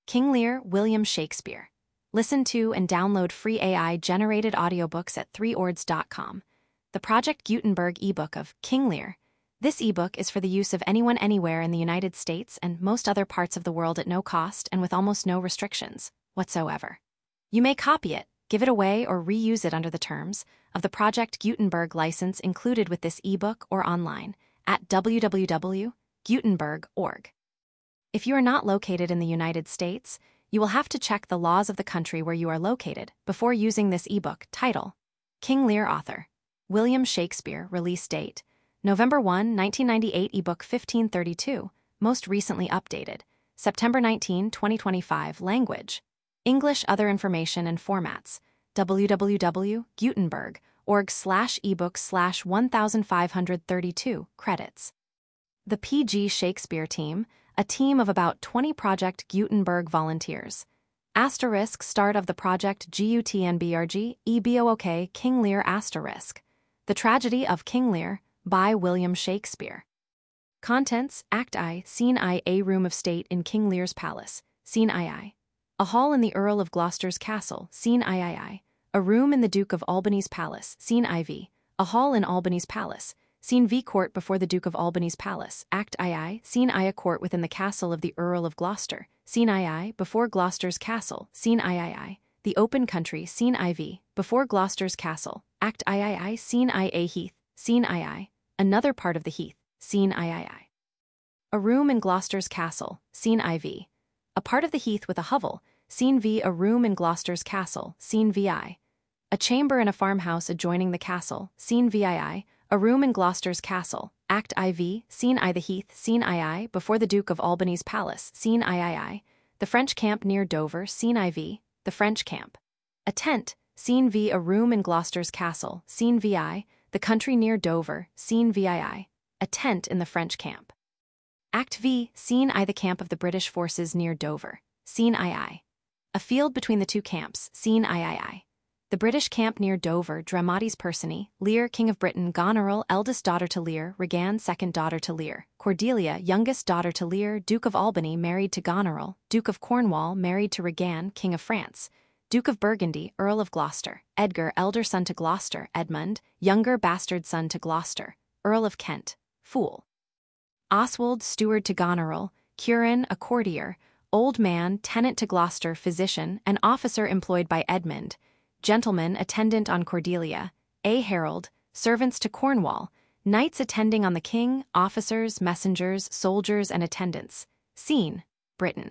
King Lear, William Shakespeare. Listen to and download free AI-generated audiobooks at 3ords.com. The Project Gutenberg ebook of King Lear. This ebook is for the use of anyone anywhere in the United States and most other parts of the world at no cost and with almost no restrictions whatsoever. You may copy it, give it away, or reuse it under the terms of the Project Gutenberg license included with this ebook or online at www.gutenberg.org. If you are not located in the United States, you will have to check the laws of the country where you are located before using this ebook. Title: King Lear. Author: William Shakespeare. Release date: November 1, 1998. Ebook 1532. Most recently updated: September 19, 2025. Language: English. Other information and formats: www.gutenberg.org/ebook/1532. Credits: The P.G. Shakespeare Team, a team of about 20 Project Gutenberg volunteers. Asterisk start of the project Gutenberg, EBOOK King Lear asterisk. The Tragedy of King Lear, by William Shakespeare. Contents: Act I, Scene I. A room of state in King Lear's palace. Scene II. A hall in the Earl of Gloucester's castle. Scene III. A room in the Duke of Albany's palace. Scene IV. A hall in Albany's palace. Scene V. Court before the Duke of Albany's palace. Act II. Scene I. A court within the castle of the Earl of Gloucester. Scene II. Before Gloucester's castle. Scene III. The open country. Scene IV. Before Gloucester's castle. Act III. Scene IA. Heath. Scene II. Another part of the heath. Scene III. A room in Gloucester's castle. Scene IV. A part of the heath with a hovel. Scene V. A room in Gloucester's castle. Scene VI. A chamber in a farmhouse adjoining the castle. Scene VII. A room in Gloucester's castle. Act IV. Scene I. The heath. Scene II. Before the Duke of Albany's palace. Scene III. The French camp near Dover. Scene IV. The French camp. A tent. Scene V. A room in Gloucester's castle. Scene VI. The country near Dover. Scene VII. A tent in the French camp. Act V. Scene I. The camp of the British forces near Dover. Scene II. A field between the two camps. Scene III. The British camp near Dover. Dramatis Personae. Lear, King of Britain. Goneril, eldest daughter to Lear. Regan, second daughter to Lear. Cordelia, youngest daughter to Lear. Duke of Albany, married to Goneril. Duke of Cornwall, married to Regan, King of France. Duke of Burgundy, Earl of Gloucester. Edgar, elder son to Gloucester. Edmund, younger bastard son to Gloucester. Earl of Kent. Fool. Oswald, steward to Goneril. Curin, a courtier. Old man, tenant to Gloucester. Physician, an officer employed by Edmund. Gentleman, attendant on Cordelia. A herald, servants to Cornwall. Knights attending on the king. Officers, messengers, soldiers, and attendants. Scene: Britain.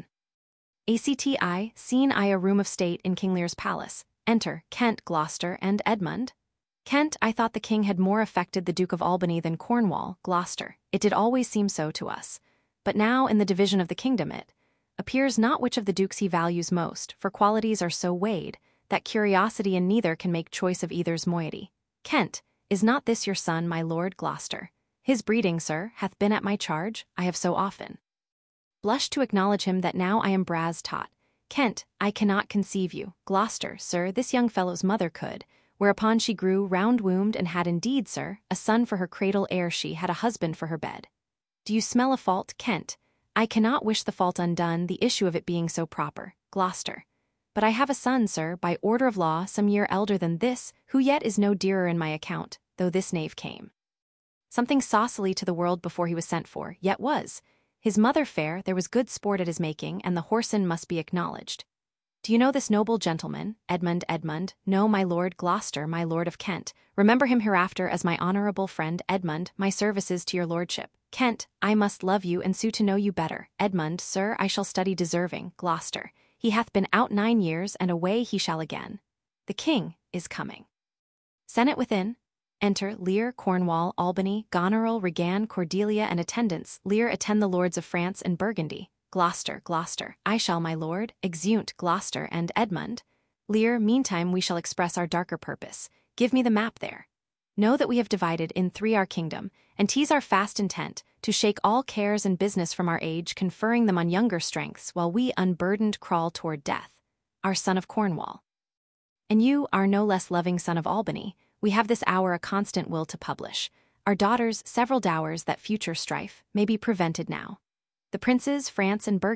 ACTI. Scene I. A room of state in King Lear's palace. Enter Kent, Gloucester, and Edmund. Kent. I thought the king had more affected the Duke of Albany than Cornwall. Gloucester. It did always seem so to us. But now, in the division of the kingdom, it appears not which of the dukes he values most, for qualities are so weighed that curiosity in neither can make choice of either's moiety. Kent. Is not this your son, my Lord Gloucester? His breeding, sir, hath been at my charge. I have so often blushed to acknowledge him that now I am braz taught. Kent. I cannot conceive you. Gloucester. Sir, this young fellow's mother could. Whereupon she grew round-wombed and had indeed, sir, a son for her cradle ere she had a husband for her bed. Do you smell a fault, Kent? I cannot wish the fault undone, the issue of it being so proper. Gloucester. But I have a son, sir, by order of law, some year elder than this, who yet is no dearer in my account, though this knave came something saucily to the world before he was sent for, yet was his mother fair. There was good sport at his making, and the whoreson must be acknowledged. Do you know this noble gentleman, Edmund? Edmund? No, my Lord Gloucester, my Lord of Kent. Remember him hereafter as my honourable friend. Edmund, my services to your lordship. Kent. I must love you and sue to know you better. Edmund. Sir, I shall study deserving. Gloucester. He hath been out 9 years, and away he shall again. The king is coming. Senate within. Enter Lear, Cornwall, Albany, Goneril, Regan, Cordelia, and attendants. Lear. Attend the lords of France and Burgundy. Gloucester. Gloucester. I shall, my lord. Exeunt Gloucester and Edmund. Lear. Meantime we shall express our darker purpose. Give me the map there. Know that we have divided in 3 our kingdom, and 'tis our fast intent to shake all cares and business from our age, conferring them on younger strengths, while we unburdened crawl toward death. Our son of Cornwall. And you, our no less loving son of Albany, we have this hour a constant will to publish. Our daughters, several dowers that future strife may be prevented now. The princes, France and Burgundy,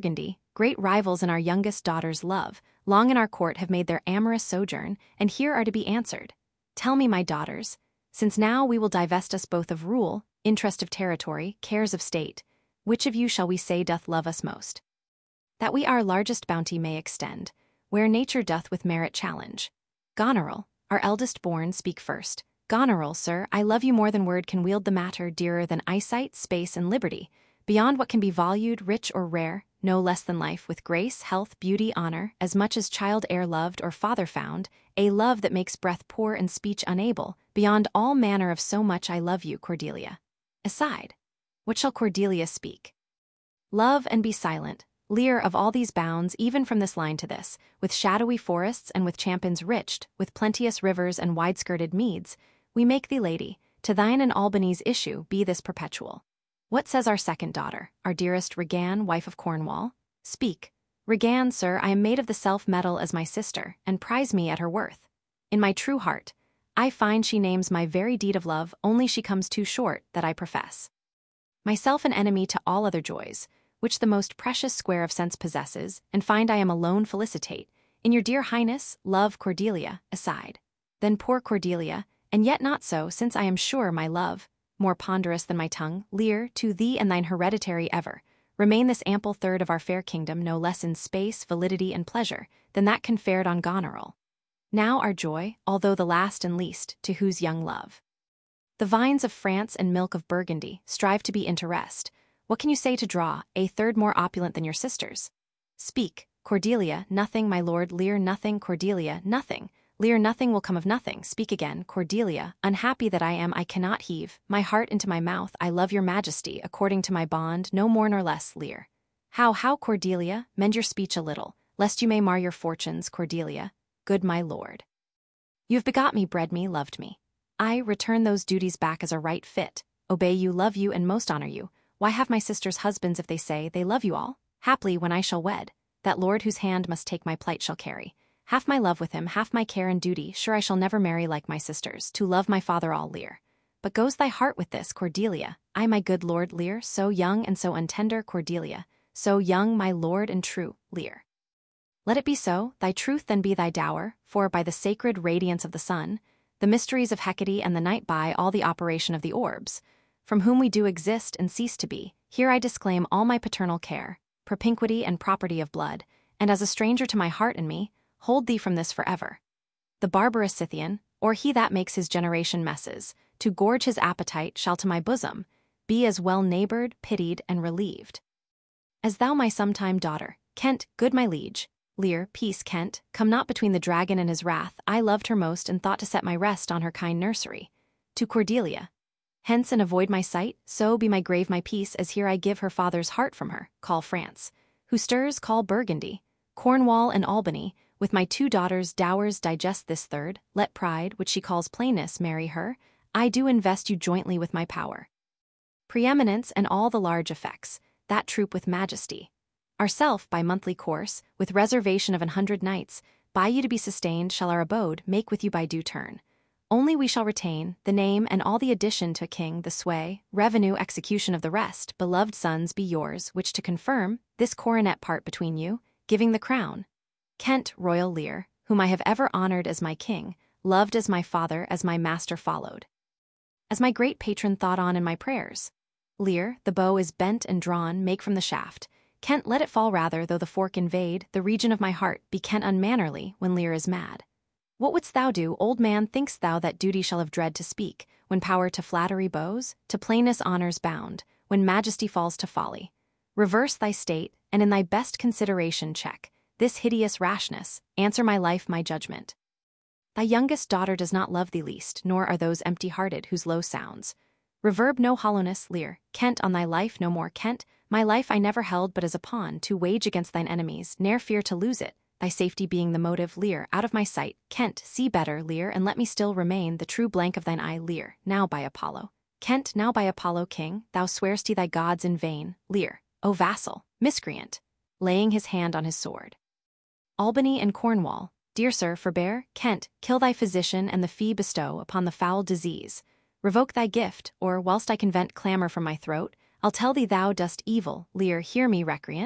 great rivals in our youngest daughter's love, long in our court have made their amorous sojourn, and here are to be answered. Tell me, my daughters, since now we will divest us both of rule, interest of territory, cares of state, which of you shall we say doth love us most? That we our largest bounty may extend, where nature doth with merit challenge. Goneril, our eldest born, speak first. Goneril, sir, I love you more than word can wield the matter, dearer than eyesight, space, and liberty, beyond what can be valued, rich or rare, no less than life, with grace, health, beauty, honor, as much as child e'er loved or father found, a love that makes breath poor and speech unable, beyond all manner of so much I love you, Cordelia. Aside, what shall Cordelia speak? Love and be silent. Lear, of all these bounds, even from this line to this, with shadowy forests and with champins riched, with plenteous rivers and wide-skirted meads, we make thee lady, to thine and Albany's issue be this perpetual. What says our second daughter, our dearest Regan, wife of Cornwall? Speak. Regan, sir, I am made of the self-metal as my sister, and prize me at her worth. In my true heart, I find she names my very deed of love, only she comes too short, that I profess. Myself an enemy to all other joys, which the most precious square of sense possesses, and find I am alone felicitate, in your dear highness, love Cordelia, aside. Then poor Cordelia, and yet not so, since I am sure my love, more ponderous than my tongue, Lear, to thee and thine hereditary ever, remain this ample third of our fair kingdom no less in space, validity, and pleasure, than that conferred on Goneril. Now our joy, although the last and least, to whose young love. The vines of France and milk of Burgundy strive to be interest. What can you say to draw, a third more opulent than your sisters? Speak, Cordelia, nothing, my lord, Lear, nothing, Cordelia, nothing. Lear, nothing will come of nothing. Speak again, Cordelia, unhappy that I am, I cannot heave my heart into my mouth. I love your majesty, according to my bond, no more nor less, Lear. How, Cordelia, mend your speech a little, lest you may mar your fortunes, Cordelia, good my lord. You have begot me, bred me, loved me. I return those duties back as a right fit, obey you, love you, and most honor you. Why have my sisters husbands if they say they love you all? Haply when I shall wed, that lord whose hand must take my plight shall carry. Half my love with him, half my care and duty, sure I shall never marry like my sisters, to love my father all, Lear. But goes thy heart with this, Cordelia? I, my good lord, Lear, so young and so untender, Cordelia, so young, my lord and true, Lear. Let it be so, thy truth then be thy dower, for by the sacred radiance of the sun, the mysteries of Hecate and the night by all the operation of the orbs, from whom we do exist and cease to be, here I disclaim all my paternal care, propinquity and property of blood, and as a stranger to my heart and me, hold thee from this forever. The barbarous Scythian, or he that makes his generation messes, to gorge his appetite shall to my bosom be as well neighbored, pitied, and relieved. As thou my sometime daughter, Kent, good my liege, Lear, peace, Kent, come not between the dragon and his wrath. I loved her most and thought to set my rest on her kind nursery. To Cordelia. Hence and avoid my sight, so be my grave my peace, as here I give her father's heart from her, call France. Who stirs, call Burgundy. Cornwall and Albany, with my two daughters' dowers digest this third, let pride, which she calls plainness, marry her, I do invest you jointly with my power. Preeminence and all the large effects, that troop with majesty. Ourself, by monthly course, with reservation of 100 nights, by you to be sustained shall our abode make with you by due turn. Only we shall retain the name and all the addition to a king, the sway, revenue, execution of the rest, beloved sons be yours, which to confirm, this coronet part between you, giving the crown. Kent, royal Lear, whom I have ever honored as my king, loved as my father, as my master followed. As my great patron thought on in my prayers. Lear, the bow is bent and drawn, make from the shaft. Kent, let it fall rather, though the fork invade, the region of my heart, be Kent unmannerly, when Lear is mad. What wouldst thou do, old man, think'st thou that duty shall have dread to speak, when power to flattery bows, to plainness honors bound, when majesty falls to folly? Reverse thy state, and in thy best consideration check this hideous rashness, answer my life, my judgment. Thy youngest daughter does not love thee least, nor are those empty-hearted whose low sounds. Reverb no hollowness, Lear, Kent, on thy life no more, Kent, my life I never held but as a pawn, to wage against thine enemies, ne'er fear to lose it, thy safety being the motive, Lear, out of my sight, Kent, see better, Lear, and let me still remain the true blank of thine eye, Lear, now by Apollo. Kent, now by Apollo, king, thou swear'st thy gods in vain, Lear, O vassal, miscreant, laying his hand on his sword. Albany and Cornwall, dear sir, forbear, Kent, kill thy physician and the fee bestow upon the foul disease. Revoke thy gift, or, whilst I can vent clamour from my throat, I'll tell thee thou dost evil, Lear, hear me, recreant.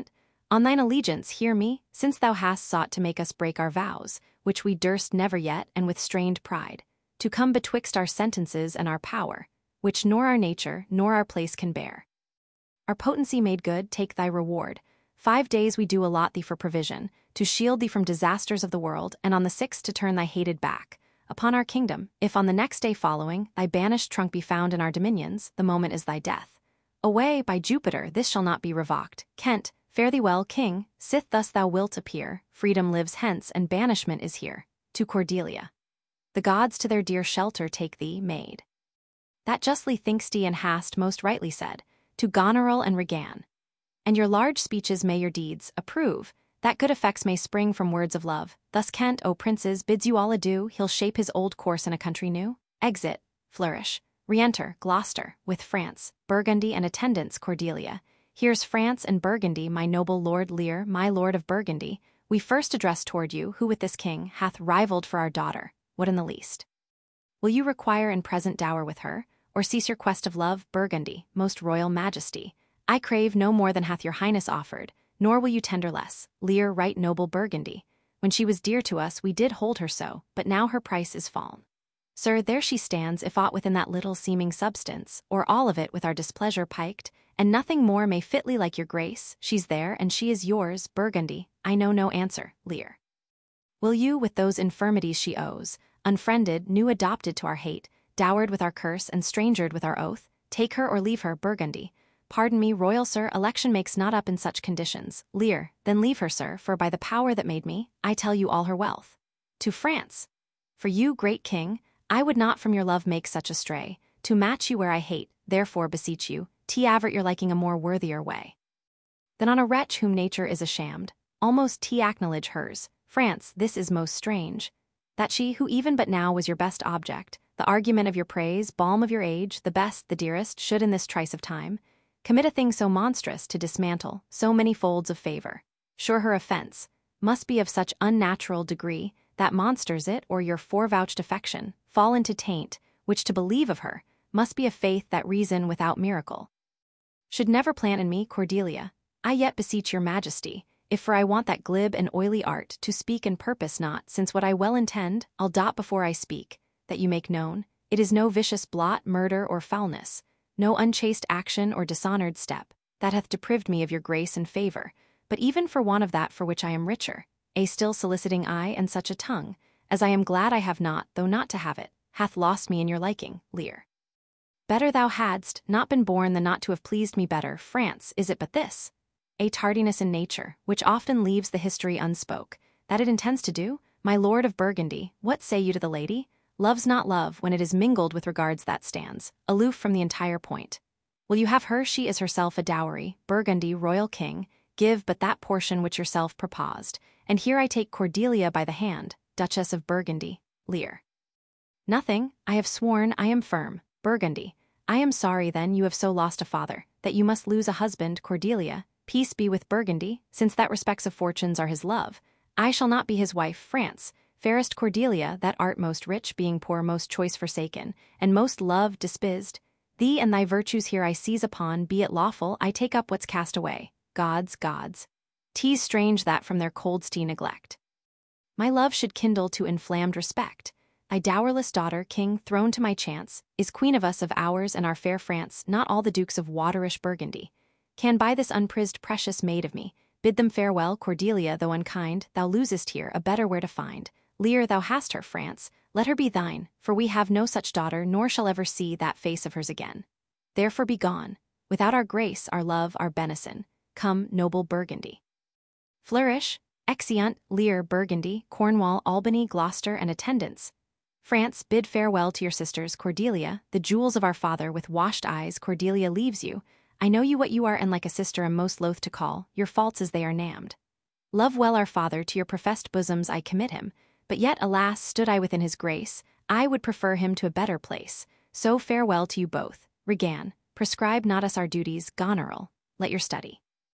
On thine allegiance hear me, since thou hast sought to make us break our vows, which we durst never yet, and with strained pride, to come betwixt our sentences and our power, which nor our nature nor our place can bear. Our potency made good, take thy reward. 5 days we do allot thee for provision, to shield thee from disasters of the world, and on the 6th to turn thy hated back upon our kingdom. If on the next day following thy banished trunk be found in our dominions, the moment is thy death. Away, by Jupiter, this shall not be revoked. Kent, fare thee well, king, sith thus thou wilt appear, freedom lives hence, and banishment is here. To Cordelia. The gods to their dear shelter take thee, maid. That justly think'st thee and hast most rightly said, to Goneril and Regan. And your large speeches may your deeds approve, that good effects may spring from words of love. Thus Kent, O princes, bids you all adieu, he'll shape his old course in a country new. Exit, flourish, re-enter, Gloucester, with France, Burgundy and attendants, Cordelia. Here's France and Burgundy, my noble Lord Lear, my Lord of Burgundy, we first address toward you, who with this king hath rivaled for our daughter, what in the least? Will you require in present dower with her, or cease your quest of love, Burgundy, most royal majesty? I crave no more than hath your highness offered, nor will you tender less, Lear, right noble Burgundy. When she was dear to us we did hold her so, but now her price is fallen. Sir, there she stands, if aught within that little seeming substance, or all of it with our displeasure piked, and nothing more may fitly like your grace, she's there, and she is yours, Burgundy. I know no answer, Lear. Will you, with those infirmities she owes, unfriended, new adopted to our hate, dowered with our curse and strangered with our oath, take her or leave her, Burgundy? Pardon me, royal sir, election makes not up in such conditions. Lear, then leave her, sir, for by the power that made me, I tell you all her wealth. To France. For you, great king, I would not from your love make such a stray, to match you where I hate, therefore beseech you, avert your liking a more worthier way. Than on a wretch whom nature is ashamed, almost acknowledge hers. France, this is most strange, that she who even but now was your best object, the argument of your praise, balm of your age, the best, the dearest, should in this trice of time commit a thing so monstrous to dismantle so many folds of favor. Sure her offense must be of such unnatural degree that monsters it or your forevouched affection fall into taint, which to believe of her must be a faith that reason without miracle should never plant in me, Cordelia. I yet beseech your majesty, if for I want that glib and oily art to speak and purpose not, since what I well intend I'll dot before I speak, that you make known, it is no vicious blot, murder, or foulness, no unchaste action or dishonored step, that hath deprived me of your grace and favor, but even for want of that for which I am richer, a still soliciting eye and such a tongue, as I am glad I have not, though not to have it, hath lost me in your liking, Lear. Better thou hadst not been born than not to have pleased me better, France, is it but this? A tardiness in nature, which often leaves the history unspoke, that it intends to do? My lord of Burgundy, what say you to the lady? Love's not love when it is mingled with regards that stands aloof from the entire point. Will you have her? She is herself a dowry, Burgundy, royal king, give but that portion which yourself proposed, and here I take Cordelia by the hand, Duchess of Burgundy, Lear. Nothing, I have sworn, I am firm, Burgundy. I am sorry then you have so lost a father, that you must lose a husband, Cordelia. Peace be with Burgundy, since that respects of fortunes are his love. I shall not be his wife, France. Fairest Cordelia, that art most rich, being poor most choice forsaken, and most loved despised. Thee and thy virtues here I seize upon, be it lawful, I take up what's cast away. Gods, gods. 'Tis strange that from their coldsty neglect my love should kindle to inflamed respect. Thy dowerless daughter, king, thrown to my chance, is queen of us of ours and our fair France, not all the dukes of waterish Burgundy can buy this unprized precious maid of me. Bid them farewell, Cordelia, though unkind, thou losest here a better where to find. Lear, thou hast her, France, let her be thine, for we have no such daughter, nor shall ever see that face of hers again. Therefore be gone, without our grace, our love, our benison. Come, noble Burgundy. Flourish, exeunt, Lear, Burgundy, Cornwall, Albany, Gloucester, and attendants. France, bid farewell to your sisters, Cordelia, the jewels of our father, with washed eyes, Cordelia leaves you. I know you what you are, and like a sister am most loath to call your faults as they are named. Love well our father, to your professed bosoms I commit him. But yet, alas, stood I within his grace, I would prefer him to a better place. So farewell to you both. Regan, prescribe not us our duties, Goneril, let your study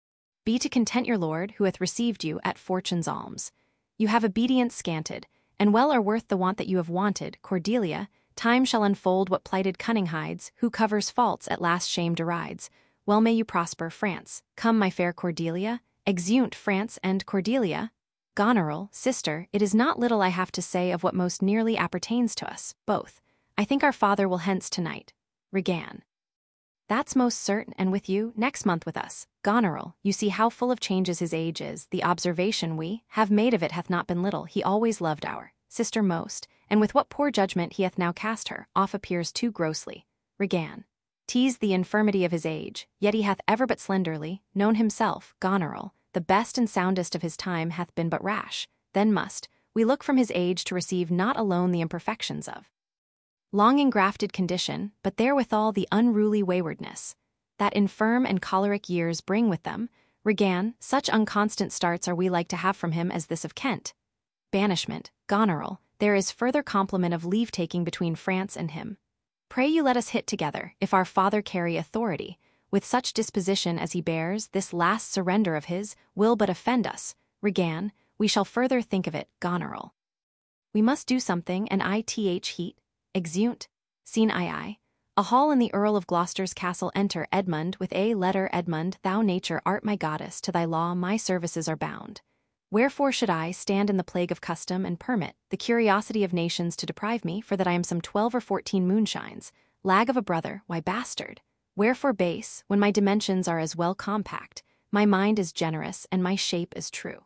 be to content your lord, who hath received you at fortune's alms. You have obedience scanted, and well are worth the want that you have wanted, Cordelia. Time shall unfold what plighted cunning hides, who covers faults at last shame derides. Well may you prosper, France. Come, my fair Cordelia, Exeunt France and Cordelia. Goneril, sister, it is not little I have to say of what most nearly appertains to us, both. I think our father will hence tonight. Regan. That's most certain, and with you, next month with us. Goneril, you see how full of changes his age is. The observation we have made of it hath not been little. He always loved our sister most, and with what poor judgment he hath now cast her, off appears too grossly. Regan. 'Tis the infirmity of his age, yet he hath ever but slenderly known himself. Goneril, the best and soundest of his time hath been but rash. Then must we look from his age to receive not alone the imperfections of long engrafted condition, but therewithal the unruly waywardness that infirm and choleric years bring with them. Regan, such unconstant starts are we like to have from him as this of Kent. Banishment. Goneril, there is further compliment of leave-taking between France and him. Pray you let us hit together, if our father carry authority, with such disposition as he bears, this last surrender of his will but offend us. Regan, we shall further think of it. Goneril. We must do something, and ith heat. Exeunt. Scene II. A hall in the Earl of Gloucester's castle. Enter Edmund with a letter. Edmund, thou nature art my goddess, to thy law my services are bound. Wherefore should I stand in the plague of custom and permit the curiosity of nations to deprive me, for that I am some 12 or 14 moonshines, lag of a brother, why bastard? Wherefore base, when my dimensions are as well compact, my mind is generous, and my shape is true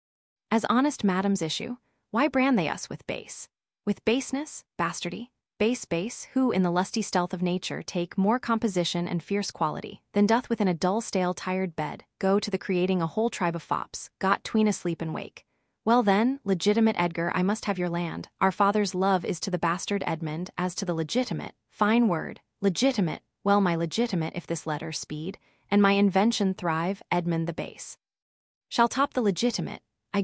as honest madam's issue? Why brand they us with base? With baseness, bastardy? Base, who in the lusty stealth of nature take more composition and fierce quality than doth within a dull stale tired bed, go to the creating a whole tribe of fops, got 'tween asleep and wake. Well then, legitimate Edgar, I must have your land. Our father's love is to the bastard Edmund as to the legitimate, fine word, legitimate, well my legitimate if this letter speed, and my invention thrive, Edmund the base shall top the legitimate.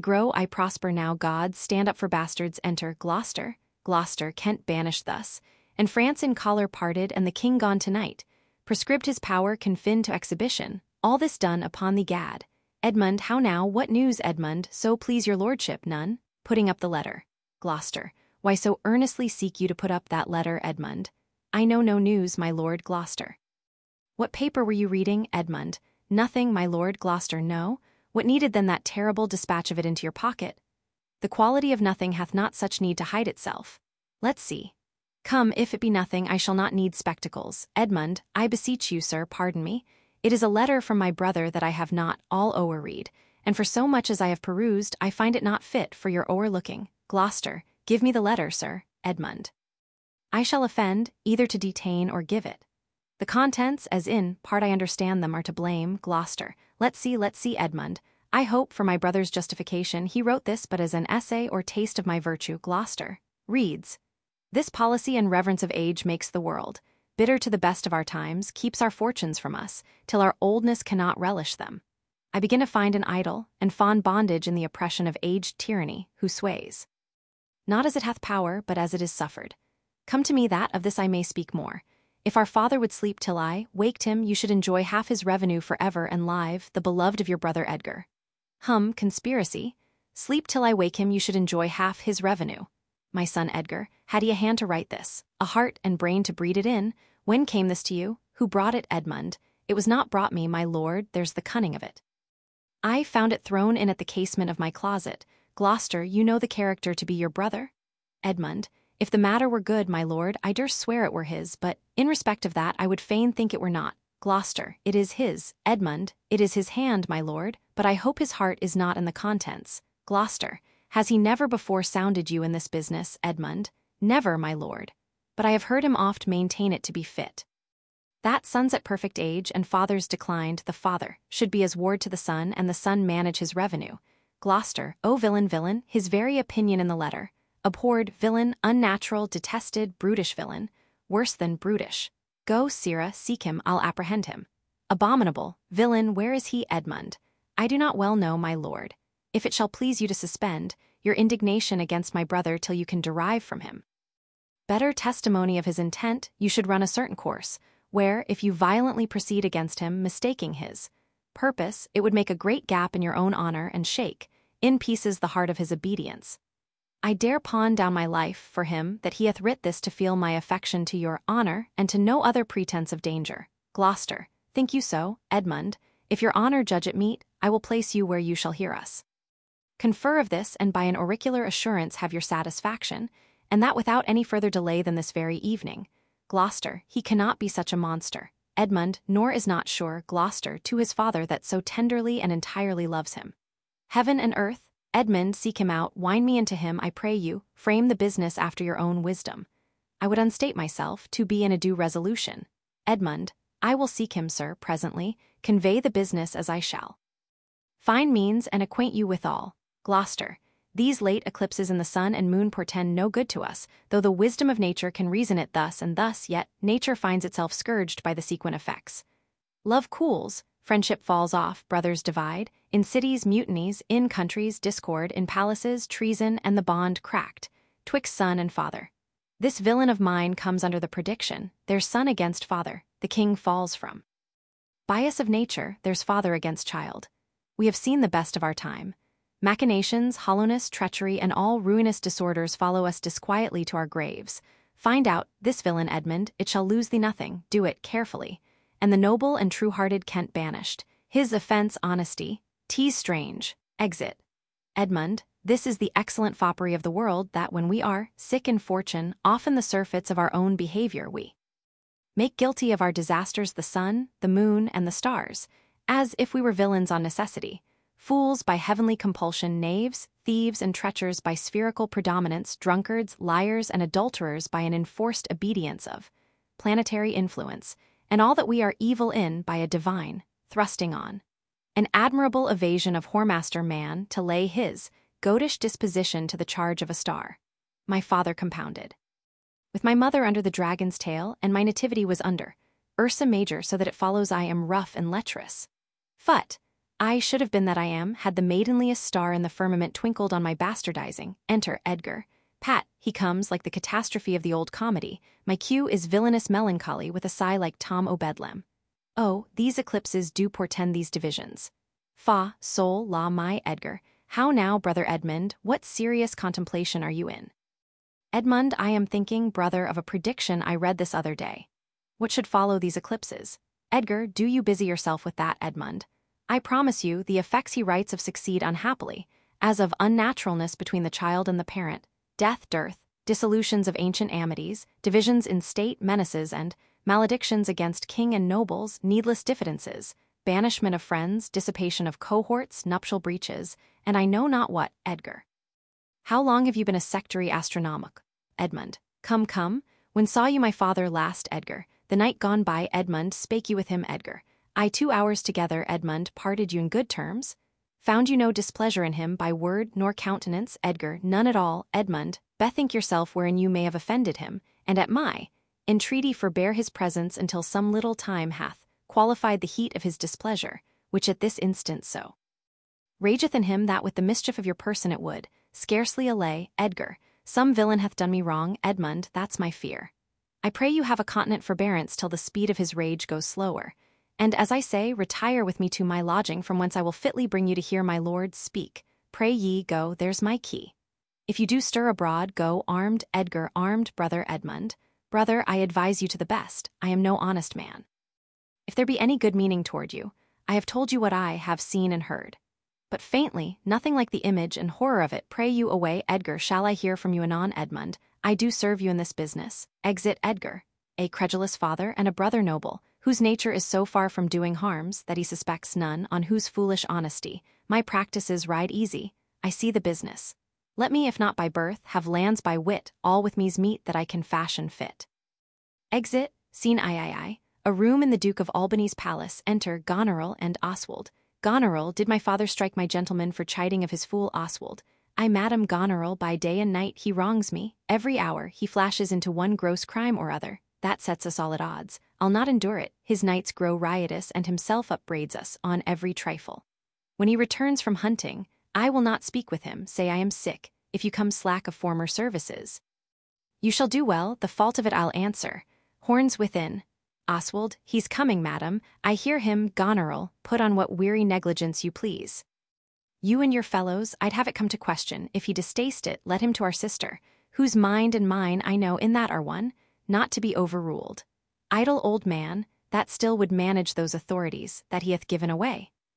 I prosper now, gods, stand up for bastards. Enter Gloucester. Gloucester, Kent banished thus, and France in choler parted, and the king gone tonight, prescribed his power confined to exhibition, all this done upon the gad. Edmund, how now, what news, Edmund, so please your lordship? None. Putting up the letter. Gloucester, why so earnestly seek you to put up that letter, Edmund? I know no news, my lord. Gloucester. What paper were you reading, Edmund? Nothing, my lord. Gloucester, no. What needed then that terrible dispatch of it into your pocket? The quality of nothing hath not such need to hide itself. Let's see. Come, if it be nothing, I shall not need spectacles. Edmund, I beseech you, sir, pardon me. It is a letter from my brother that I have not all o'erread, and for so much as I have perused, I find it not fit for your o'erlooking. Gloucester, give me the letter, sir. Edmund. I shall offend, either to detain or give it. The contents, as in part I understand them, are to blame. Gloucester. Let's see, Edmund. I hope, for my brother's justification, he wrote this but as an essay or taste of my virtue. Gloucester. Reads. This policy and reverence of age makes the world bitter to the best of our times, keeps our fortunes from us, till our oldness cannot relish them. I begin to find an idle and fond bondage in the oppression of aged tyranny, who sways not as it hath power, but as it is suffered. Come to me that of this I may speak more. If our father would sleep till I waked him, you should enjoy half his revenue for ever and live, the beloved of your brother Edgar. Conspiracy. Sleep till I wake him, you should enjoy half his revenue. My son Edgar, had he a hand to write this, a heart and brain to breed it in? When came this to you? Who brought it, Edmund? It was not brought me, my lord, there's the cunning of it. I found it thrown in at the casement of my closet. Gloucester, you know the character to be your brother? Edmund, if the matter were good, my lord, I durst swear it were his, but, in respect of that, I would fain think it were not. Gloucester, it is his. Edmund, it is his hand, my lord, but I hope his heart is not in the contents. Gloucester, has he never before sounded you in this business, Edmund? Never, my lord. But I have heard him oft maintain it to be fit that sons at perfect age and fathers declined, the father should be as ward to the son, and the son manage his revenue. Gloucester, O villain, his very opinion in the letter. Abhorred, villain, unnatural, detested, brutish villain, worse than brutish. Go, sirrah, seek him, I'll apprehend him. Abominable, villain, where is he, Edmund? I do not well know, my lord. If it shall please you to suspend your indignation against my brother till you can derive from him better testimony of his intent, you should run a certain course, where, if you violently proceed against him, mistaking his purpose, it would make a great gap in your own honor and shake in pieces the heart of his obedience. I dare pawn down my life for him that he hath writ this to feel my affection to your honor and to no other pretense of danger. Gloucester, think you so, Edmund? If your honor judge it meet, I will place you where you shall hear us. Confer of this, and by an auricular assurance have your satisfaction, and that without any further delay than this very evening. Gloucester, he cannot be such a monster. Edmund, nor is not sure, Gloucester, to his father that so tenderly and entirely loves him. Heaven and earth, Edmund, seek him out, wind me into him, I pray you, frame the business after your own wisdom. I would unstate myself, to be in a due resolution. Edmund, I will seek him, sir, presently, convey the business as I shall. Find means and acquaint you withal. Gloucester, these late eclipses in the sun and moon portend no good to us, though the wisdom of nature can reason it thus and thus, yet nature finds itself scourged by the sequent effects. Love cools, friendship falls off, brothers divide, in cities mutinies, in countries discord, in palaces treason, and the bond cracked, twixt son and father. This villain of mine comes under the prediction, there's son against father, the king falls from. Bias of nature, there's father against child. We have seen the best of our time. Machinations, hollowness, treachery, and all ruinous disorders follow us disquietly to our graves. Find out, this villain Edmund, it shall lose thee nothing, do it carefully. And the noble and true-hearted Kent banished, his offence honesty, 'tis strange, exit. Edmund, this is the excellent foppery of the world, that when we are sick in fortune, often the surfeits of our own behavior we make guilty of our disasters the sun, the moon, and the stars, as if we were villains on necessity, fools by heavenly compulsion, knaves, thieves, and treachers by spherical predominance, drunkards, liars, and adulterers by an enforced obedience of planetary influence, and all that we are evil in by a divine thrusting on. An admirable evasion of whoremaster man to lay his goatish disposition to the charge of a star. My father compounded. With my mother under the dragon's tail, and my nativity was under Ursa Major, so that it follows I am rough and lecherous. But I should have been that I am, had the maidenliest star in the firmament twinkled on my bastardizing. Enter Edgar. Pat, he comes like the catastrophe of the old comedy. My cue is villainous melancholy with a sigh like Tom O'Bedlam. Oh, these eclipses do portend these divisions. Fa, sol, la, my Edgar. How now, brother Edmund, what serious contemplation are you in? Edmund, I am thinking, brother, of a prediction I read this other day. What should follow these eclipses? Edgar, do you busy yourself with that, Edmund. I promise you, the effects he writes of succeed unhappily, as of unnaturalness between the child and the parent, death, dearth, dissolutions of ancient amities, divisions in state, menaces, and maledictions against king and nobles, needless diffidences, banishment of friends, dissipation of cohorts, nuptial breaches, and I know not what, Edgar. How long have you been a sectary astronomic? Edmund. Come, come, when saw you my father last, Edgar? The night gone by, Edmund, spake you with him, Edgar? I 2 hours together, Edmund, parted you in good terms? Found you no displeasure in him by word nor countenance, Edgar? None at all, Edmund. Bethink yourself wherein you may have offended him, and at my entreaty forbear his presence until some little time hath qualified the heat of his displeasure, which at this instant so rageth in him that with the mischief of your person it would scarcely allay. Edgar, some villain hath done me wrong, Edmund, that's my fear. I pray you have a continent forbearance till the speed of his rage goes slower, and as I say, retire with me to my lodging, from whence I will fitly bring you to hear my lord speak. Pray ye go, there's my key. If you do stir abroad, go armed, Edgar, armed, brother Edmund. Brother, I advise you to the best, I am no honest man. If there be any good meaning toward you, I have told you what I have seen and heard. But faintly, nothing like the image and horror of it. Pray you away, Edgar, shall I hear from you anon, Edmund? I do serve you in this business. Exit Edgar, a credulous father and a brother noble, whose nature is so far from doing harms that he suspects none, on whose foolish honesty my practices ride easy. I see the business. Let me, if not by birth, have lands by wit, all with me's meet that I can fashion fit. Exit, scene I. A room in the Duke of Albany's palace. Enter Goneril and Oswald. Goneril, did my father strike my gentleman for chiding of his fool Oswald? I, Madam Goneril, by day and night he wrongs me. Every hour he flashes into one gross crime or other. That sets us all at odds. I'll not endure it. His nights grow riotous, and himself upbraids us on every trifle. When he returns from hunting, I will not speak with him, say I am sick, if you come slack of former services. You shall do well, the fault of it I'll answer. Horns within. Oswald, he's coming, madam. I hear him. Goneril, put on what weary negligence you please. You and your fellows, I'd have it come to question. If he distaste it, let him to our sister, whose mind and mine I know in that are one, not to be overruled. Idle old man, that still would manage those authorities that he hath given away.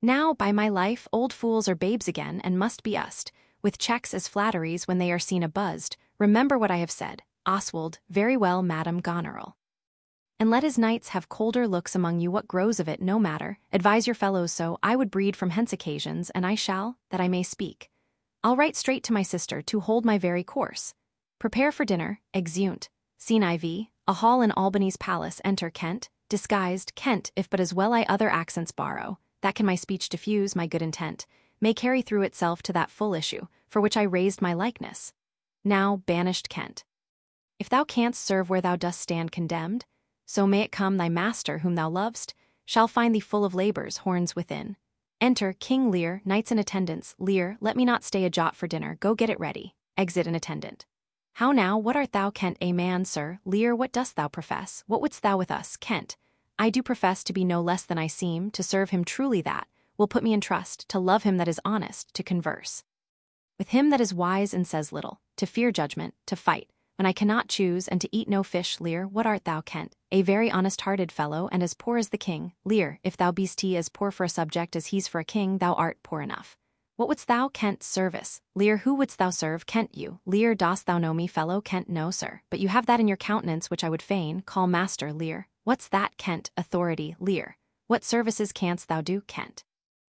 Now, by my life, old fools are babes again, and must be used, with checks as flatteries when they are seen abused. Remember what I have said. Oswald, very well, Madam Goneril. And let his knights have colder looks among you, what grows of it, no matter. Advise your fellows so, I would breed from hence occasions, and I shall, that I may speak. I'll write straight to my sister to hold my very course. Prepare for dinner, exeunt. Scene IV, a hall in Albany's palace, enter Kent, disguised, Kent, if but as well I other accents borrow, that can my speech diffuse, my good intent, may carry through itself to that full issue, for which I raised my likeness. Now, banished Kent. If thou canst serve where thou dost stand condemned, so may it come thy master whom thou lovest, shall find thee full of labours, horns within. Enter King Lear, knights in attendance. Lear, let me not stay a jot for dinner, go get it ready. Exit an attendant. How now, what art thou, Kent? A man, sir. Lear, what dost thou profess? What wouldst thou with us? Kent, I do profess to be no less than I seem, to serve him truly that will put me in trust, to love him that is honest, to converse with him that is wise and says little, to fear judgment, to fight when I cannot choose, and to eat no fish. Lear, what art thou, Kent? A very honest-hearted fellow, and as poor as the king. Lear, if thou be'st he as poor for a subject as he's for a king, thou art poor enough. What wouldst thou, Kent? Service. Lear, who wouldst thou serve? Kent, you. Lear, dost thou know me, fellow? Kent, no, sir, but you have that in your countenance which I would fain call master. Lear, what's that? Kent, authority. Lear, what services canst thou do? Kent,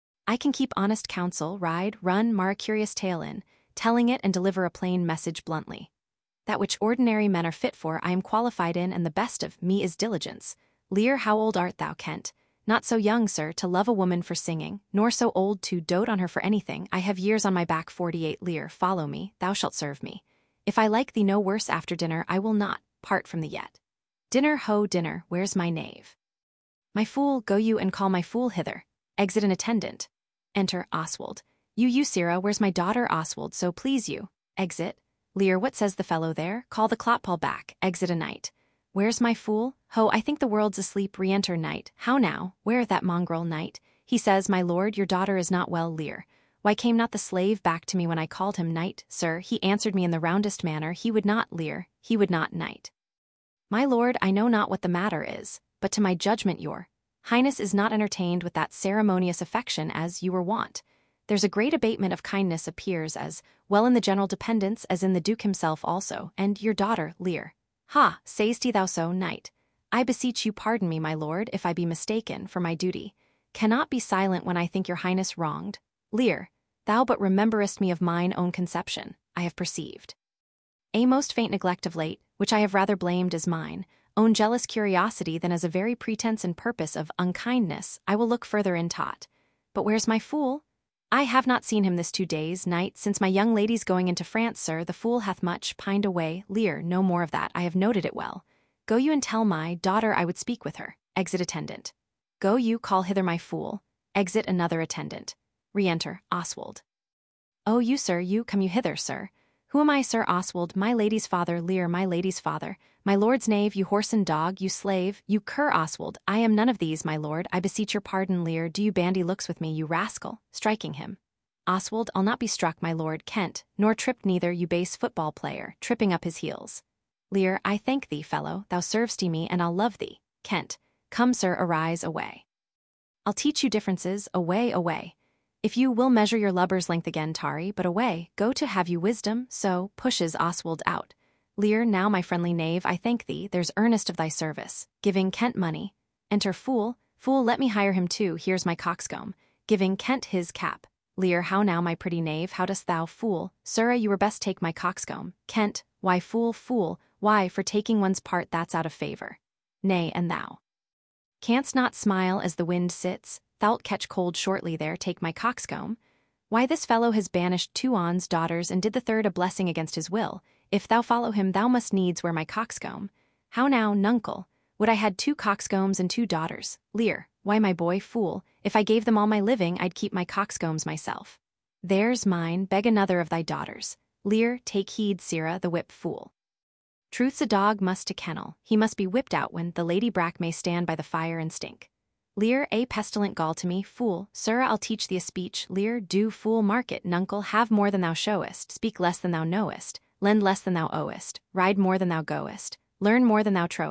I can keep honest counsel, ride, run, mar a curious tale in, telling it and deliver a plain message bluntly. That which ordinary men are fit for I am qualified in, and the best of me is diligence. Lear, how old art thou? Kent, not so young, sir, to love a woman for singing, nor so old to dote on her for anything. I have years on my back, 48. Lear, follow me, thou shalt serve me. If I like thee no worse after dinner, I will not part from thee yet. Dinner, ho, dinner, where's my knave? My fool, go you and call my fool hither. Exit an attendant. Enter Oswald. You, sirrah, where's my daughter? Oswald, so please you. Exit. Lear, what says the fellow there? Call the Clotpoll back. Exit a knight. Where's my fool? Ho, I think the world's asleep. Re-enter knight. How now? Where that mongrel knight? He says, my lord, your daughter is not well. Lear, why came not the slave back to me when I called him? Knight, sir, he answered me in the roundest manner, he would not. Lear, he would not. Knight, my lord, I know not what the matter is, but to my judgment your highness is not entertained with that ceremonious affection as you were wont. There's a great abatement of kindness appears as well in the general dependence as in the duke himself also, and your daughter. Lear, ha, say'st thou so? Knight, I beseech you pardon me, my lord, if I be mistaken, for my duty cannot be silent when I think your highness wronged. Lear, thou but rememberest me of mine own conception, I have perceived a most faint neglect of late, which I have rather blamed as mine own jealous curiosity than as a very pretense and purpose of unkindness. I will look further in taught. But where's my fool? I have not seen him this 2 days, Knight, since my young lady's going into France, sir. The fool hath much pined away. Lear, no more of that, I have noted it well. Go you and tell my daughter I would speak with her. Exit attendant. Go you, call hither my fool. Exit another attendant. Re-enter Oswald. Oh, you, sir, you, come you hither, sir. Who am I, Sir Oswald? My lady's father. Lear, my lady's father. My lord's knave, you horse and dog, you slave, you cur. Oswald, I am none of these, my lord, I beseech your pardon. Lear, do you bandy looks with me, you rascal, striking him. Oswald, I'll not be struck, my lord. Kent, nor tripped neither, you base football player, tripping up his heels. Lear, I thank thee, fellow, thou servest me, and I'll love thee. Kent, come, sir, arise, away. I'll teach you differences, away, away. If you will measure your lubber's length again, tarry, but away, go to have you wisdom, so, pushes Oswald out. Lear, now my friendly knave, I thank thee, there's earnest of thy service, giving Kent money. Enter fool, fool, let me hire him too, here's my coxcomb, giving Kent his cap. Lear, how now, my pretty knave, how dost thou, fool? Sirrah, you were best take my coxcomb. Kent, why, fool, fool, why, for taking one's part that's out of favour. Nay, and thou canst not smile as the wind sits, thou'lt catch cold shortly there, take my coxcomb. Why, this fellow has banished 2 aunts' daughters, and did the third a blessing against his will. If thou follow him, thou must needs wear my coxcomb. How now, nuncle, would I had 2 coxcombs and 2 daughters. Lear, why, my boy, fool, if I gave them all my living, I'd keep my coxcombs myself. There's mine, beg another of thy daughters. Lear, take heed, sirrah, the whip, fool. Truth's a dog must to kennel, he must be whipped out when the Lady Brack may stand by the fire and stink. Lear, a pestilent gall to me, fool, sirrah, I'll teach thee a speech. Lear, do, fool, mark it, nuncle, have more than thou showest, speak less than thou knowest, lend less than thou owest, ride more than thou goest, learn more than thou trowest,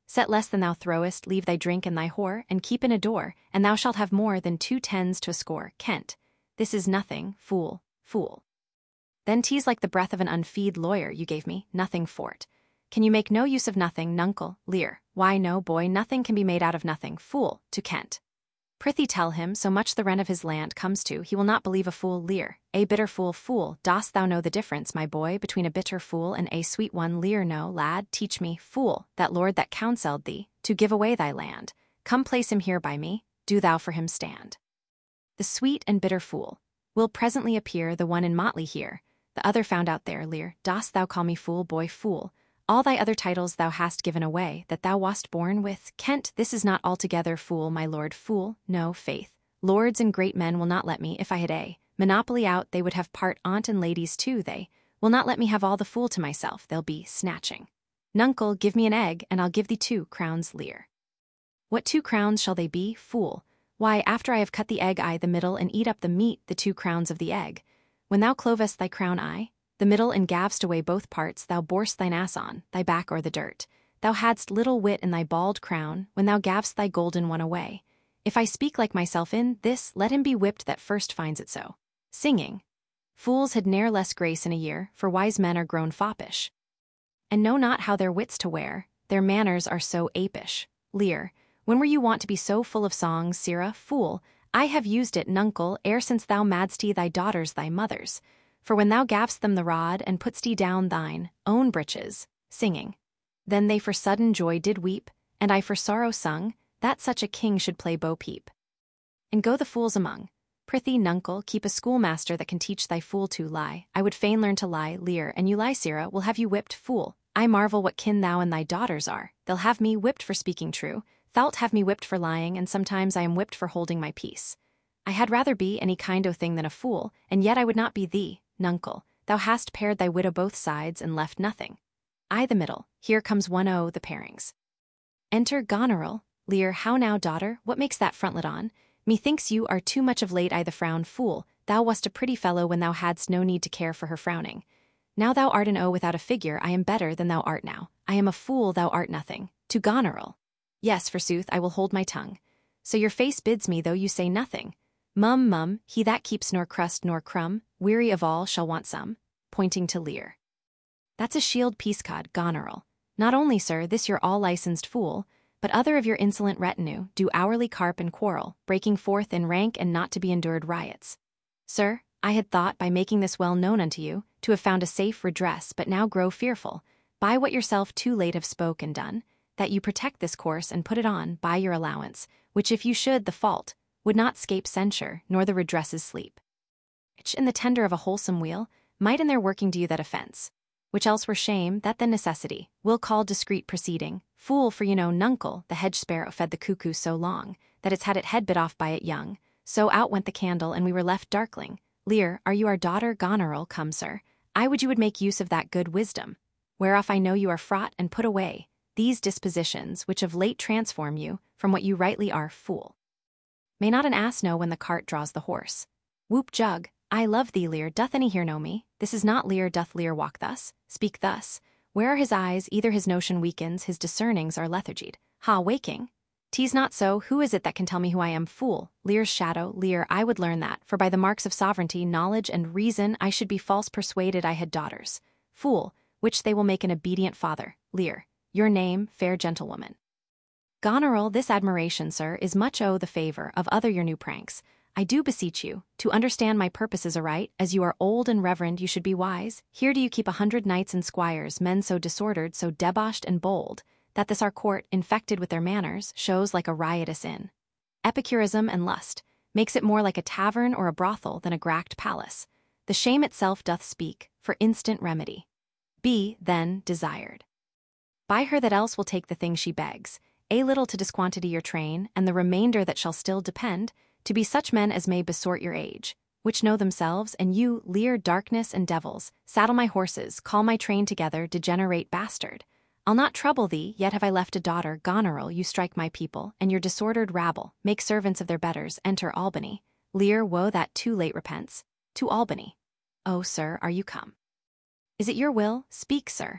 Set less than thou throwest, leave thy drink and thy whore, and keep in a door, and thou shalt have more than 2 tens to a score. Kent. This is nothing, fool, fool. Then 'tis like the breath of an unfeed lawyer you gave me, nothing for't. Can you make no use of nothing, nuncle, Lear? Why no, boy, nothing can be made out of nothing, fool, to Kent. Prithee tell him, so much the rent of his land comes to, he will not believe a fool, Lear. A bitter fool, fool, dost thou know the difference, my boy, between a bitter fool and a sweet one, Lear? No, lad, teach me, fool, that lord that counselled thee, to give away thy land. Come place him here by me, do thou for him stand. The sweet and bitter fool will presently appear, the one in motley here, the other found out there, Lear. Dost thou call me fool, boy, fool? All thy other titles thou hast given away, that thou wast born with. Kent, this is not altogether fool, my lord, fool, no, faith. Lords and great men will not let me, if I had a monopoly out, they would have part on't, and ladies too, they will not let me have all the fool to myself, they'll be snatching. Nuncle, give me an egg, and I'll give thee 2 crowns, Lear. What 2 crowns shall they be, fool? Why, after I have cut the egg the middle, and eat up the meat, the 2 crowns of the egg. When thou clovest thy crown the middle, and gav'st away both parts, thou borest thine ass on thy back o'er the dirt. Thou hadst little wit in thy bald crown, when thou gav'st thy golden one away. If I speak like myself in this, let him be whipped that first finds it so. Singing. Fools had ne'er less grace in a year, for wise men are grown foppish, and know not how their wits to wear, their manners are so apish. Lear, when were you wont to be so full of songs, sirrah, fool? I have used it, nuncle, ere since thou madst thy daughters thy mothers. For when thou gav'st them the rod, and putst down thine own breeches, singing, then they for sudden joy did weep, and I for sorrow sung, that such a king should play bo-peep. And go the fools among. Prithee, nuncle, keep a schoolmaster that can teach thy fool to lie. I would fain learn to lie, Lear, and you lie, sirrah, will have you whipped, fool. I marvel what kin thou and thy daughters are. They'll have me whipped for speaking true, thou'lt have me whipped for lying, and sometimes I am whipped for holding my peace. I had rather be any kind o' thing than a fool, and yet I would not be thee, nuncle. Thou hast pared thy wit o' both sides, and left nothing. I the middle, here comes one o' the parings. Enter Goneril. Lear, how now, daughter, what makes that frontlet on? Methinks you are too much of late the frown, fool. Thou wast a pretty fellow when thou hadst no need to care for her frowning. Now thou art an O without a figure, I am better than thou art now. I am a fool, thou art nothing. To Goneril. Yes, forsooth, I will hold my tongue. So your face bids me, though you say nothing. Mum, mum, he that keeps nor crust nor crumb, weary of all shall want some, pointing to Lear. That's a shield peascod, Goneril. Not only, sir, this your all-licensed fool, but other of your insolent retinue do hourly carp and quarrel, breaking forth in rank and not to be endured riots. Sir, I had thought, by making this well known unto you, to have found a safe redress, but now grow fearful, by what yourself too late have spoke and done, that you protect this course and put it on by your allowance, which if you should the fault, would not scape censure, nor the redresses sleep. Which in the tender of a wholesome weal, might in their working do you that offence, which else were shame, that then necessity, will call discreet proceeding. Fool, for you know, nuncle, the hedge sparrow fed the cuckoo so long, that it's had it head bit off by it young, so out went the candle, and we were left darkling. Lear, are you our daughter? Goneril, come, sir, I would you would make use of that good wisdom, whereof I know you are fraught, and put away these dispositions which of late transform you from what you rightly are, fool. May not an ass know when the cart draws the horse? Whoop jug, I love thee, Lear, doth any here know me? This is not Lear, doth Lear walk thus, speak thus? Where are his eyes? Either his notion weakens, his discernings are lethargied. Ha, waking? 'Tis not so, who is it that can tell me who I am, fool? Lear's shadow, Lear, I would learn that, for by the marks of sovereignty, knowledge, and reason, I should be false persuaded I had daughters. Fool, which they will make an obedient father. Lear, your name, fair gentlewoman. Goneril, this admiration, sir, is much the favour of other your new pranks. I do beseech you, to understand my purposes aright, as you are old and reverend, you should be wise. Here do you keep 100 knights and squires, men so disordered, so debauched and bold, that this our court, infected with their manners, shows like a riotous inn. Epicurism and lust makes it more like a tavern or a brothel than a gracked palace. The shame itself doth speak, for instant remedy. Be, then, desired. Buy her that else will take the thing she begs, a little to disquantity your train, and the remainder that shall still depend, to be such men as may besort your age, which know themselves, and you, Lear, darkness and devils, saddle my horses, call my train together, degenerate bastard. I'll not trouble thee, yet have I left a daughter, Goneril, you strike my people, and your disordered rabble, make servants of their betters, enter Albany. Lear, woe that too late repents. To Albany. Oh, sir, are you come? Is it your will? Speak, sir.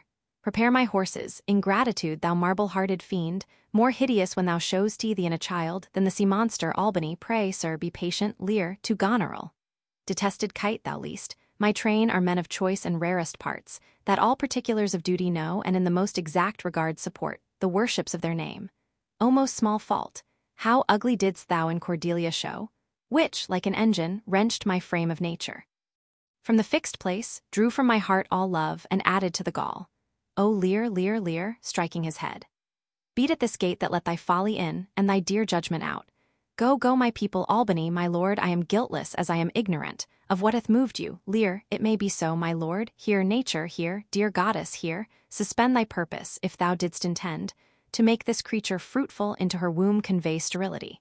Prepare my horses, ingratitude, thou marble-hearted fiend, more hideous when thou show'st thee in a child than the sea monster Albany. Pray, sir, be patient, Lear, to Goneril. Detested kite, thou least, my train are men of choice and rarest parts, that all particulars of duty know and in the most exact regard support the worships of their name. O most small fault, how ugly didst thou in Cordelia show, which, like an engine, wrenched my frame of nature. From the fixed place, drew from my heart all love, and added to the gall. O Lear, Lear, Lear, striking his head. Beat at this gate that let thy folly in, and thy dear judgment out. Go, go, my people, Albany, my lord, I am guiltless as I am ignorant of what hath moved you. Lear, it may be so, my lord, here, nature, here, dear goddess, here, suspend thy purpose, if thou didst intend, to make this creature fruitful, into her womb convey sterility.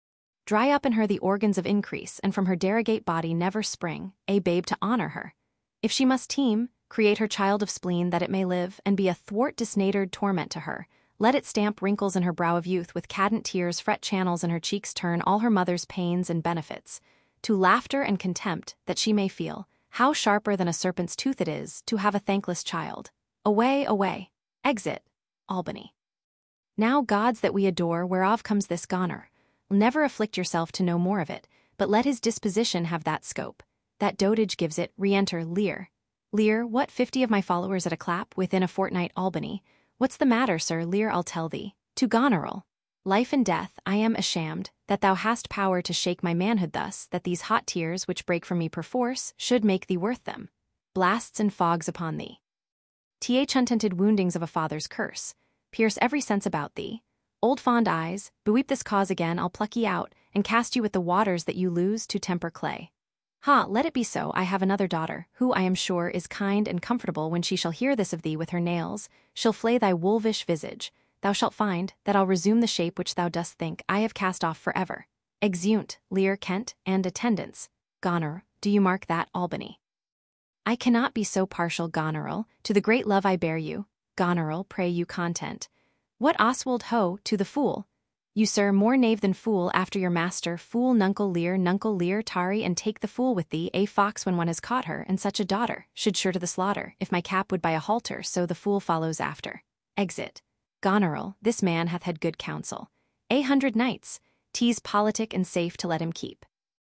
Dry up in her the organs of increase, and from her derogate body never spring, a babe to honor her. If she must teem, create her child of spleen that it may live, and be a thwart disnatur'd torment to her. Let it stamp wrinkles in her brow of youth with cadent tears, fret channels in her cheeks, turn all her mother's pains and benefits to laughter and contempt, that she may feel how sharper than a serpent's tooth it is to have a thankless child. Away, away. Exit. Albany. Now, gods that we adore, whereof comes this Goner? Never afflict yourself to know more of it, but let his disposition have that scope. That dotage gives it. Re-enter Lear. Lear, what, 50 of my followers at a clap within a fortnight? Albany. What's the matter, sir? Lear, I'll tell thee. To Goneril. Life and death, I am ashamed that thou hast power to shake my manhood thus, that these hot tears which break from me perforce should make thee worth them. Blasts and fogs upon thee. Untented woundings of a father's curse, pierce every sense about thee. Old fond eyes, beweep this cause again, I'll pluck ye out, and cast you with the waters that you lose to temper clay. Ha, let it be so. I have another daughter, who, I am sure, is kind and comfortable. When she shall hear this of thee with her nails, she'll flay thy wolvish visage. Thou shalt find that I'll resume the shape which thou dost think I have cast off forever. Exeunt, Lear, Kent, and attendants. Goner, do you mark that? Albany. I cannot be so partial, Goneril, to the great love I bear you. Goneril, pray you content. What, Oswald, ho, to the fool? You, sir, more knave than fool after your master, fool. Nuncle Lear, tarry and take the fool with thee, a fox when one has caught her, and such a daughter, should sure to the slaughter, if my cap would buy a halter, so the fool follows after. Exit. Goneril, this man hath had good counsel. 100 knights, 'tis politic and safe to let him keep.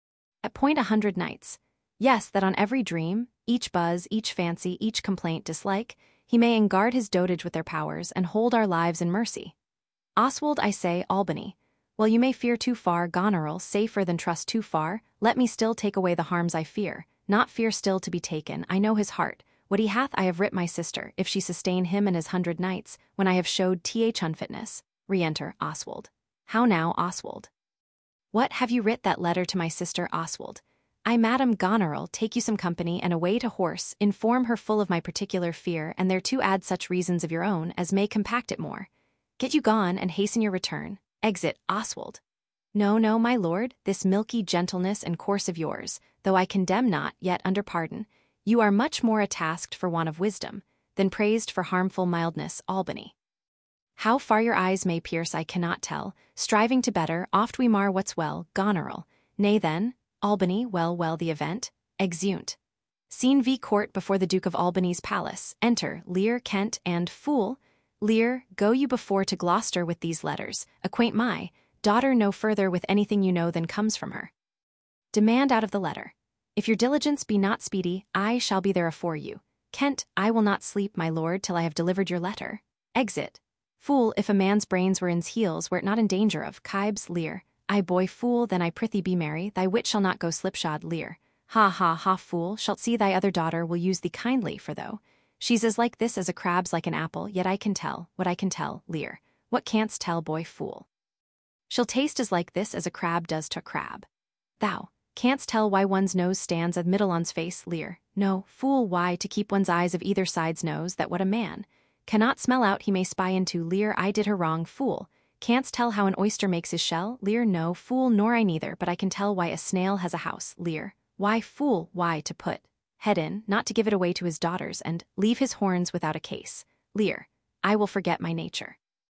At point 100 knights. Yes, that on every dream, each buzz, each fancy, each complaint, dislike, he may enguard his dotage with their powers, and hold our lives in mercy. Oswald, I say, Albany. Well, you may fear too far, Goneril, safer than trust too far. Let me still take away the harms I fear, not fear still to be taken. I know his heart. What he hath I have writ my sister, if she sustain him and his 100 knights, when I have showed unfitness. Re-enter Oswald. How now, Oswald? What, have you writ that letter to my sister? Oswald. I, Madam Goneril, take you some company and away to horse, inform her full of my particular fear, and thereto add such reasons of your own as may compact it more. Get you gone, and hasten your return. Exit, Oswald. No, no, my lord, this milky gentleness and course of yours, though I condemn not, yet under pardon, you are much more a-tasked for want of wisdom, than praised for harmful mildness. Albany. How far your eyes may pierce I cannot tell, striving to better, oft we mar what's well. Goneril. Nay then, Albany, well, the event. Exeunt. Scene v. Court before the Duke of Albany's palace. Enter Lear, Kent, and fool. Lear, go you before to Gloucester with these letters, acquaint my daughter no further with anything you know than comes from her. Demand out of the letter. If your diligence be not speedy, I shall be there afore you. Kent, I will not sleep, my lord, till I have delivered your letter. Exit. Fool, if a man's brains were in's heels, were it not in danger of Kibes. Lear. I, boy, fool, then I prithee be merry, thy wit shall not go slipshod. Lear. Ha, ha, ha, fool, shalt see thy other daughter will use thee kindly, for though she's as like this as a crab's like an apple, yet I can tell what I can tell. Lear. What canst tell, boy, fool? She'll taste as like this as a crab does to a crab. Thou canst tell why one's nose stands at middle on's face. Lear. No, fool, why, to keep one's eyes of either side's nose, that what a man cannot smell out he may spy into. Lear. I did her wrong. Fool. Canst tell how an oyster makes his shell? Lear. No, fool, nor I neither, but I can tell why a snail has a house. Lear. Why, fool, why, to put head in, not to give it away to his daughters, and leave his horns without a case. Lear. I will forget my nature.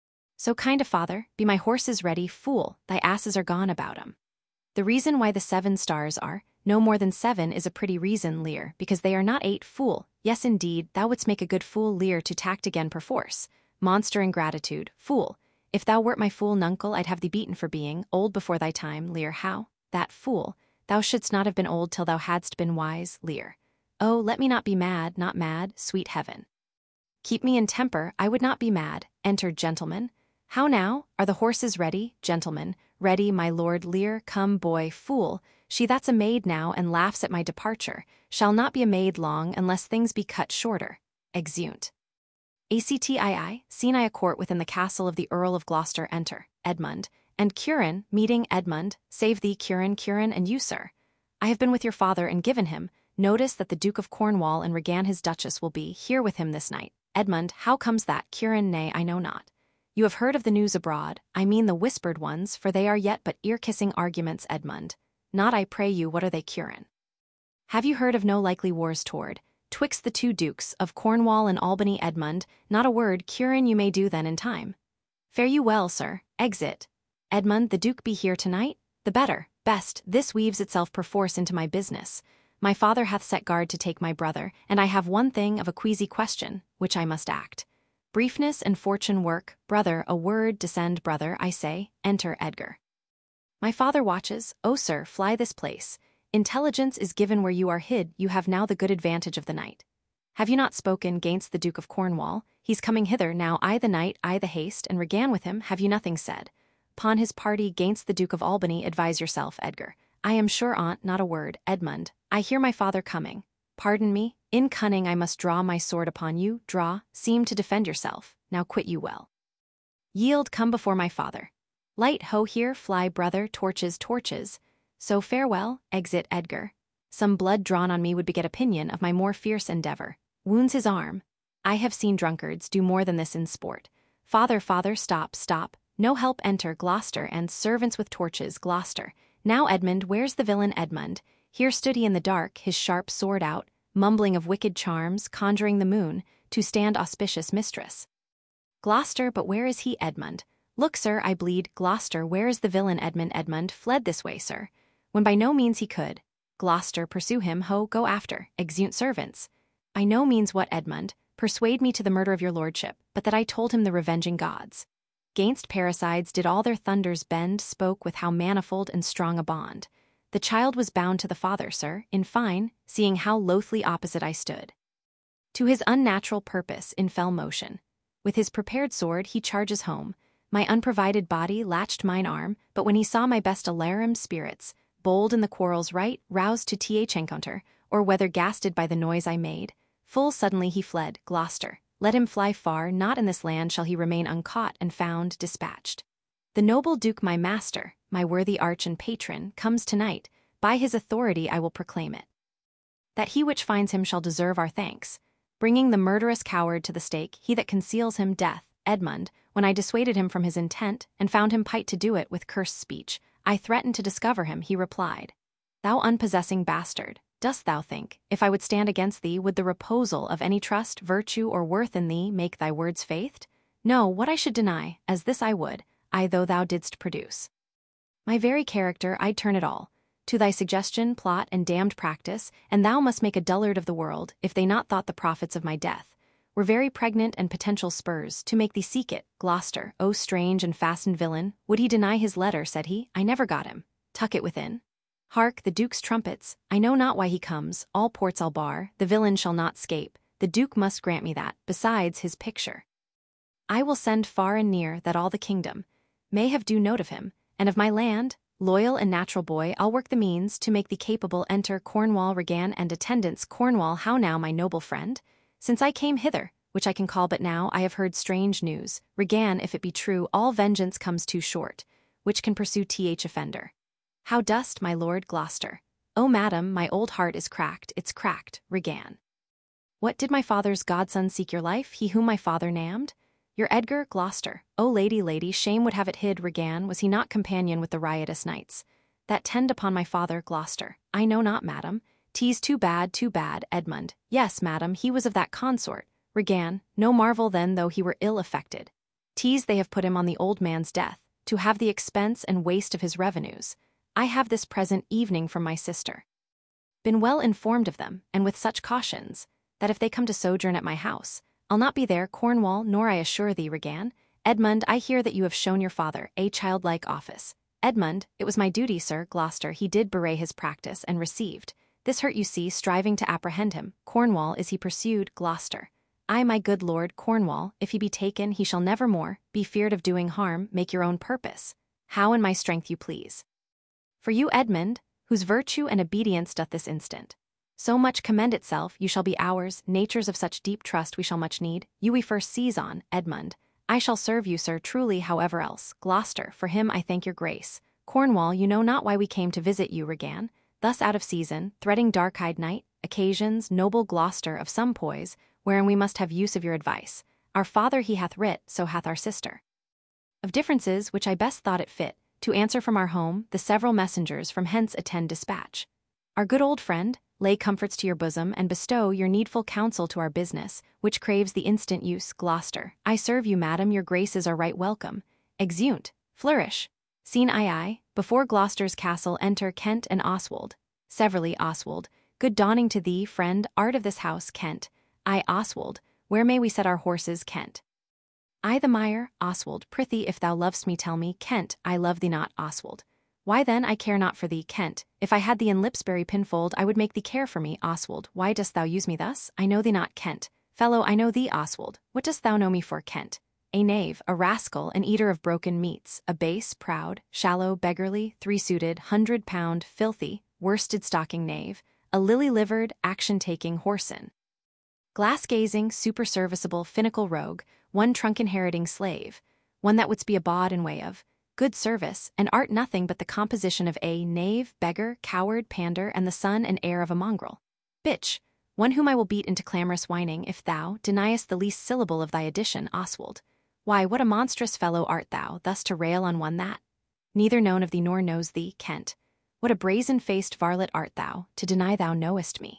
So kind a father, be my horses ready. Fool, thy asses are gone about 'em. The reason why the 7 stars are no more than 7 is a pretty reason. Lear. Because they are not 8. Fool, Yes, indeed, thou wouldst make a good fool, Lear, to tact again perforce. Monster ingratitude, fool. If thou wert my fool nuncle, I'd have thee beaten for being old before thy time, Lear. How? That fool. Thou shouldst not have been old till thou hadst been wise, Lear. Oh, let me not be mad, not mad, sweet heaven. Keep me in temper, I would not be mad. Enter, gentlemen. How now? Are the horses ready, gentlemen? Ready, my lord. Lear, come, boy, fool. She that's a maid now and laughs at my departure, shall not be a maid long unless things be cut shorter. Exeunt. Actii, seen I a court within the castle of the Earl of Gloucester. Enter, Edmund, and Curin, meeting. Edmund, save thee, Curin, Curin, and you, sir. I have been with your father and given him notice that the Duke of Cornwall and Regan his Duchess will be here with him this night. Edmund, how comes that? Curin, nay, I know not. You have heard of the news abroad, I mean the whispered ones, for they are yet but ear-kissing arguments. Edmund, not, I pray you, what are they? Curin. Have you heard of no likely wars toward twixt the two dukes of Cornwall and Albany? Edmund, not a word. Curin, you may do then in time. Fare you well, sir. Exit. Edmund, the Duke be here tonight? The better, best, this weaves itself perforce into my business. My father hath set guard to take my brother, and I have one thing of a queasy question, which I must act. Briefness and fortune work, brother, a word, descend, brother, I say, enter Edgar. My father watches, oh sir, fly this place. Intelligence is given where you are hid, you have now the good advantage of the night. Have you not spoken gainst the Duke of Cornwall? He's coming hither now, I the knight, I the haste, and Regan with him, have you nothing said? Upon his party gainst the Duke of Albany, advise yourself, Edgar. I am sure on't, not a word. Edmund, I hear my father coming. Pardon me, in cunning I must draw my sword upon you, draw, seem to defend yourself, now quit you well. Yield, come before my father. Light, ho, here, fly, brother, torches, torches. So farewell, exit Edgar. Some blood drawn on me would beget opinion of my more fierce endeavor. Wounds his arm. I have seen drunkards do more than this in sport. Father, father, stop, stop. No help, enter Gloucester and servants with torches. Gloucester. Now, Edmund, where's the villain? Edmund. Here stood he in the dark, his sharp sword out, mumbling of wicked charms, conjuring the moon, to stand auspicious mistress. Gloucester, but where is he? Edmund. Look, sir, I bleed. Gloucester, where is the villain? Edmund. Edmund fled this way, sir. When by no means he could. Gloucester, pursue him, ho, go after. Exeunt servants. By no means what, Edmund? Persuade me to the murder of your lordship, but that I told him the revenging gods. Gainst parricides did all their thunders bend, spoke with how manifold and strong a bond. The child was bound to the father, sir, in fine, seeing how loathly opposite I stood. To his unnatural purpose in fell motion. With his prepared sword he charges home. My unprovided body latched mine arm, but when he saw my best alarum spirits, bold in the quarrel's right, roused to th encounter, or whether gasted by the noise I made, full suddenly he fled. Gloucester, let him fly far, not in this land shall he remain uncaught and found dispatched. The noble Duke my master, my worthy arch and patron, comes tonight, by his authority I will proclaim it. That he which finds him shall deserve our thanks, bringing the murderous coward to the stake, he that conceals him death. Edmund, when I dissuaded him from his intent, and found him pight to do it with cursed speech, I threatened to discover him, he replied. Thou unpossessing bastard, dost thou think, if I would stand against thee, would the reposal of any trust, virtue, or worth in thee make thy words faithed? No, what I should deny, as this I would, I though thou didst produce. My very character I'd turn it all, to thy suggestion, plot, and damned practice, and thou must make a dullard of the world, if they not thought the profits of my death were very pregnant and potential spurs to make thee seek it. Gloucester, O strange and fastened villain, would he deny his letter, said he, I never got him. Tuck it within. Hark, the Duke's trumpets, I know not why he comes, all ports I'll bar, the villain shall not scape, the Duke must grant me that, besides his picture. I will send far and near, that all the kingdom may have due note of him, and of my land, loyal and natural boy, I'll work the means to make thee capable. Enter Cornwall, Regan, and attendants. Cornwall, how now, my noble friend? Since I came hither, which I can call but now, I have heard strange news. Regan, if it be true, all vengeance comes too short, which can pursue th offender. How dost, my lord? Gloucester. O madam, my old heart is cracked, it's cracked. Regan. What, did my father's godson seek your life, he whom my father named? Your Edgar? Gloucester. O lady, lady, shame would have it hid. Regan, was he not companion with the riotous knights that tend upon my father? Gloucester. I know not, madam. 'Tis too bad, too bad. Edmund. Yes, madam, he was of that consort. Regan. No marvel then, though he were ill affected. 'Tis they have put him on the old man's death, to have the expense and waste of his revenues. I have this present evening from my sister been well informed of them, and with such cautions, that if they come to sojourn at my house, I'll not be there, Cornwall, nor I assure thee, Regan. Edmund, I hear that you have shown your father a childlike office. Edmund, it was my duty, sir, Gloucester, he did bewray his practice, and received. This hurt you see, striving to apprehend him. Cornwall, is he pursued, Gloucester? Ay, my good lord, Cornwall, if he be taken, he shall never more be feared of doing harm, make your own purpose. How in my strength you please. For you, Edmund, whose virtue and obedience doth this instant so much commend itself, you shall be ours, natures of such deep trust we shall much need, you we first seize on, Edmund. I shall serve you, sir, truly, however else. Gloucester, for him I thank your grace. Cornwall, you know not why we came to visit you, Regan. Thus out of season, threading dark-eyed night, occasions, noble Gloucester of some poise, wherein we must have use of your advice. Our father he hath writ, so hath our sister. Of differences which I best thought it fit, to answer from our home, the several messengers from hence attend dispatch. Our good old friend, lay comforts to your bosom, and bestow your needful counsel to our business, which craves the instant use, Gloucester. I serve you, madam, your graces are right welcome. Exeunt, flourish. Scene I. Before Gloucester's castle enter Kent and Oswald. Severally, Oswald. Good dawning to thee, friend, art of this house, Kent. I, Oswald. Where may we set our horses, Kent? I, the mire, Oswald. Prithee, if thou lovest me, tell me, Kent. I love thee not, Oswald. Why then I care not for thee, Kent. If I had thee in Lipsbury pinfold, I would make thee care for me, Oswald. Why dost thou use me thus? I know thee not, Kent. Fellow, I know thee, Oswald. What dost thou know me for, Kent? A knave, a rascal, an eater of broken meats, a base, proud, shallow, beggarly, three-suited, 100-pound, filthy, worsted-stocking knave, a lily-livered, action-taking whoreson. Glass-gazing, superserviceable, finical rogue, one trunk-inheriting slave, one that wouldst be a bawd in way of good service, and art nothing but the composition of a knave, beggar, coward, pander, and the son and heir of a mongrel. Bitch, one whom I will beat into clamorous whining if thou deniest the least syllable of thy addition, Oswald. Why, what a monstrous fellow art thou, thus to rail on one that neither known of thee nor knows thee, Kent. What a brazen-faced varlet art thou, to deny thou knowest me.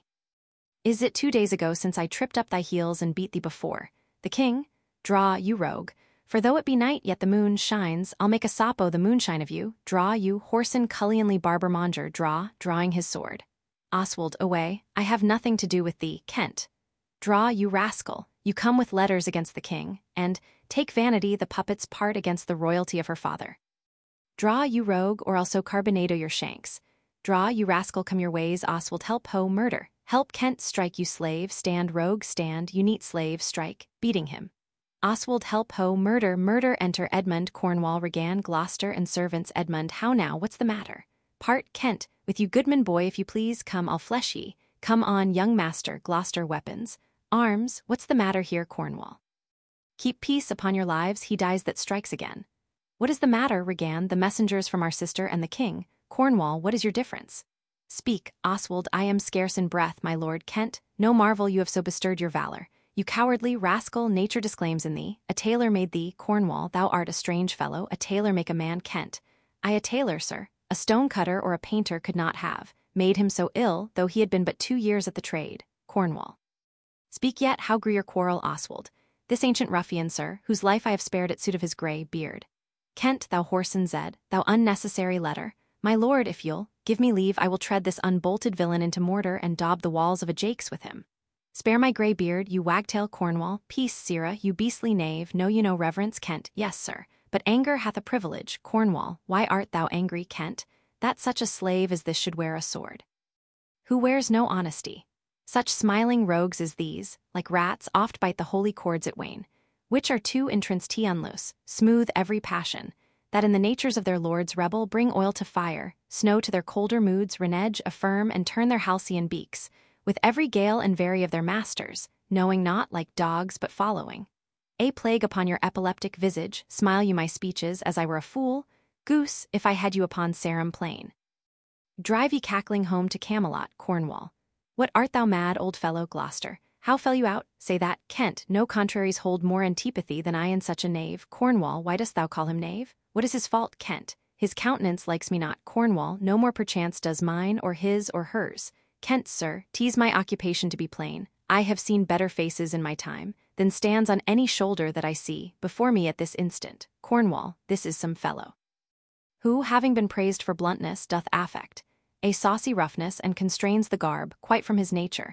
Is it 2 days ago since I tripped up thy heels and beat thee before the king? Draw, you rogue. For though it be night, yet the moon shines, I'll make a soppo the moonshine of you. Draw, you whoreson cullionly barber monger, draw, drawing his sword. Oswald, away, I have nothing to do with thee, Kent. Draw, you rascal, you come with letters against the king, and take vanity the puppet's part against the royalty of her father. Draw, you rogue, or I'll so carbonado your shanks. Draw, you rascal, come your ways, Oswald, help, ho, murder. Help, Kent, strike, you slave, stand, rogue, stand, you neat slave, strike, beating him. Oswald, help, ho, murder, murder, enter Edmund, Cornwall, Regan, Gloucester, and servants. Edmund, how now, what's the matter? Part, Kent, with you, goodman boy, if you please, come, I'll flesh ye. Come on, young master, Gloucester, weapons. Arms, what's the matter here, Cornwall? Keep peace upon your lives, he dies that strikes again. What is the matter, Regan, the messengers from our sister and the king? Cornwall, what is your difference? Speak, Oswald, I am scarce in breath, my lord. Kent, no marvel you have so bestirred your valor. You cowardly rascal, nature disclaims in thee. A tailor made thee, Cornwall, thou art a strange fellow. A tailor make a man, Kent. I a tailor, sir. A stone-cutter or a painter could not have made him so ill, though he had been but 2 years at the trade. Cornwall. Speak yet, how grew your quarrel, Oswald? This ancient ruffian, sir, whose life I have spared at suit of his grey beard. Kent, thou whoreson Zed, thou unnecessary letter. My lord, if you'll give me leave, I will tread this unbolted villain into mortar and daub the walls of a jakes with him. Spare my grey beard, you wagtail, Cornwall. Peace, sirrah, you beastly knave. Know you no reverence, Kent? Yes, sir. But anger hath a privilege, Cornwall. Why art thou angry, Kent? That such a slave as this should wear a sword. Who wears no honesty. Such smiling rogues as these, like rats, oft bite the holy cords at wane, which are too entrance tea unloose, smooth every passion, that in the natures of their lords rebel, bring oil to fire, snow to their colder moods, renege, affirm, and turn their halcyon beaks, with every gale and vary of their masters, knowing not like dogs but following. A plague upon your epileptic visage, smile you my speeches as I were a fool, goose, if I had you upon Sarum plain. Drive ye cackling home to Camelot, Cornwall. What art thou mad, old fellow, Gloucester? How fell you out? Say that, Kent, no contraries hold more antipathy than I in such a knave. Cornwall, why dost thou call him knave? What is his fault, Kent? His countenance likes me not, Cornwall, no more perchance does mine or his or hers. Kent, sir, 'tis my occupation to be plain. I have seen better faces in my time than stands on any shoulder that I see before me at this instant. Cornwall, this is some fellow who, having been praised for bluntness, doth affect a saucy roughness and constrains the garb quite from his nature.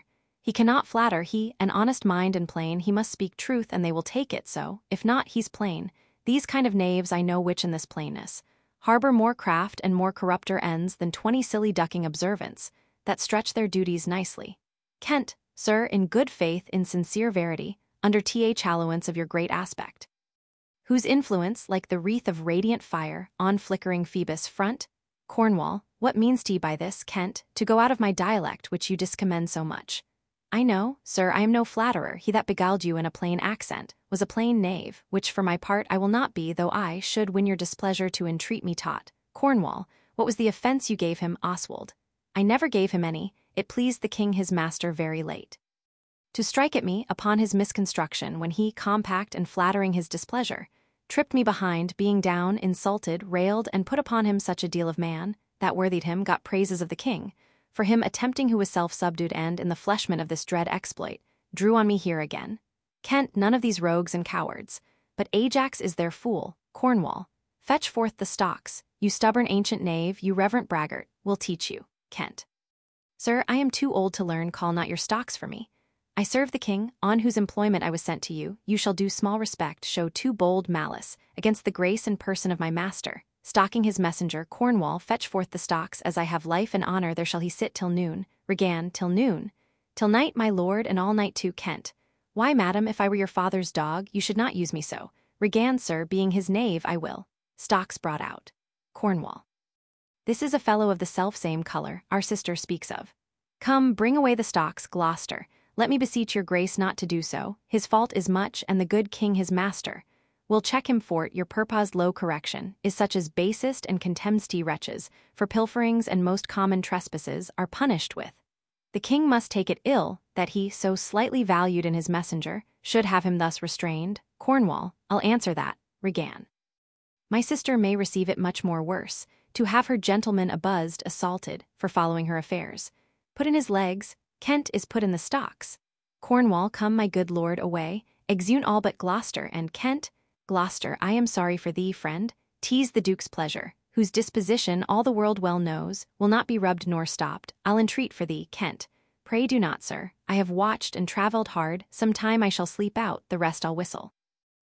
He cannot flatter, he, an honest mind and plain, he must speak truth and they will take it so, if not, he's plain. These kind of knaves I know which in this plainness harbor more craft and more corrupter ends than 20 silly ducking observants, that stretch their duties nicely. Kent, sir, in good faith, in sincere verity, under hallowance of your great aspect, whose influence, like the wreath of radiant fire, on flickering Phoebus' front, Cornwall, what means to ye by this, Kent, to go out of my dialect which you discommend so much? I know, sir, I am no flatterer, he that beguiled you in a plain accent, was a plain knave, which for my part I will not be, though I should win your displeasure to entreat me taught. Cornwall, what was the offence you gave him, Oswald? I never gave him any, it pleased the king his master very late to strike at me upon his misconstruction when he, compact and flattering his displeasure, tripped me behind, being down, insulted, railed, and put upon him such a deal of man, that worthied him got praises of the king, for him attempting who was self-subdued and, in the fleshment of this dread exploit, drew on me here again. Kent, none of these rogues and cowards, but Ajax is their fool, Cornwall. Fetch forth the stocks, you stubborn ancient knave, you reverent braggart, will teach you, Kent. Sir, I am too old to learn, call not your stocks for me. I serve the king, on whose employment I was sent to you, you shall do small respect, show too bold malice, against the grace and person of my master. Stalking his messenger, Cornwall, fetch forth the stocks, as I have life and honor there shall he sit till noon, Regan, till noon. Till night, my lord, and all night too, Kent. Why, madam, if I were your father's dog, you should not use me so. Regan, sir, being his knave, I will. Stocks brought out. Cornwall. This is a fellow of the self-same color our sister speaks of. Come, bring away the stocks, Gloucester. Let me beseech your grace not to do so. His fault is much, and the good king his master will check him for't. Your purpose low correction is such as basest and contemned wretches, for pilferings and most common trespasses, are punished with. The king must take it ill, that he, so slightly valued in his messenger, should have him thus restrained. Cornwall, I'll answer that, Regan. My sister may receive it much more worse, to have her gentleman abuzzed, assaulted, for following her affairs. Put in his legs, Kent is put in the stocks. Cornwall, come my good lord away, exeunt all but Gloucester, and Kent. Gloucester, I am sorry for thee, friend, 'tis the duke's pleasure, whose disposition all the world well knows, will not be rubbed nor stopped. I'll entreat for thee, Kent. Pray do not, sir, I have watched and travelled hard, some time I shall sleep out, the rest I'll whistle.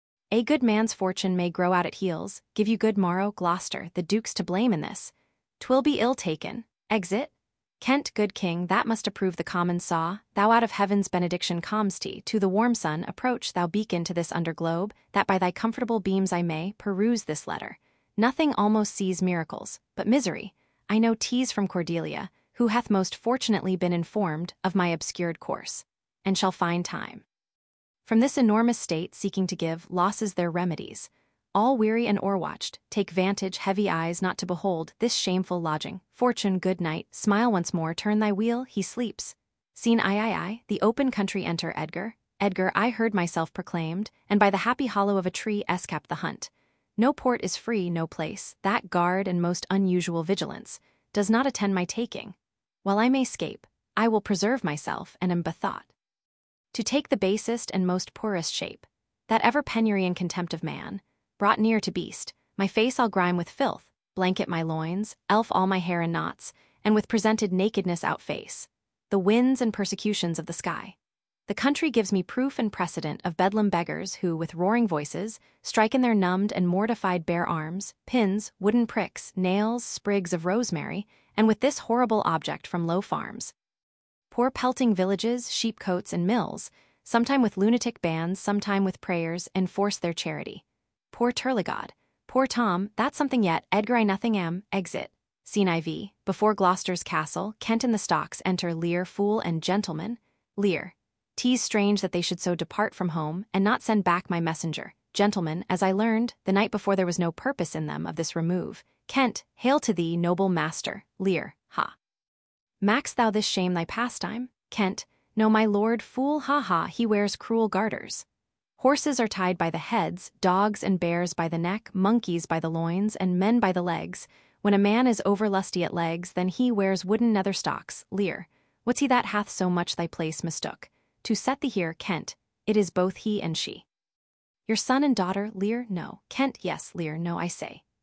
A good man's fortune may grow out at heels, give you good morrow, Gloucester, the duke's to blame in this. 'Twill be ill taken. Exit. Kent, good king, that must approve the common saw, thou out of heaven's benediction com'st to the warm sun, approach thou beacon to this under globe, that by thy comfortable beams I may peruse this letter. Nothing almost sees miracles, but misery. I know 'tis from Cordelia, who hath most fortunately been informed of my obscured course, and shall find time. From this enormous state seeking to give losses their remedies, all weary and o'erwatched, take vantage, heavy eyes not to behold this shameful lodging. Fortune, good night, smile once more, turn thy wheel, he sleeps. Scene I, the open country enter Edgar. Edgar, I heard myself proclaimed, and by the happy hollow of a tree escaped the hunt. No port is free, no place, that guard and most unusual vigilance does not attend my taking. While I may scape, I will preserve myself, and am bethought to take the basest and most poorest shape, that ever penury and contempt of man, brought near to beast, my face I'll grime with filth, blanket my loins, elf all my hair in knots, and with presented nakedness outface the winds and persecutions of the sky. The country gives me proof and precedent of bedlam beggars who, with roaring voices, strike in their numbed and mortified bare arms, pins, wooden pricks, nails, sprigs of rosemary, and with this horrible object from low farms. Poor pelting villages, sheepcotes, and mills, sometime with lunatic bands, sometime with prayers, enforce their charity. Poor Turligod, poor Tom, that's something yet, Edgar I nothing am, exit. Scene IV, before Gloucester's castle, Kent and the stocks enter Lear, fool and gentleman. Lear, 'tis strange that they should so depart from home, and not send back my messenger. Gentlemen, as I learned, the night before there was no purpose in them of this remove. Kent, hail to thee, noble master. Lear, ha. Max thou this shame thy pastime? Kent, no my lord, fool, ha ha, he wears cruel garters. Horses are tied by the heads, dogs and bears by the neck, monkeys by the loins, and men by the legs. When a man is over lusty at legs, then he wears wooden nether stocks. Lear, what's he that hath so much thy place mistook? To set thee here, Kent, it is both he and she. Your son and daughter, Lear, no. Kent, yes, Lear, no, I say.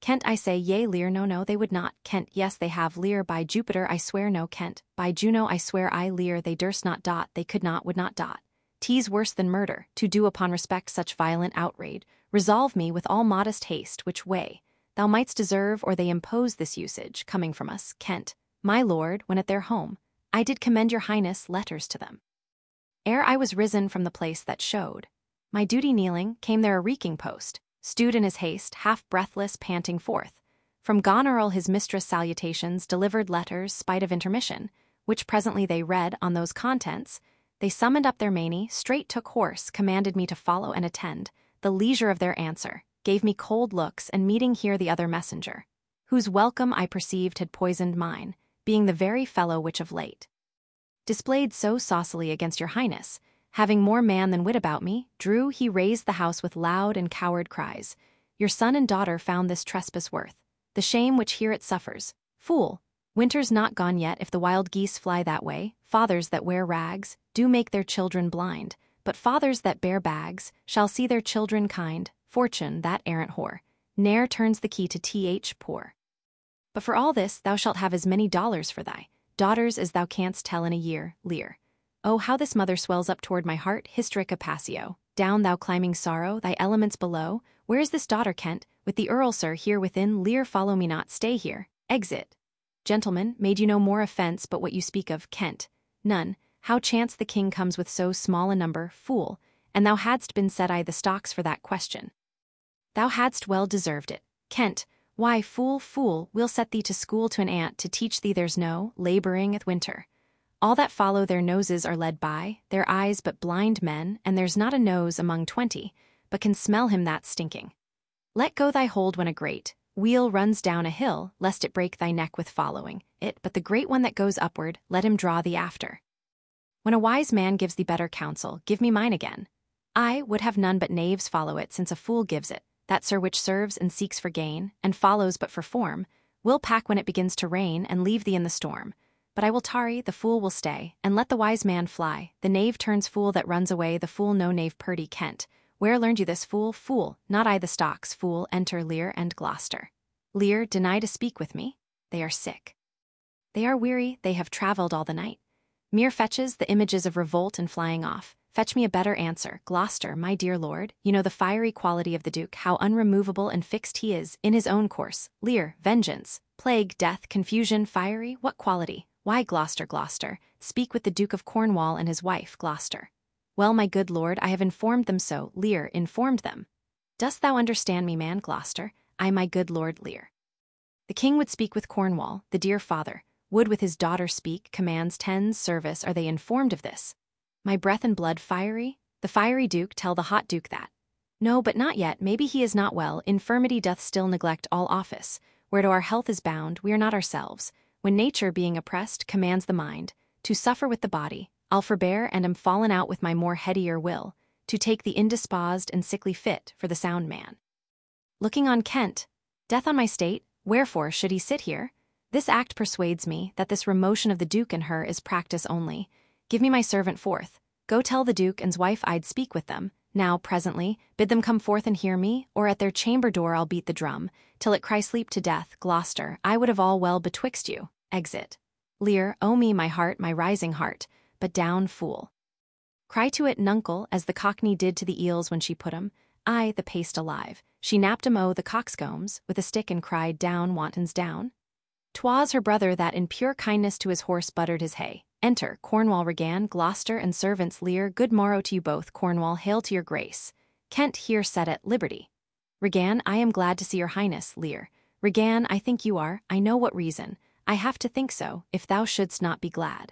Kent, I say, yea, Lear, no, no, they would not. Kent, yes, they have. Lear, by Jupiter, I swear, no. Kent, by Juno, I swear, I. Lear, they durst not. They could not, would not. 'Tis worse than murder, to do upon respect such violent outrage. Resolve me with all modest haste which way thou mightst deserve, or they impose this usage, coming from us. Kent, my lord, when at their home, I did commend your highness letters to them. Ere I was risen from the place that showed my duty kneeling, came there a reeking post, stewed in his haste, half breathless, panting forth. From Goneril his mistress salutations, delivered letters, spite of intermission, which presently they read. On those contents, they summoned up their many, straight took horse, commanded me to follow and attend. The leisure of their answer gave me cold looks, and meeting here the other messenger, whose welcome I perceived had poisoned mine, being the very fellow which of late displayed so saucily against your highness, having more man than wit about me, drew he raised the house with loud and coward cries. Your son and daughter found this trespass worth the shame which here it suffers. Fool, winter's not gone yet if the wild geese fly that way. Fathers that wear rags do make their children blind, but fathers that bear bags shall see their children kind. Fortune, that errant whore, ne'er turns the key to th poor. But for all this thou shalt have as many dollars for thy daughters as thou canst tell in a year. Lear. Oh, how this mother swells up toward my heart. Hysterica passio. Down, thou climbing sorrow, thy elements below. Where is this daughter, Kent? With the earl, sir, here within. Lear, follow me not, stay here. Exit. Gentlemen, made you no more offense but what you speak of. Kent. None. How chance the king comes with so small a number? Fool. And thou hadst been set I the stocks for that question. Thou hadst well deserved it. Kent. Why, fool, fool, we'll set thee to school to an ant to teach thee there's no laboring at winter. All that follow their noses are led by their eyes, but blind men, and there's not a nose among 20, but can smell him that's stinking. Let go thy hold when a great wheel runs down a hill, lest it break thy neck with following it, but the great one that goes upward, let him draw thee after. When a wise man gives thee better counsel, give me mine again. I would have none but knaves follow it, since a fool gives it, that sir which serves and seeks for gain, and follows but for form, will pack when it begins to rain, and leave thee in the storm. But I will tarry, the fool will stay, and let the wise man fly. The knave turns fool that runs away, the fool no knave. Purdy. Kent. Where learned you this, fool? Fool, not I the stocks. Fool, enter Lear and Gloucester. Lear, deny to speak with me. They are sick. They are weary, they have travelled all the night. Mere fetches, the images of revolt and flying off. Fetch me a better answer. Gloucester, my dear lord, you know the fiery quality of the duke, how unremovable and fixed he is in his own course. Lear, vengeance, plague, death, confusion, fiery, what quality? Why, Gloucester, Gloucester, speak with the Duke of Cornwall and his wife, Gloucester. Well, my good lord, I have informed them so. Lear, informed them. Dost thou understand me, man? Gloucester, I, my good lord. Lear. The king would speak with Cornwall, the dear father, would with his daughter speak, commands tens service. Are they informed of this? My breath and blood fiery? The fiery duke, tell the hot duke that. No, but not yet, maybe he is not well, infirmity doth still neglect all office, where to our health is bound, we are not ourselves. When nature, being oppressed, commands the mind to suffer with the body, I'll forbear and am fallen out with my more headier will, to take the indisposed and sickly fit for the sound man. Looking on Kent, death on my state, wherefore should he sit here? This act persuades me that this remotion of the duke and her is practice only. Give me my servant forth. Go tell the duke and's wife I'd speak with them. Now, presently, bid them come forth and hear me, or at their chamber door I'll beat the drum, till it cry sleep to death. Gloucester, I would have all well betwixt you. Exit. Lear, oh me, my heart, my rising heart, but down, fool. Cry to it, nuncle, as the cockney did to the eels when she put 'em. I, the paste alive. She napped 'em o' the coxcombs with a stick and cried, down, wantons, down. 'Twas her brother that in pure kindness to his horse buttered his hay. Enter, Cornwall, Regan, Gloucester, and servants. Lear, good morrow to you both. Cornwall, hail to your grace. Kent, here set at liberty. Regan, I am glad to see your highness. Lear. Regan, I think you are, I know what reason. I have to think so, if thou shouldst not be glad.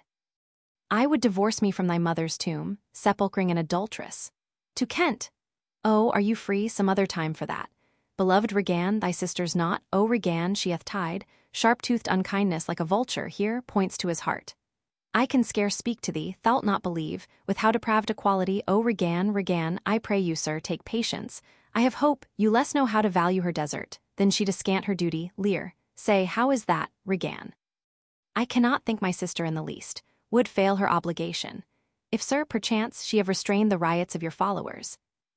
I would divorce me from thy mother's tomb, sepulchring an adulteress. To Kent. Oh, are you free? Some other time for that. Beloved Regan, thy sister's not. O Regan, she hath tied sharp-toothed unkindness like a vulture. Here points to his heart. I can scarce speak to thee, thou'lt not believe, with how depraved a quality. O Regan, Regan, I pray you, sir, take patience. I have hope you less know how to value her desert than she to scant her duty. Lear. Say, how is that, Regan? I cannot think my sister in the least would fail her obligation. If, sir, perchance she have restrained the riots of your followers.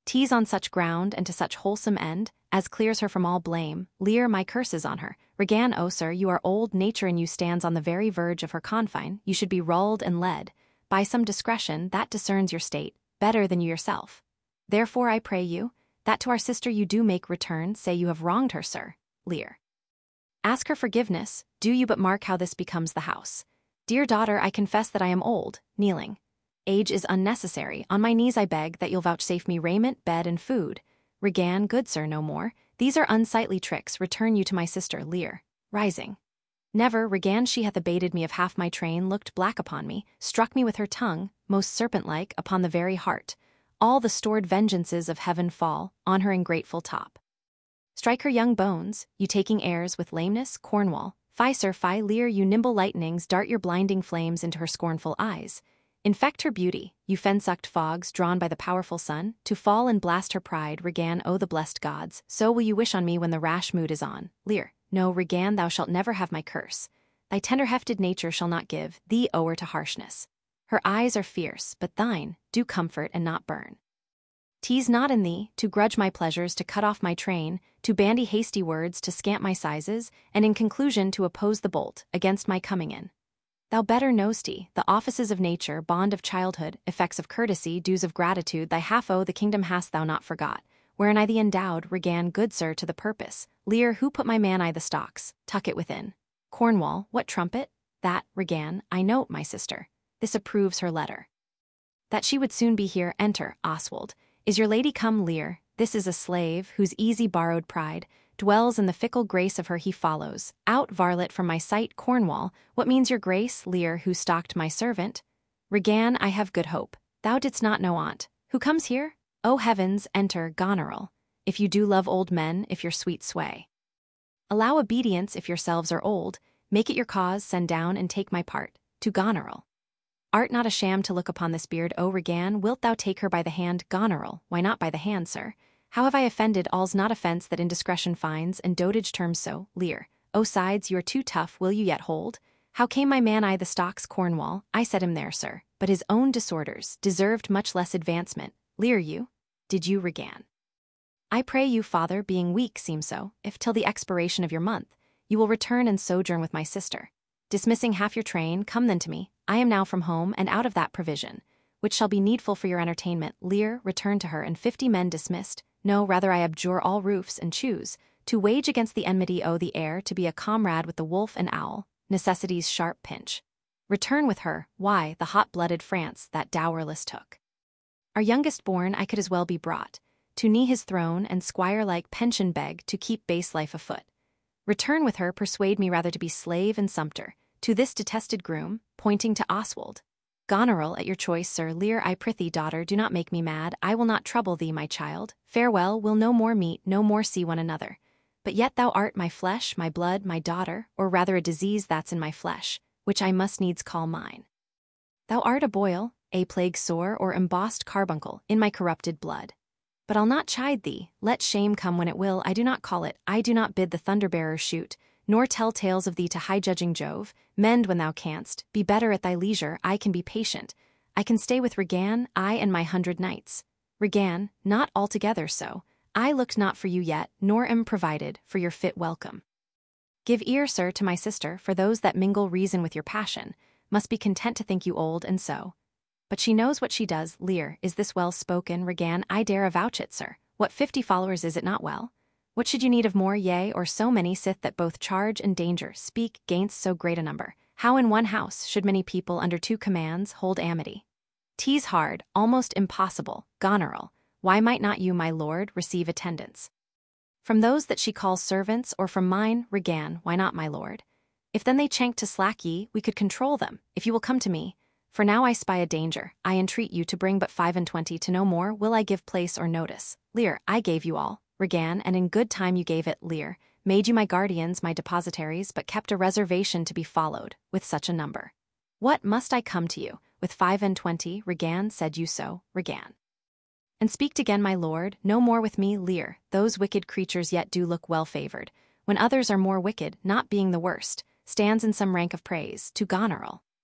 Tease on such ground and to such wholesome end, as clears her from all blame, Lear my curses on her. Regan, oh sir, you are old, nature in you stands on the very verge of her confine, you should be rulled and led, by some discretion that discerns your state, better than you yourself. Therefore I pray you, that to our sister you do make return, say you have wronged her, sir. Lear. Ask her forgiveness, do you but mark how this becomes the house. Dear daughter, I confess that I am old, kneeling. Age is unnecessary, on my knees I beg that you'll vouchsafe me raiment, bed, and food. Regan, good sir, no more, these are unsightly tricks, return you to my sister, Lear. Rising. Never, Regan, she hath abated me of half my train, looked black upon me, struck me with her tongue, most serpent-like, upon the very heart. All the stored vengeances of heaven fall on her ingrateful top. Strike her young bones, you taking airs with lameness, Cornwall. Fie, sir, fie, Lear, you nimble lightnings, dart your blinding flames into her scornful eyes. Infect her beauty, you fen-sucked fogs drawn by the powerful sun, to fall and blast her pride, Regan, O the blessed gods, so will you wish on me when the rash mood is on. Lear. No, Regan, thou shalt never have my curse. Thy tender-hefted nature shall not give thee o'er to harshness. Her eyes are fierce, but thine do comfort and not burn. Tease not in thee, to grudge my pleasures, to cut off my train, to bandy hasty words, to scant my sizes, and in conclusion to oppose the bolt against my coming in. Thou better know'st the offices of nature, bond of childhood, effects of courtesy, dues of gratitude, thy half-o' the kingdom hast thou not forgot, wherein I thee endowed, Regan, good sir, to the purpose. Lear, who put my man I the stocks, tuck it within. Cornwall, what trumpet? That, Regan, I note, my sister. This approves her letter. That she would soon be here, enter, Oswald. Is your lady come, Lear? This is a slave, whose easy borrowed pride dwells in the fickle grace of her he follows. Out, varlet, from my sight, Cornwall, what means your grace, Lear, who stalked my servant? Regan, I have good hope. Thou didst not know on't. Who comes here? O heavens, enter, Goneril. If you do love old men, if your sweet sway. Allow obedience if yourselves are old, make it your cause, send down and take my part, to Goneril. Art not ashamed to look upon this beard, O Regan, wilt thou take her by the hand, Goneril? Why not by the hand, sir? How have I offended? All's not offense that indiscretion finds, and dotage terms so. Lear. O sides, you are too tough, will you yet hold? How came my man I the stocks, Cornwall? I set him there, sir, but his own disorders deserved much less advancement. Lear, you? Did you, Regan? I pray you, father, being weak seem so, if till the expiration of your month, you will return and sojourn with my sister. Dismissing half your train, come then to me. I am now from home, and out of that provision, which shall be needful for your entertainment. Lear, return to her, and 50 men dismissed. No, rather I abjure all roofs, and choose to wage against the enmity o' the air, to be a comrade with the wolf and owl, necessity's sharp pinch. Return with her, why, the hot-blooded France that dowerless took. Our youngest born I could as well be brought to knee his throne, and squire-like pension beg to keep base life afoot. Return with her, persuade me rather to be slave and sumpter to this detested groom, pointing to Oswald. Goneril, at your choice, sir. Lear, I prithee, daughter, do not make me mad. I will not trouble thee, my child. Farewell, we'll no more meet, no more see one another. But yet thou art my flesh, my blood, my daughter, or rather a disease that's in my flesh, which I must needs call mine. Thou art a boil, a plague sore, or embossed carbuncle in my corrupted blood. But I'll not chide thee, let shame come when it will, I do not call it, I do not bid the thunder-bearer shoot, nor tell tales of thee to high-judging Jove. Mend when thou canst, be better at thy leisure. I can be patient. I can stay with Regan, I and my 100 knights. Regan, not altogether so. I looked not for you yet, nor am provided for your fit welcome. Give ear, sir, to my sister, for those that mingle reason with your passion must be content to think you old and so. But she knows what she does. Lear, is this well spoken, Regan? I dare avouch it, sir. What 50 followers is it not well? What should you need of more, yea, or so many sith that both charge and danger speak gainst so great a number? How in one house should many people under 2 commands hold amity? 'Tis hard, almost impossible, Goneril. Why might not you, my lord, receive attendance? From those that she calls servants, or from mine, Regan, why not, my lord? If then they chank to slack ye, we could control them, if you will come to me. For now I spy a danger, I entreat you to bring but 25, to no more will I give place or notice. Lear, I gave you all, Regan, and in good time you gave it. Lear, made you my guardians, my depositaries, but kept a reservation to be followed, with such a number. What, must I come to you, with 25, Regan, said you so, Regan? And speaked again, my lord, no more with me, Lear, those wicked creatures yet do look well favored, when others are more wicked, not being the worst, stands in some rank of praise, to Goneril.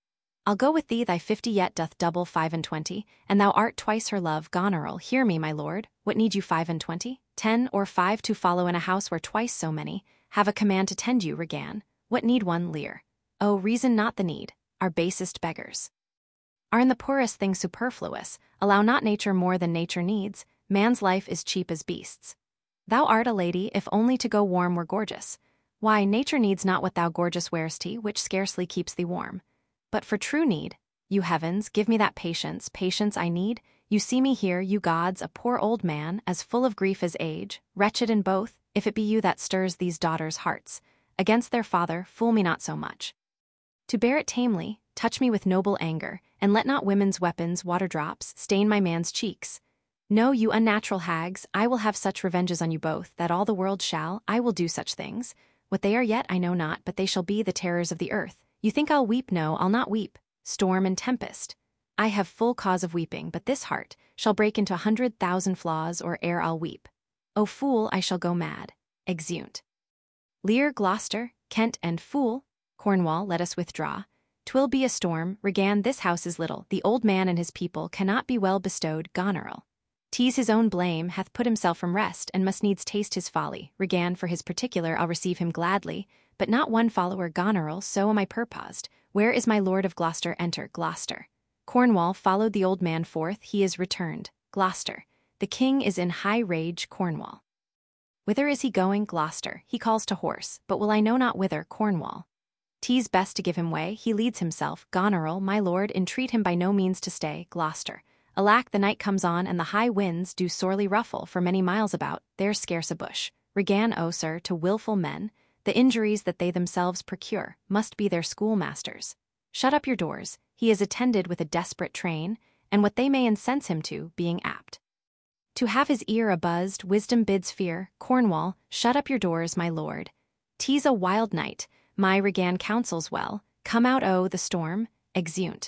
I'll go with thee, thy 50 yet doth double 5 and 20, and thou art twice her love. Goneril, hear me, my lord, what need you 5 and 20? 10 or 5 to follow in a house where twice so many have a command to tend you. Regan, what need one? Lear, oh, reason not the need, our basest beggars are in the poorest thing superfluous, allow not nature more than nature needs, man's life is cheap as beasts. Thou art a lady, if only to go warm were gorgeous. Why, nature needs not what thou gorgeous wearest, which scarcely keeps thee warm. But for true need, you heavens, give me that patience, patience I need. You see me here, you gods, a poor old man, as full of grief as age, wretched in both, if it be you that stirs these daughters' hearts. Against their father, fool me not so much. To bear it tamely, touch me with noble anger, and let not women's weapons, water drops, stain my man's cheeks. No, you unnatural hags, I will have such revenges on you both, that all the world shall, I will do such things. What they are yet I know not, but they shall be the terrors of the earth. You think I'll weep? No, I'll not weep. Storm and tempest. I have full cause of weeping, but this heart shall break into 100,000 flaws, or ere I'll weep. O fool, I shall go mad. Exeunt. Lear, Gloucester, Kent, and fool. Cornwall, let us withdraw. 'Twill be a storm. Regan, this house is little. The old man and his people cannot be well bestowed. Goneril, 'tis his own blame, hath put himself from rest, and must needs taste his folly. Regan, for his particular I'll receive him gladly, but not one follower. Goneril, so am I purposed. Where is my lord of Gloucester? Enter. Gloucester. Cornwall followed the old man forth. He is returned. Gloucester. The king is in high rage. Cornwall. Whither is he going? Gloucester. He calls to horse, but will I know not whither. Cornwall. 'Tis best to give him way, he leads himself. Goneril, my lord, entreat him by no means to stay. Gloucester. Alack, the night comes on, and the high winds do sorely ruffle for many miles about, there's scarce a bush. Regan, oh sir, to wilful men, the injuries that they themselves procure must be their schoolmasters. Shut up your doors, he is attended with a desperate train, and what they may incense him to, being apt to have his ear a-buzzed, wisdom bids fear. Cornwall, shut up your doors, my lord. 'Tis a wild night, my Regan counsels well, come out o' the storm. Exeunt.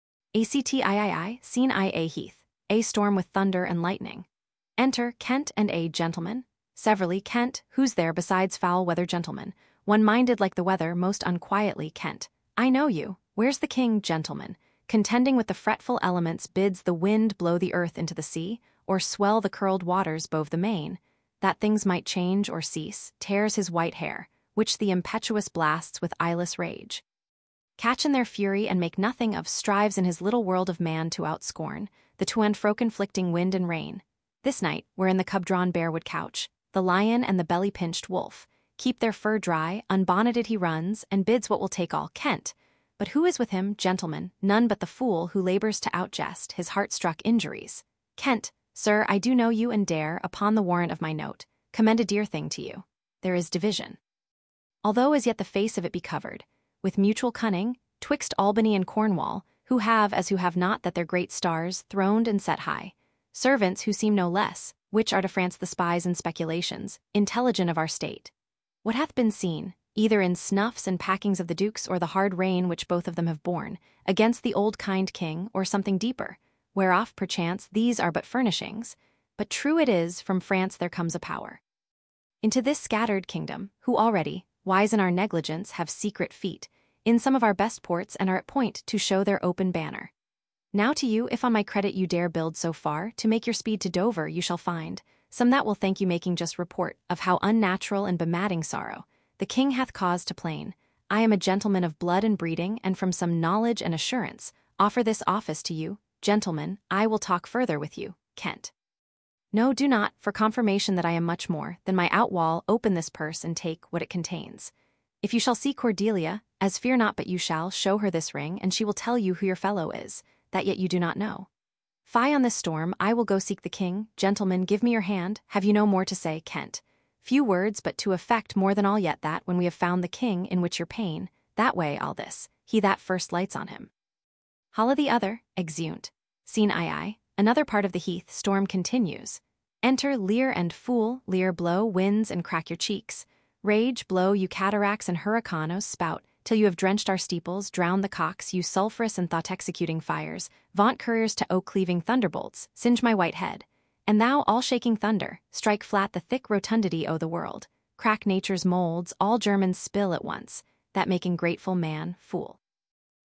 ACTIII, Scene IA Heath, a storm with thunder and lightning. Enter Kent and a gentleman. Severally, Kent, who's there besides foul weather? Gentleman, one minded like the weather, most unquietly. Kent, I know you, where's the king? Gentleman, contending with the fretful elements, bids the wind blow the earth into the sea, or swell the curled waters bove the main, that things might change or cease, tears his white hair, which the impetuous blasts with eyeless rage catch in their fury, and make nothing of, strives in his little world of man to outscorn the to fro conflicting wind and rain. This night, wherein the cub-drawn bear would couch, the lion and the belly-pinched wolf keep their fur dry, unbonneted he runs, and bids what will take all. Kent, but who is with him? Gentleman, none but the fool who labors to outjest his heart-struck injuries. Kent, sir, I do know you, and dare, upon the warrant of my note, commend a dear thing to you. There is division, although as yet the face of it be covered with mutual cunning, twixt Albany and Cornwall, who have not, that their great stars throned and set high, servants who seem no less, which are to France the spies and speculations, intelligent of our state. What hath been seen, either in snuffs and packings of the dukes, or the hard reign which both of them have borne, against the old kind king, or something deeper, whereof, perchance, these are but furnishings, but true it is, from France there comes a power into this scattered kingdom, who already, wise in our negligence, have secret feet in some of our best ports, and are at point to show their open banner. Now to you, if on my credit you dare build so far, to make your speed to Dover, you shall find some that will thank you, making just report of how unnatural and bemadding sorrow the king hath cause to plain. I am a gentleman of blood and breeding, and from some knowledge and assurance offer this office to you. Gentlemen, I will talk further with you. Kent. No, do not, for confirmation that I am much more than my outwall, open this purse and take what it contains. If you shall see Cordelia, as fear not, but you shall show her this ring, and she will tell you who your fellow is, that yet you do not know. Fie on this storm, I will go seek the king. Gentlemen, give me your hand. Have you no more to say? Kent. Few words, but to effect more than all, yet that, when we have found the king, in which your pain, that way all this, he that first lights on him. Holla the other. Exeunt. Scene II, another part of the heath. Storm continues. Enter Lear and fool. Lear, blow winds and crack your cheeks. Rage, blow you cataracts and hurricanos, spout till you have drenched our steeples, drowned the cocks, you sulphurous and thought-executing fires, vaunt couriers to oak-cleaving thunderbolts, singe my white head. And thou, all-shaking thunder, strike flat the thick rotundity o' the world, crack nature's molds, all Germans spill at once, that making grateful man, fool.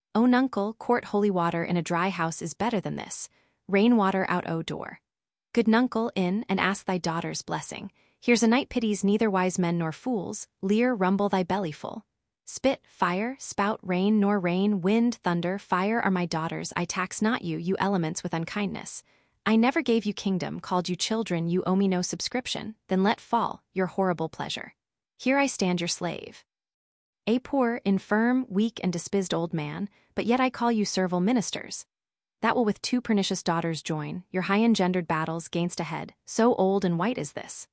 O nuncle, court holy water in a dry house is better than this. Rain water out o door. Good nuncle, in and ask thy daughter's blessing. Here's a night pities neither wise men nor fools. Lear, rumble thy belly full. Spit, fire, spout, rain nor rain, wind, thunder, fire are my daughters. I tax not you, you elements, with unkindness. I never gave you kingdom, called you children, you owe me no subscription. Then let fall your horrible pleasure. Here I stand your slave. A poor, infirm, weak, and despised old man, but yet I call you servile ministers. That will with two pernicious daughters join, your high-engendered battles gainst a head, so old and white is this.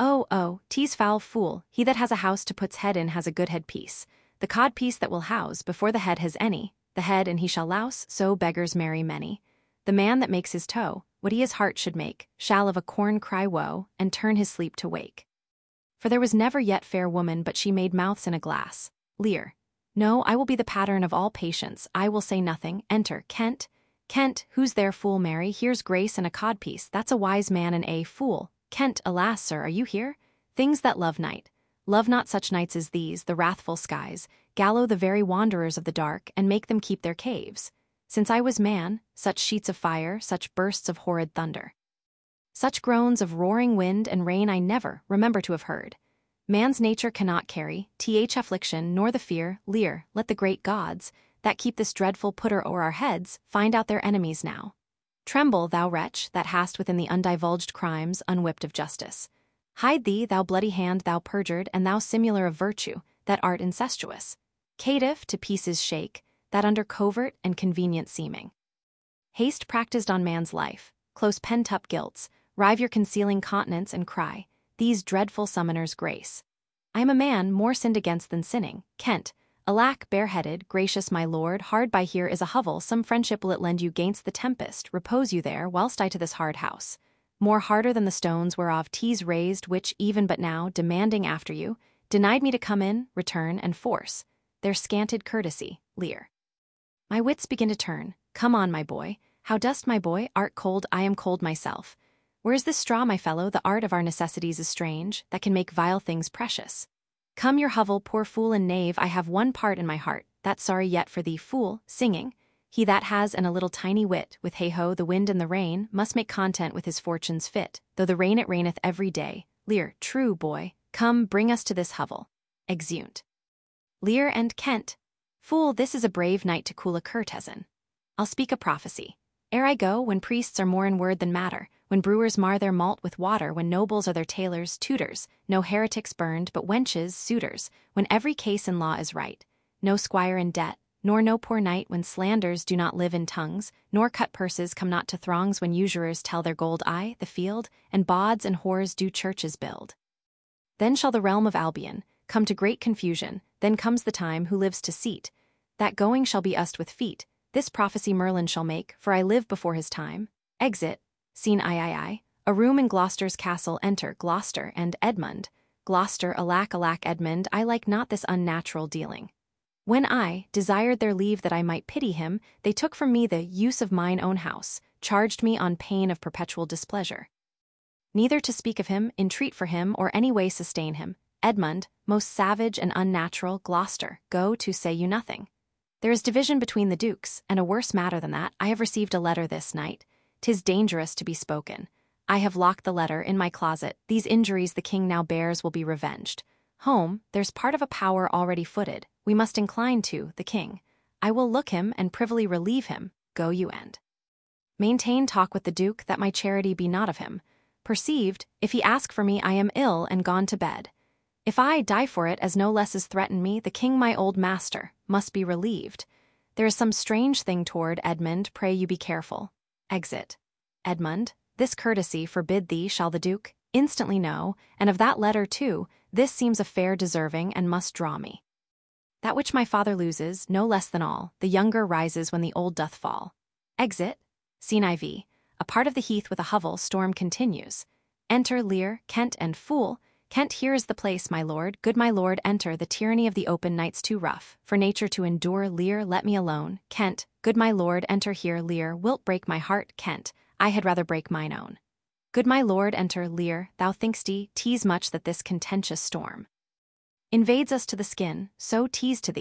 Oh, 'tis foul fool, he that has a house to put's head in has a good head piece. The codpiece that will house, before the head has any, the head and he shall louse, so beggars marry many. The man that makes his toe, what he his heart should make, shall of a corn cry woe, and turn his sleep to wake. For there was never yet fair woman but she made mouths in a glass. Lear. No, I will be the pattern of all patience, I will say nothing. Enter, Kent. Kent, who's there, fool Mary? Here's grace and a codpiece, that's a wise man and a fool. Kent, alas, sir, are you here? Things that love night. Love not such nights as these, the wrathful skies, gallow the very wanderers of the dark, and make them keep their caves. Since I was man, such sheets of fire, such bursts of horrid thunder. Such groans of roaring wind and rain I never remember to have heard. Man's nature cannot carry, affliction, nor the fear. Lear, let the great gods, that keep this dreadful putter o'er our heads, find out their enemies now. Tremble, thou wretch, that hast within the undivulged crimes, unwhipped of justice. Hide thee, thou bloody hand, thou perjured, and thou simular of virtue, that art incestuous. Caitiff, to pieces shake, that under covert and convenient seeming. Haste practised on man's life, close pent-up guilts, rive your concealing continence and cry, these dreadful summoners grace. I am a man more sinned against than sinning, Kent. Alack, bareheaded, gracious my lord, hard by here is a hovel, some friendship will it lend you gainst the tempest, repose you there, whilst I to this hard house. More harder than the stones whereof 'tis raised, which even but now, demanding after you, denied me to come in, return, and force their scanted courtesy. Lear. My wits begin to turn. Come on, my boy. How dost, my boy? Art cold? I am cold myself. Where's this straw, my fellow? The art of our necessities is strange, that can make vile things precious. Come your hovel, poor fool and knave, I have one part in my heart, that's sorry yet for thee, fool, singing. He that has a little tiny wit, with hey-ho, the wind and the rain, must make content with his fortunes fit, though the rain it raineth every day. Lear, true, boy, come, bring us to this hovel. Exeunt. Lear and Kent. Fool, this is a brave night to cool a courtesan. I'll speak a prophecy. Ere I go, when priests are more in word than matter, when brewers mar their malt with water, when nobles are their tailors, tutors, no heretics burned, but wenches, suitors, when every case in law is right, no squire in debt, nor no poor knight, when slanders do not live in tongues, nor cut purses come not to throngs, when usurers tell their gold I, the field, and bawds and whores do churches build. Then shall the realm of Albion come to great confusion, then comes the time who lives to seat, that going shall be used with feet. This prophecy Merlin shall make, for I live before his time. Exit. Scene I. A room in Gloucester's castle. Enter Gloucester and Edmund. Gloucester, alack, Edmund, I like not this unnatural dealing. When I desired their leave that I might pity him, they took from me the use of mine own house, charged me on pain of perpetual displeasure. Neither to speak of him, entreat for him, or any way sustain him. Edmund, most savage and unnatural. Gloucester, go to say you nothing. There is division between the dukes, and a worse matter than that. I have received a letter this night. 'Tis dangerous to be spoken. I have locked the letter in my closet. These injuries the king now bears will be revenged. Home, there's part of a power already footed. We must incline to the king. I will look him and privily relieve him. Go you end. Maintain talk with the duke, that my charity be not of him. Perceived, if he ask for me, I am ill and gone to bed. If I die for it, as no less is threatened me, the king my old master must be relieved. There is some strange thing toward Edmund, pray you be careful. Exit. Edmund, this courtesy forbid thee shall the duke instantly know, and of that letter too, this seems a fair deserving and must draw me. That which my father loses, no less than all, the younger rises when the old doth fall. Exit. Scene IV. A part of the heath with a hovel. Storm continues. Enter Lear, Kent, and Fool. Kent, here is the place, my lord. Good my lord, enter. The tyranny of the open night's too rough for nature to endure. Lear, let me alone. Kent, good my lord, enter here. Lear, wilt break my heart. Kent, I had rather break mine own. Good my lord, enter. Lear, thou think'st 'tis much that this contentious storm invades us to the skin, so 'tis to thee.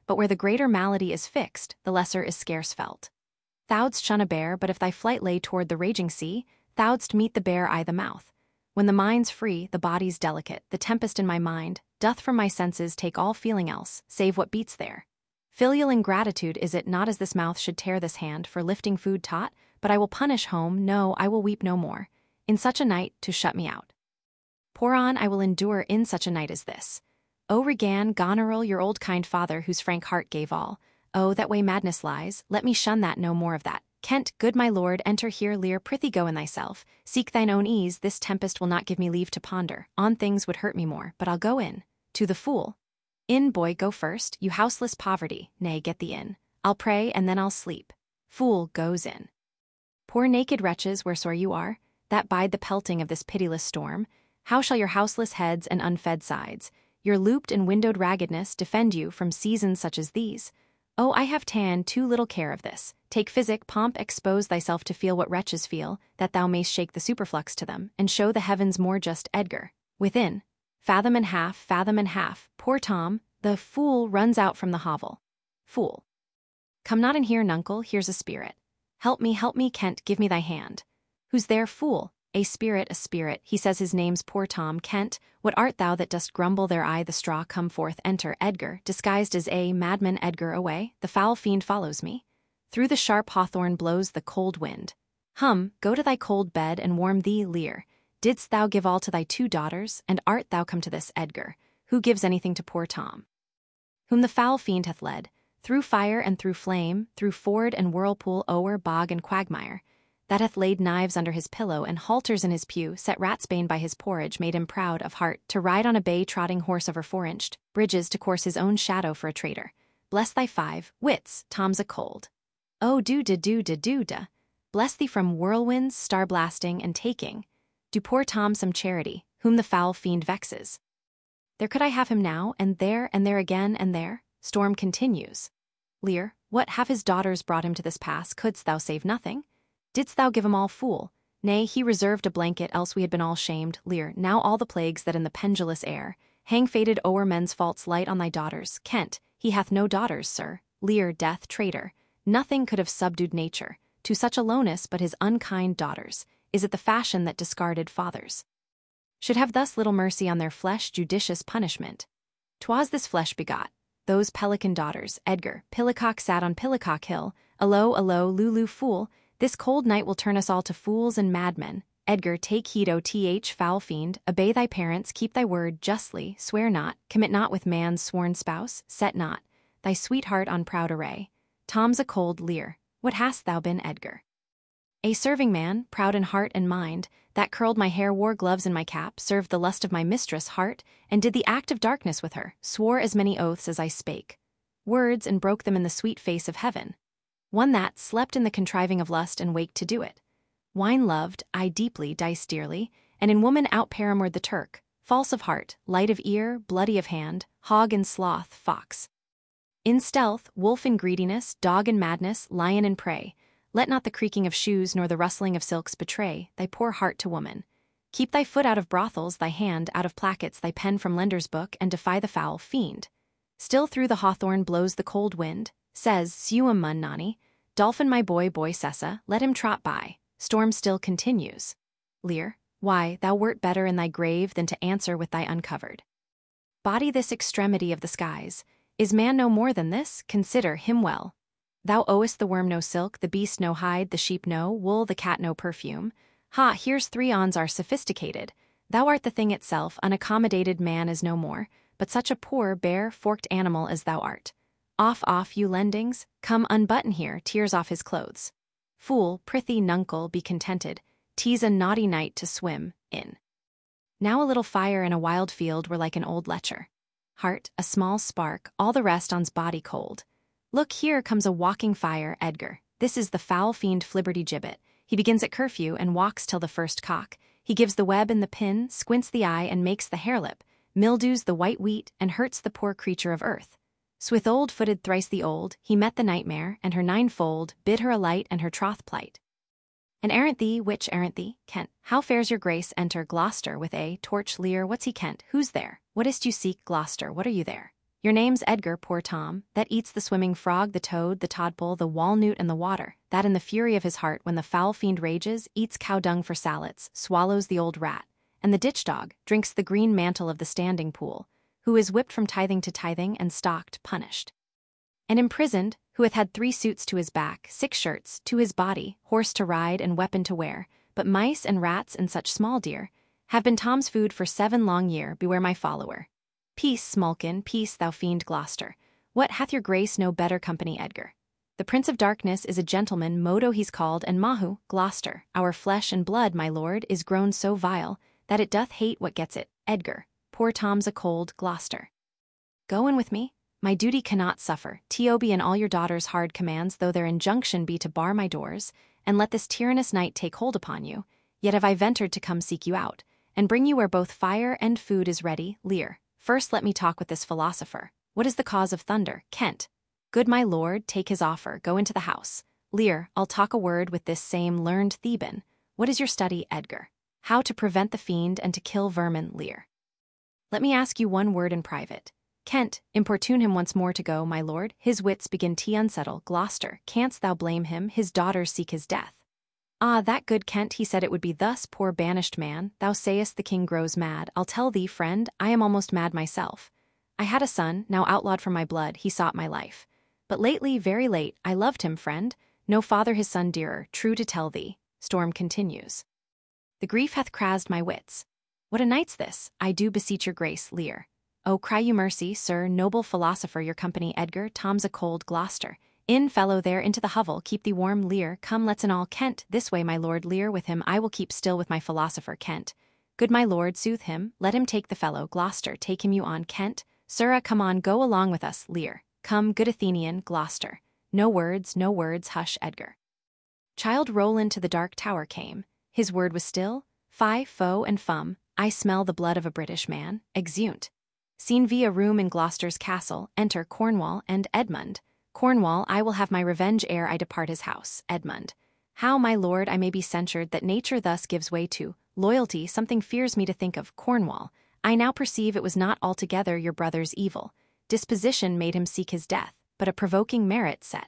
but where the greater malady is fixed, the lesser is scarce felt. Thou'dst shun a bear, but if thy flight lay toward the raging sea, thou'dst meet the bear I the mouth. When the mind's free, the body's delicate, the tempest in my mind doth from my senses take all feeling else, save what beats there. Filial ingratitude is it not as this mouth should tear this hand for lifting food taught, but I will punish home, no, I will weep no more, in such a night to shut me out. Pour on I will endure in such a night as this. O Regan, Goneril, your old kind father whose frank heart gave all, oh, that way madness lies, let me shun that no more of that. Kent, good my lord, enter here, Lear, prithee go in thyself, seek thine own ease, this tempest will not give me leave to ponder, on things would hurt me more, but I'll go in. To the fool. In, boy, go first, you houseless poverty, nay, get thee in. I'll pray, and then I'll sleep. Fool goes in. Poor naked wretches, wheresoe'er you are, that bide the pelting of this pitiless storm, how shall your houseless heads and unfed sides, your looped and windowed raggedness defend you from seasons such as these? Oh, I have ta'en too little care of this. Take physic, pomp, expose thyself to feel what wretches feel, that thou mayst shake the superflux to them, and show the heavens more just. Edgar. Within. Fathom and half, poor Tom, the fool runs out from the hovel. Fool. Come not in here, nuncle, here's a spirit. Help me, Kent, give me thy hand. Who's there, fool? A spirit, he says his name's poor Tom. Kent, what art thou that dost grumble there? I the straw, come forth, enter. Edgar, disguised as a madman. Edgar, away, the foul fiend follows me. Through the sharp hawthorn blows the cold wind. Go to thy cold bed and warm thee. Lear, didst thou give all to thy 2 daughters, and art thou come to this? Edgar, who gives anything to poor Tom? Whom the foul fiend hath led, through fire and through flame, through ford and whirlpool, o'er bog and quagmire, that hath laid knives under his pillow and halters in his pew, set ratsbane by his porridge, made him proud of heart to ride on a bay-trotting horse over 4-inched bridges, to course his own shadow for a traitor. Bless thy 5 wits, Tom's a cold. Oh, do-da. Bless thee from whirlwinds, star-blasting, and taking. Do poor Tom some charity, whom the foul fiend vexes. There could I have him now, and there again, and there. Storm continues. Lear, what have his daughters brought him to this pass? Couldst thou save nothing? Didst thou give him all, fool? Nay, he reserved a blanket, else we had been all shamed. Lear, now all the plagues that in the pendulous air hang faded o'er men's faults light on thy daughters. Kent, he hath no daughters, sir. Lear, death, traitor. Nothing could have subdued nature to such aloneness but his unkind daughters. Is it the fashion that discarded fathers should have thus little mercy on their flesh? Judicious punishment. 'Twas this flesh begot those pelican daughters. Edgar, Pillicock sat on Pillicock Hill. Alo, Lulu, fool. This cold night will turn us all to fools and madmen. Edgar, take heed, O.Th. foul fiend, obey thy parents, keep thy word justly, swear not, commit not with man's sworn spouse, set not thy sweetheart on proud array. Tom's a cold. Lear, what hast thou been? Edgar, a serving man, proud in heart and mind, that curled my hair, wore gloves in my cap, served the lust of my mistress' heart, and did the act of darkness with her, swore as many oaths as I spake words, and broke them in the sweet face of heaven. One that slept in the contriving of lust and waked to do it. Wine loved, I deeply, dice dearly, and in woman out paramored the Turk, false of heart, light of ear, bloody of hand, hog in sloth, fox in stealth, wolf in greediness, dog in madness, lion in prey. Let not the creaking of shoes nor the rustling of silks betray thy poor heart to woman. Keep thy foot out of brothels, thy hand out of plackets, thy pen from lender's book, and defy the foul fiend. Still through the hawthorn blows the cold wind, says Suum mun nani, Dolphin my boy Sessa, let him trot by. Storm still continues. Lear, why, thou wert better in thy grave than to answer with thy uncovered body this extremity of the skies. Is man no more than this? Consider him well. Thou owest the worm no silk, the beast no hide, the sheep no wool, the cat no perfume. Ha, here's 3 ons are sophisticated. Thou art the thing itself, unaccommodated. Man is no more, but such a poor, bare, forked animal as thou art. Off, you lendings, come unbutton here, tears off his clothes. Fool, prithee, nuncle, be contented, 'tis a naughty night to swim in. Now a little fire in a wild field were like an old lecher. Heart, a small spark, all the rest on's body cold. Look, here comes a walking fire. Edgar, this is the foul fiend Flibbertigibbet. He begins at curfew and walks till the first cock. He gives the web and the pin, squints the eye and makes the harelip, mildews the white wheat and hurts the poor creature of earth. Swithold-footed thrice the old, he met the nightmare, and her ninefold, bid her alight and her troth plight. And errant thee, which errant thee, Kent, how fares your grace? Enter Gloucester with a torch. Lear, what's he? Kent, who's there? What is't you seek? Gloucester, what are you there? Your name's Edgar, poor Tom, that eats the swimming frog, the toad, the tadpole, the walnut, and the water, that in the fury of his heart when the foul fiend rages, eats cow dung for salads, swallows the old rat, and the ditch dog, drinks the green mantle of the standing pool, who is whipped from tithing to tithing and stocked, punished. And imprisoned, who hath had 3 suits to his back, 6 shirts, to his body, horse to ride and weapon to wear, but mice and rats and such small deer, have been Tom's food for 7 long year, beware my follower. Peace, Smulkin, peace, thou fiend Gloucester. What, hath your grace no better company, Edgar? The Prince of Darkness is a gentleman, Modo he's called, and Mahu, Gloucester, our flesh and blood, my lord, is grown so vile, that it doth hate what gets it, Edgar. Poor Tom's a cold, Gloucester. Go in with me. My duty cannot suffer, Tob and all your daughter's hard commands, though their injunction be to bar my doors, and let this tyrannous night take hold upon you, yet have I ventured to come seek you out, and bring you where both fire and food is ready, Lear. First let me talk with this philosopher. What is the cause of thunder, Kent? Good my lord, take his offer, go into the house. Lear, I'll talk a word with this same learned Theban. What is your study, Edgar? How to prevent the fiend and to kill vermin, Lear. Let me ask you one word in private. Kent, importune him once more to go, my lord, his wits begin to unsettle, Gloucester, canst thou blame him, his daughters seek his death. Ah, that good Kent, he said it would be thus, poor banished man, thou sayest the king grows mad, I'll tell thee, friend, I am almost mad myself. I had a son, now outlawed from my blood, he sought my life. But lately, very late, I loved him, friend, no father his son dearer, true to tell thee. Storm continues. The grief hath crazed my wits. What a night's this, I do beseech your grace, Lear. Oh, cry you mercy, sir, noble philosopher, your company, Edgar, Tom's a cold, Gloucester. In, fellow, there, into the hovel, keep thee warm, Lear, come, let's in all, Kent, this way, my lord, Lear, with him, I will keep still with my philosopher, Kent. Good my lord, soothe him, let him take the fellow, Gloucester, take him you on, Kent. Sirrah, come on, go along with us, Lear. Come, good Athenian, Gloucester. No words, hush, Edgar. Child Roland to the dark tower came, his word was still, fie, foe, and fum, I smell the blood of a British man, exeunt. Scene v. a room in Gloucester's castle, enter Cornwall and Edmund. Cornwall, I will have my revenge ere I depart his house, Edmund. How, my lord, I may be censured that nature thus gives way to loyalty, something fears me to think of, Cornwall. I now perceive it was not altogether your brother's evil disposition made him seek his death, but a provoking merit set.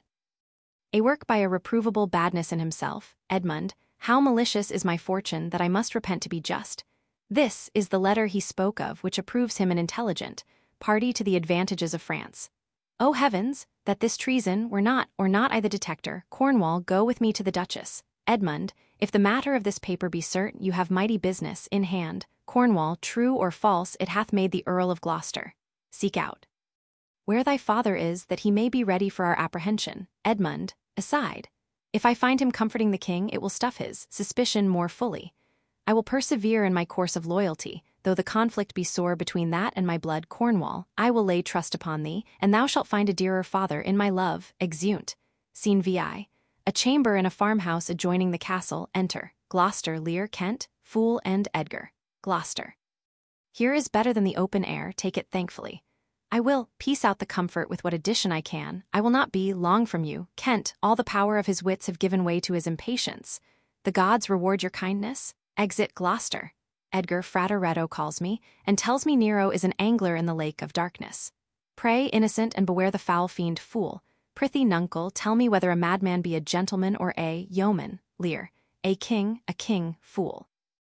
A work by a reprovable badness in himself, Edmund, how malicious is my fortune that I must repent to be just. This is the letter he spoke of which approves him an intelligent party to the advantages of France. O heavens, that this treason were not, or not I the detector. Cornwall, go with me to the Duchess. Edmund, if the matter of this paper be certain, you have mighty business in hand. Cornwall, true or false, it hath made the Earl of Gloucester. Seek out where thy father is, that he may be ready for our apprehension. Edmund, aside. If I find him comforting the king, it will stuff his suspicion more fully. I will persevere in my course of loyalty, though the conflict be sore between that and my blood. Cornwall, I will lay trust upon thee, and thou shalt find a dearer father in my love. Exeunt. Scene vi. A chamber in a farmhouse adjoining the castle, enter Gloucester, Lear, Kent, Fool, and Edgar. Gloucester. Here is better than the open air, take it thankfully. I will piece out the comfort with what addition I can. I will not be long from you. Kent, all the power of his wits have given way to his impatience. The gods reward your kindness. Exit Gloucester. Edgar Frateretto calls me, and tells me Nero is an angler in the lake of darkness. Pray, innocent, and beware the foul fiend, Fool. Prithee, nuncle, tell me whether a madman be a gentleman or a yeoman. Lear. A king, Fool.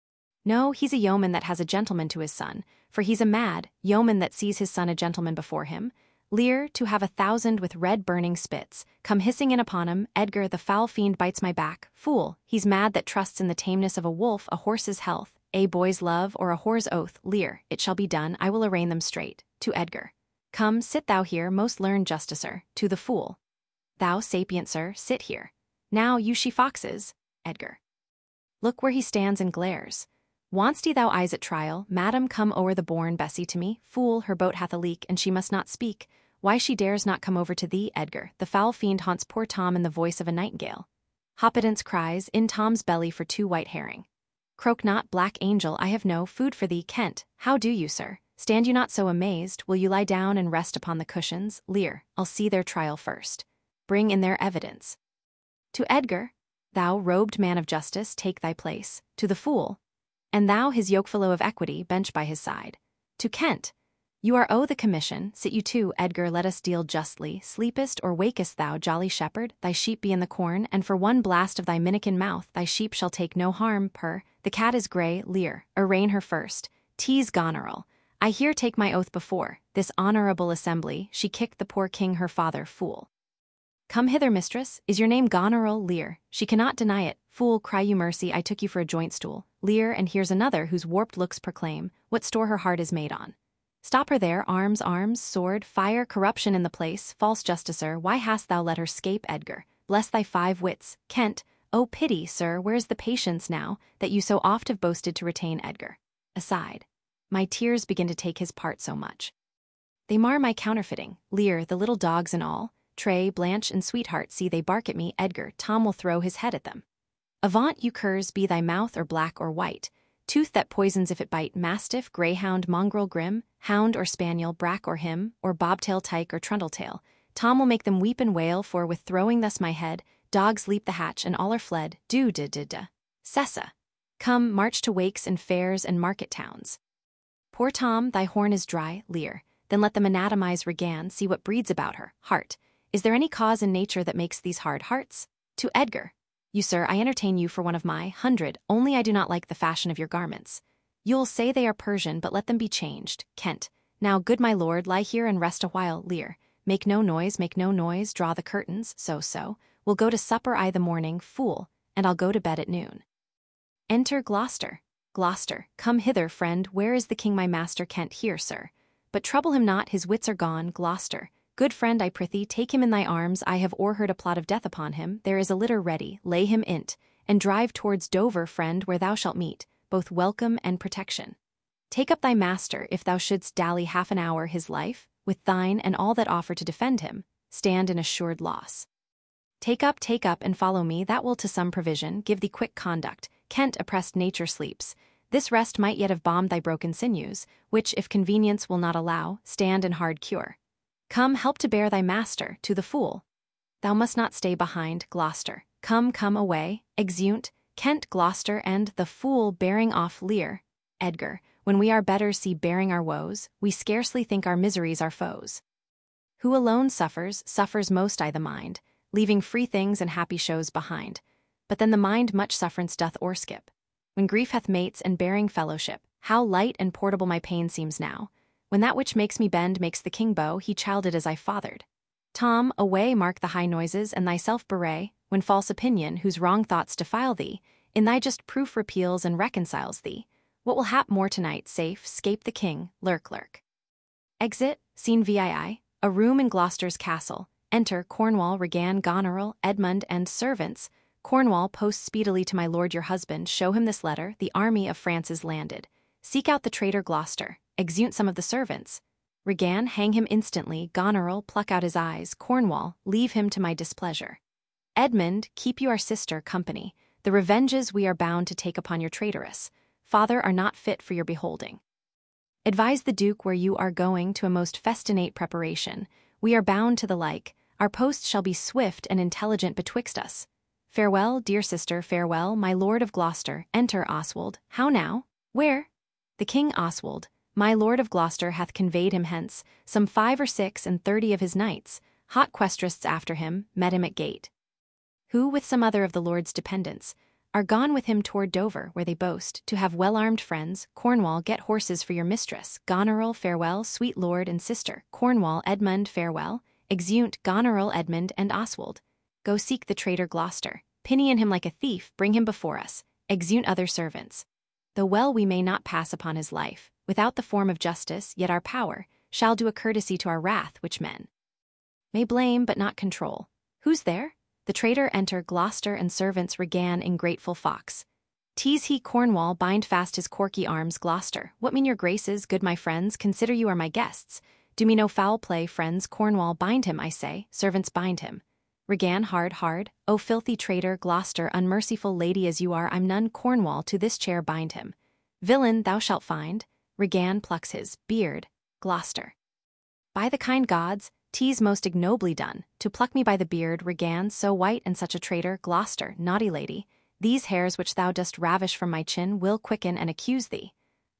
No, he's a yeoman that has a gentleman to his son, for he's a mad yeoman that sees his son a gentleman before him. Lear, to have 1,000 with red burning spits come hissing in upon him. Edgar, the foul fiend bites my back. Fool, he's mad that trusts in the tameness of a wolf, a horse's health, a boy's love, or a whore's oath. Lear, it shall be done, I will arraign them straight. To Edgar. Come, sit thou here, most learned justicer. To the Fool. Thou, sapient sir, sit here. Now, you she-foxes. Edgar. Look where he stands and glares. Want'st thou eyes at trial, madam, come o'er the bourne, Bessie, to me. Fool, her boat hath a leak, and she must not speak. Why she dares not come over to thee, Edgar. The foul fiend haunts poor Tom in the voice of a nightingale. Hoppedance cries, in Tom's belly for 2 white herring. Croak not, black angel, I have no food for thee. Kent, how do you, sir? Stand you not so amazed, will you lie down and rest upon the cushions? Lear, I'll see their trial first. Bring in their evidence. To Edgar, thou, robed man of justice, take thy place. To the Fool, and thou, his yokefellow of equity, bench by his side. To Kent, You are the commission, sit you too, Edgar, let us deal justly, sleepest or wakest thou, jolly shepherd, thy sheep be in the corn, and for one blast of thy minikin mouth thy sheep shall take no harm, purr, the cat is grey, Lear, arraign her first, tease Goneril, I here take my oath before this honourable assembly, she kicked the poor king her father, fool. Come hither, mistress, is your name Goneril, Lear, she cannot deny it, fool, cry you mercy, I took you for a joint stool, Lear, and here's another whose warped looks proclaim what store her heart is made on. Stop her there, arms, arms, sword, fire, corruption in the place, false justicer, why hast thou let her scape, Edgar? Bless thy 5 wits, Kent, oh pity, sir, where's the patience now, that you so oft have boasted to retain, Edgar? Aside. My tears begin to take his part so much. They mar my counterfeiting, Lear, the little dogs and all, Tray, Blanche, and Sweetheart, see they bark at me, Edgar, Tom will throw his head at them. Avaunt, you curs, be thy mouth or black or white, tooth that poisons if it bite, mastiff, greyhound, mongrel grim, hound or spaniel, brack or him, or bobtail, tyke or trundletail. Tom will make them weep and wail, for with throwing thus my head, dogs leap the hatch and all are fled, Cessa. Come, march to wakes and fairs and market towns. Poor Tom, thy horn is dry, Lear, then let them anatomize Regan, see what breeds about her, heart. Is there any cause in nature that makes these hard hearts? To Edgar. You, sir, I entertain you for one of my 100, only I do not like the fashion of your garments. You'll say they are Persian, but let them be changed, Kent. Now, good my lord, lie here and rest a while, Lear. Make no noise, draw the curtains, so. We'll go to supper I the morning, fool, and I'll go to bed at noon. Enter Gloucester. Gloucester, come hither, friend, where is the king my master? Kent, here, sir. But trouble him not, his wits are gone, Gloucester. Good friend, I prithee, take him in thy arms, I have o'erheard a plot of death upon him, there is a litter ready, lay him in't, and drive towards Dover, friend, where thou shalt meet both welcome and protection. Take up thy master, if thou shouldst dally half an hour his life, with thine and all that offer to defend him, stand in assured loss. Take up, and follow me, that will to some provision give thee quick conduct. Kent, oppressed nature sleeps. This rest might yet have balmed thy broken sinews, which, if convenience will not allow, stand in hard cure. Come, help to bear thy master, to the fool. Thou must not stay behind, Gloucester. Come away, exeunt, Kent, Gloucester, and the fool bearing off Lear. Edgar, when we our betters see bearing our woes, we scarcely think our miseries our foes. Who alone suffers most I the mind, leaving free things and happy shows behind. But then the mind much sufferance doth o'erskip. When grief hath mates and bearing fellowship, how light and portable my pain seems now. When that which makes me bend makes the king bow, he childed as I fathered. Tom, away, mark the high noises, and thyself bewray, when false opinion, whose wrong thoughts defile thee, in thy just proof repeals and reconciles thee. What will hap more tonight, safe, scape the king, lurk. Exit, scene VII, a room in Gloucester's castle. Enter Cornwall, Regan, Goneril, Edmund, and servants. Cornwall, post speedily to my lord your husband, show him this letter, the army of France is landed. Seek out the traitor Gloucester, exeunt some of the servants. Regan, hang him instantly, Goneril, pluck out his eyes, Cornwall, leave him to my displeasure. Edmund, keep you our sister company, the revenges we are bound to take upon your traitoress. Father are not fit for your beholding. Advise the Duke where you are going to a most festinate preparation. We are bound to the like, our post shall be swift and intelligent betwixt us. Farewell, dear sister, farewell, my lord of Gloucester, enter Oswald. How now? Where? The King Oswald, my lord of Gloucester hath conveyed him hence, some 5 or 36 of his knights, hot questrists after him, met him at gate. Who, with some other of the lord's dependents, are gone with him toward Dover, where they boast to have well-armed friends. Cornwall, get horses for your mistress. Goneril, farewell, sweet lord and sister. Cornwall, Edmund, farewell. Exeunt Goneril, Edmund, and Oswald. Go seek the traitor Gloucester. Pinion him like a thief, bring him before us. Exeunt other servants. Though well we may not pass upon his life, without the form of justice, yet our power shall do a courtesy to our wrath, which men may blame but not control. Who's there? The traitor enter Gloucester and servants Regan in grateful fox. Tease he Cornwall, bind fast his corky arms Gloucester. What mean your graces, good my friends, consider you are my guests. Do me no foul play, friends. Cornwall, bind him, I say, servants bind him. Regan, hard, O filthy traitor, Gloucester, unmerciful lady as you are, I'm none. Cornwall, to this chair bind him. Villain, thou shalt find. Regan plucks his beard, Gloucester. By the kind gods, 'tis most ignobly done, to pluck me by the beard, Regan, so white and such a traitor, Gloucester, naughty lady, these hairs which thou dost ravish from my chin will quicken and accuse thee.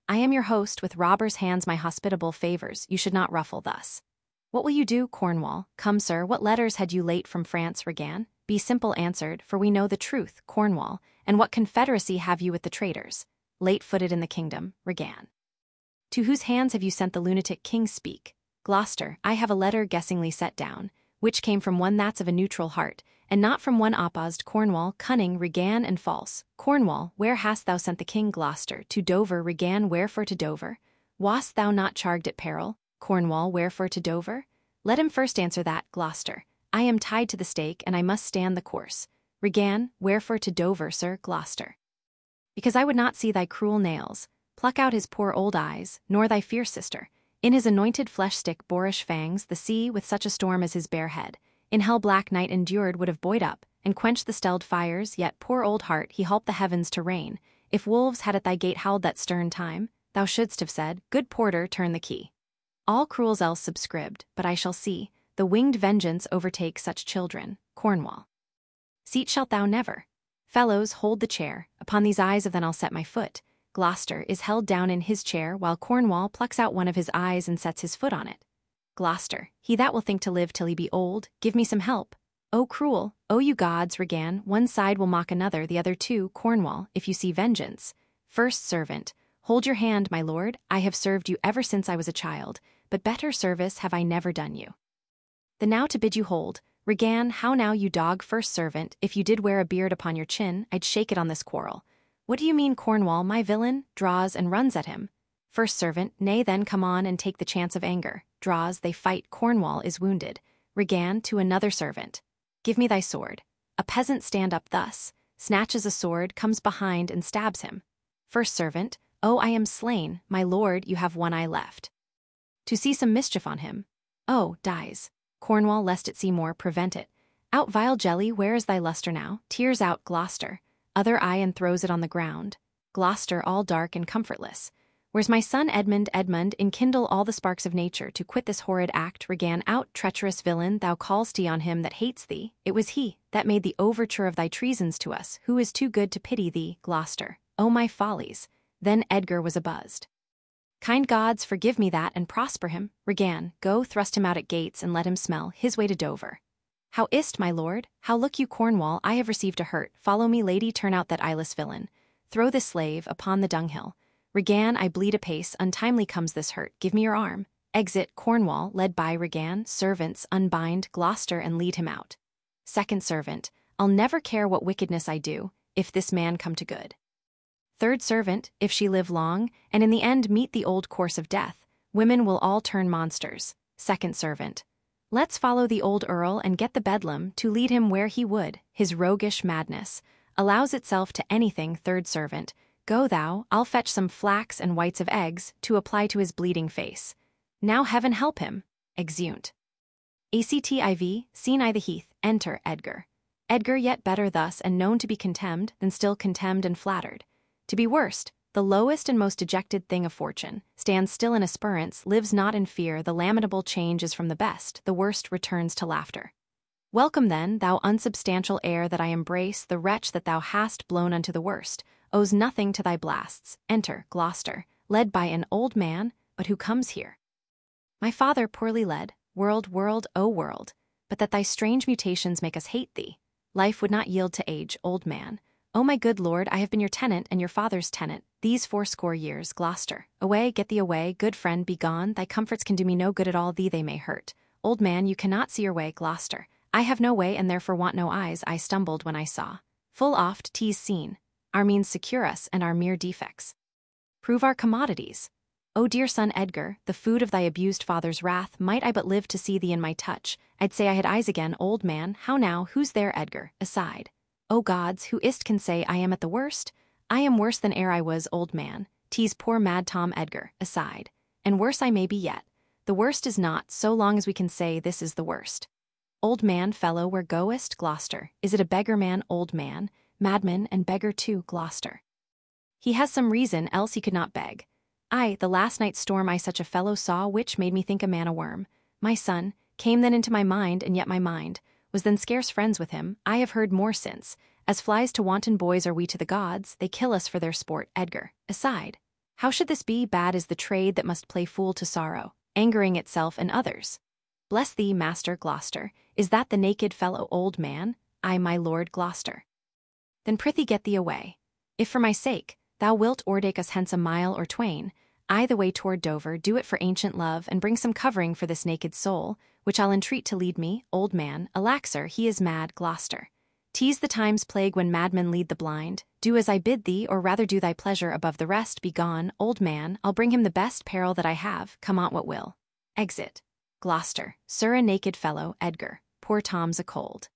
I am your host, with robber's hands my hospitable favors, you should not ruffle thus. What will you do, Cornwall? Come, sir, what letters had you late from France, Regan? Be simple answered, for we know the truth, Cornwall, and what confederacy have you with the traitors? Late-footed in the kingdom, Regan. To whose hands have you sent the lunatic king? Speak. Gloucester, I have a letter guessingly set down, which came from one that's of a neutral heart, and not from one opposed. Cornwall, cunning, Regan, and false. Cornwall, where hast thou sent the king? Gloucester, to Dover. Regan, wherefore to Dover? Wast thou not charged at peril? Cornwall, wherefore to Dover? Let him first answer that. Gloucester, I am tied to the stake, and I must stand the course. Regan, wherefore to Dover, sir? Gloucester, because I would not see thy cruel nails pluck out his poor old eyes, nor thy fierce sister, in his anointed flesh-stick boorish fangs, the sea with such a storm as his bare head, in hell-black night endured, would have buoyed up, and quenched the stelled fires, yet poor old heart he holp the heavens to rain. If wolves had at thy gate howled that stern time, thou shouldst have said, Good porter, turn the key. All cruels else subscribed, but I shall see the winged vengeance overtake such children. Cornwall, seat shalt thou never. Fellows, hold the chair, upon these eyes of then I'll set my foot. Gloucester is held down in his chair, while Cornwall plucks out one of his eyes and sets his foot on it. Gloucester, he that will think to live till he be old, give me some help. O cruel, O you gods, Regan, one side will mock another, the other too. Cornwall, if you see vengeance. First servant, hold your hand, my lord, I have served you ever since I was a child, but better service have I never done you. The now to bid you hold. Regan, how now, you dog? First servant, if you did wear a beard upon your chin, I'd shake it on this quarrel. What do you mean? Cornwall, my villain, draws and runs at him. First servant, nay then come on and take the chance of anger. Draws, they fight, Cornwall is wounded. Regan, to another servant, give me thy sword. A peasant stand up thus, snatches a sword, comes behind and stabs him. First servant, oh, I am slain, my lord, you have one eye left. To see some mischief on him. Oh, dies. Cornwall, lest it see more, prevent it. Out, vile jelly, where is thy luster now? Tears out. Gloucester, other eye, and throws it on the ground. Gloucester, all dark and comfortless. Where's my son Edmund? Edmund, enkindle all the sparks of nature to quit this horrid act. Regan, out, treacherous villain, thou call'st on him that hates thee. It was he that made the overture of thy treasons to us, who is too good to pity thee. Gloucester, oh my follies. Then Edgar was abuzzed. Kind gods, forgive me that, and prosper him. Regan, go thrust him out at gates, and let him smell his way to Dover. How is't, my lord? How look you? Cornwall, I have received a hurt. Follow me, lady, turn out that eyeless villain. Throw this slave upon the dunghill. Regan, I bleed apace, untimely comes this hurt. Give me your arm. Exit. Cornwall, led by Regan. Servants, unbind Gloucester and lead him out. Second servant, I'll never care what wickedness I do, if this man come to good. Third servant, if she live long, and in the end meet the old course of death, women will all turn monsters. Second servant, let's follow the old earl and get the bedlam to lead him where he would. His roguish madness allows itself to anything. Third servant, go thou, I'll fetch some flax and whites of eggs to apply to his bleeding face. Now heaven help him. Exeunt. Activ, seen I the heath, enter Edgar. Edgar, yet better thus, and known to be contemned, than still contemned and flattered. To be worst, the lowest and most dejected thing of fortune, stands still in aspirance, lives not in fear, the lamentable change is from the best, the worst returns to laughter. Welcome then, thou unsubstantial air that I embrace, the wretch that thou hast blown unto the worst, owes nothing to thy blasts. Enter, Gloucester, led by an old man, but who comes here? My father poorly led, world, O world, but that thy strange mutations make us hate thee. Life would not yield to age, old man. O my good lord, I have been your tenant and your father's tenant these 80 years. Gloucester, away, get thee away, good friend, be gone, thy comforts can do me no good at all, thee they may hurt. Old man, you cannot see your way. Gloucester, I have no way and therefore want no eyes, I stumbled when I saw. Full oft 'tis seen, our means secure us and our mere defects prove our commodities. O dear son Edgar, the food of thy abused father's wrath, might I but live to see thee in my touch, I'd say I had eyes again. Old man, how now, who's there? Edgar, aside. O gods, who is't can say I am at the worst? I am worse than ere I was. Old man, 'tis poor mad Tom. Edgar, aside. And worse I may be yet. The worst is not, so long as we can say this is the worst. Old man, fellow, where goest? Gloucester, is it a beggar man? Old man, madman and beggar too. Gloucester, he has some reason, else he could not beg. Aye, the last night's storm I such a fellow saw, which made me think a man a worm. My son came then into my mind, and yet my mind was then scarce friends with him. I have heard more since. As flies to wanton boys are we to the gods, they kill us for their sport. Edgar, aside. How should this be? Bad is the trade that must play fool to sorrow, angering itself and others. Bless thee, Master Gloucester, is that the naked fellow old man? I, my Lord Gloucester. Then prithee get thee away. If for my sake, thou wilt o'ertake us hence a mile or twain, I the way toward Dover do it for ancient love, and bring some covering for this naked soul, which I'll entreat to lead me, old man. Alack, sir, he is mad, Gloucester. 'Tis the time's plague when madmen lead the blind. Do as I bid thee, or rather do thy pleasure above the rest. Be gone, old man, I'll bring him the best peril that I have, come on't what will. Exit. Gloucester, sir, a naked fellow, Edgar, poor Tom's a cold.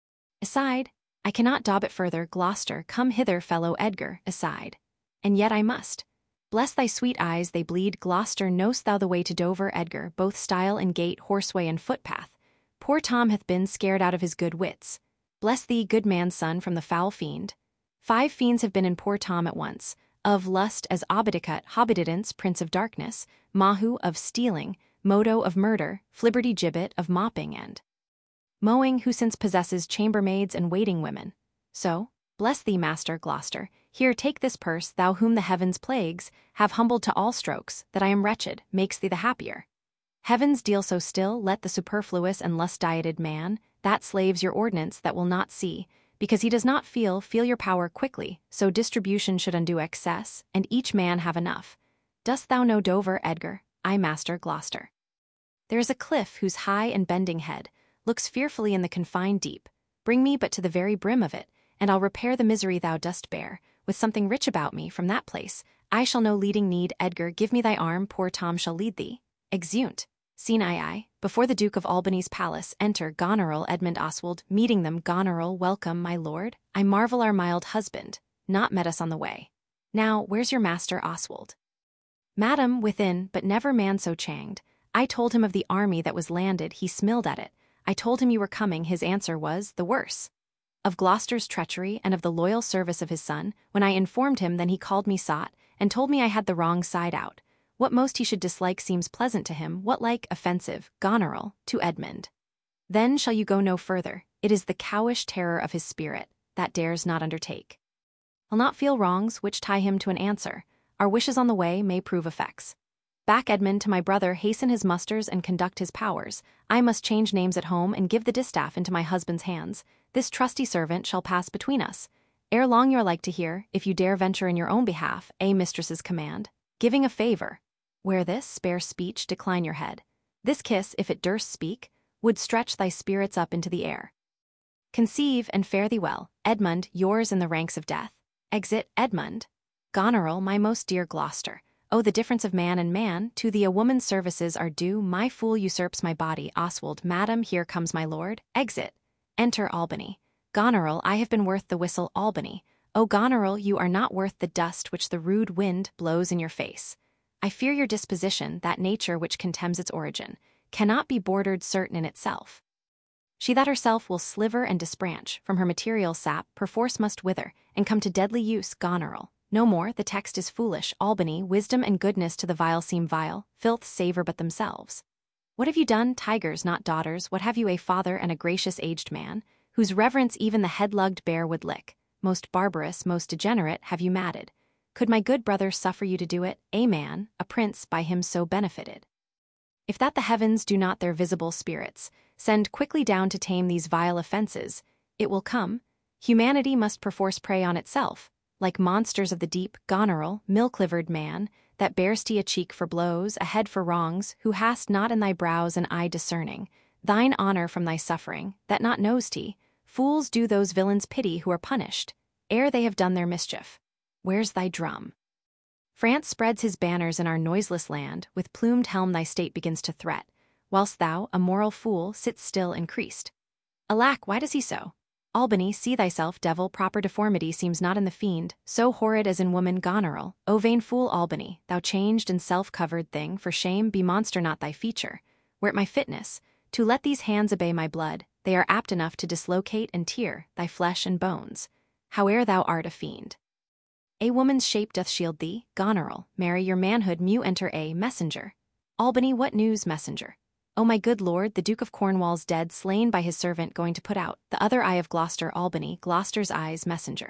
Aside, I cannot daub it further. Gloucester, come hither, fellow Edgar, aside. And yet I must. Bless thy sweet eyes, they bleed. Gloucester, know'st thou the way to Dover? Edgar, both stile and gate, horseway and footpath. Poor Tom hath been scared out of his good wits. Bless thee, good man's son, from the foul fiend. 5 fiends have been in poor Tom at once, of lust as Obadicut, Hobbitidance, prince of darkness, Mahu of stealing, Modo of murder, Flibbertigibbet of mopping, and mowing, who since possesses chambermaids and waiting women. So, bless thee, Master Gloucester, here take this purse, thou whom the heavens plagues have humbled to all strokes, that I am wretched, makes thee the happier. Heavens deal so still, let the superfluous and lust-dieted man, that slaves your ordinance that will not see, because he does not feel your power quickly, so distribution should undo excess, and each man have enough. Dost thou know Dover, Edgar? I, Master Gloucester. There is a cliff whose high and bending head looks fearfully in the confined deep. Bring me but to the very brim of it, and I'll repair the misery thou dost bear, with something rich about me from that place. I shall no leading need. Edgar, give me thy arm, poor Tom shall lead thee. Exeunt. Scene II. Before the Duke of Albany's palace, enter Goneril, Edmund, Oswald, meeting them. Goneril, welcome, my lord. I marvel our mild husband not met us on the way. Now, where's your master, Oswald? Madam, within, but never man so changed. I told him of the army that was landed, he smiled at it. I told him you were coming, his answer was, the worse. Of Gloucester's treachery and of the loyal service of his son, when I informed him, then he called me sot, and told me I had the wrong side out. What most he should dislike seems pleasant to him, what like, offensive, Goneril, to Edmund. Then shall you go no further, it is the cowish terror of his spirit, that dares not undertake. I'll not feel wrongs which tie him to an answer, our wishes on the way may prove effects. Back, Edmund, to my brother, hasten his musters and conduct his powers. I must change names at home and give the distaff into my husband's hands. This trusty servant shall pass between us. Ere long you're like to hear, if you dare venture in your own behalf, a mistress's command, giving a favor. Where this, spare speech, decline your head. This kiss, if it durst speak, would stretch thy spirits up into the air. Conceive and fare thee well, Edmund, yours in the ranks of death. Exit, Edmund. Goneril, my most dear Gloucester. Oh, the difference of man and man, to thee a woman's services are due, my fool usurps my body. Oswald, madam, here comes my lord. Exit. Enter Albany. Goneril, I have been worth the whistle, Albany. O Goneril, you are not worth the dust which the rude wind blows in your face. I fear your disposition, that nature which contemns its origin, cannot be bordered certain in itself. She that herself will sliver and disbranch, from her material sap, perforce must wither, and come to deadly use. Goneril. No more, the text is foolish. Albany, wisdom and goodness to the vile seem vile, filth savor but themselves. What have you done, tigers, not daughters? What have you, a father and a gracious aged man, whose reverence even the head-lugged bear would lick? Most barbarous, most degenerate, have you madded. Could my good brother suffer you to do it, a man, a prince, by him so benefited? If that the heavens do not their visible spirits send quickly down to tame these vile offenses, it will come. Humanity must perforce prey on itself, like monsters of the deep. Goneril, milk-livered man, that bear'st a cheek for blows, a head for wrongs, who hast not in thy brows an eye discerning, thine honor from thy suffering, that not know'st. Fools do those villains pity who are punished, ere they have done their mischief. Where's thy drum? France spreads his banners in our noiseless land, with plumed helm thy state begins to threat, whilst thou, a moral fool, sits still increased. Alack, why does he so? Albany, see thyself, devil, proper deformity seems not in the fiend, so horrid as in woman. Goneril, O vain fool Albany, thou changed and self-covered thing, for shame be monster not thy feature. Were it my fitness, to let these hands obey my blood, they are apt enough to dislocate and tear thy flesh and bones, howe'er thou art a fiend. A woman's shape doth shield thee. Goneril, marry your manhood, mew enter a messenger. Albany, what news, messenger? O my good lord, the Duke of Cornwall's dead, slain by his servant going to put out the other eye of Gloucester. Albany, Gloucester's eyes, messenger.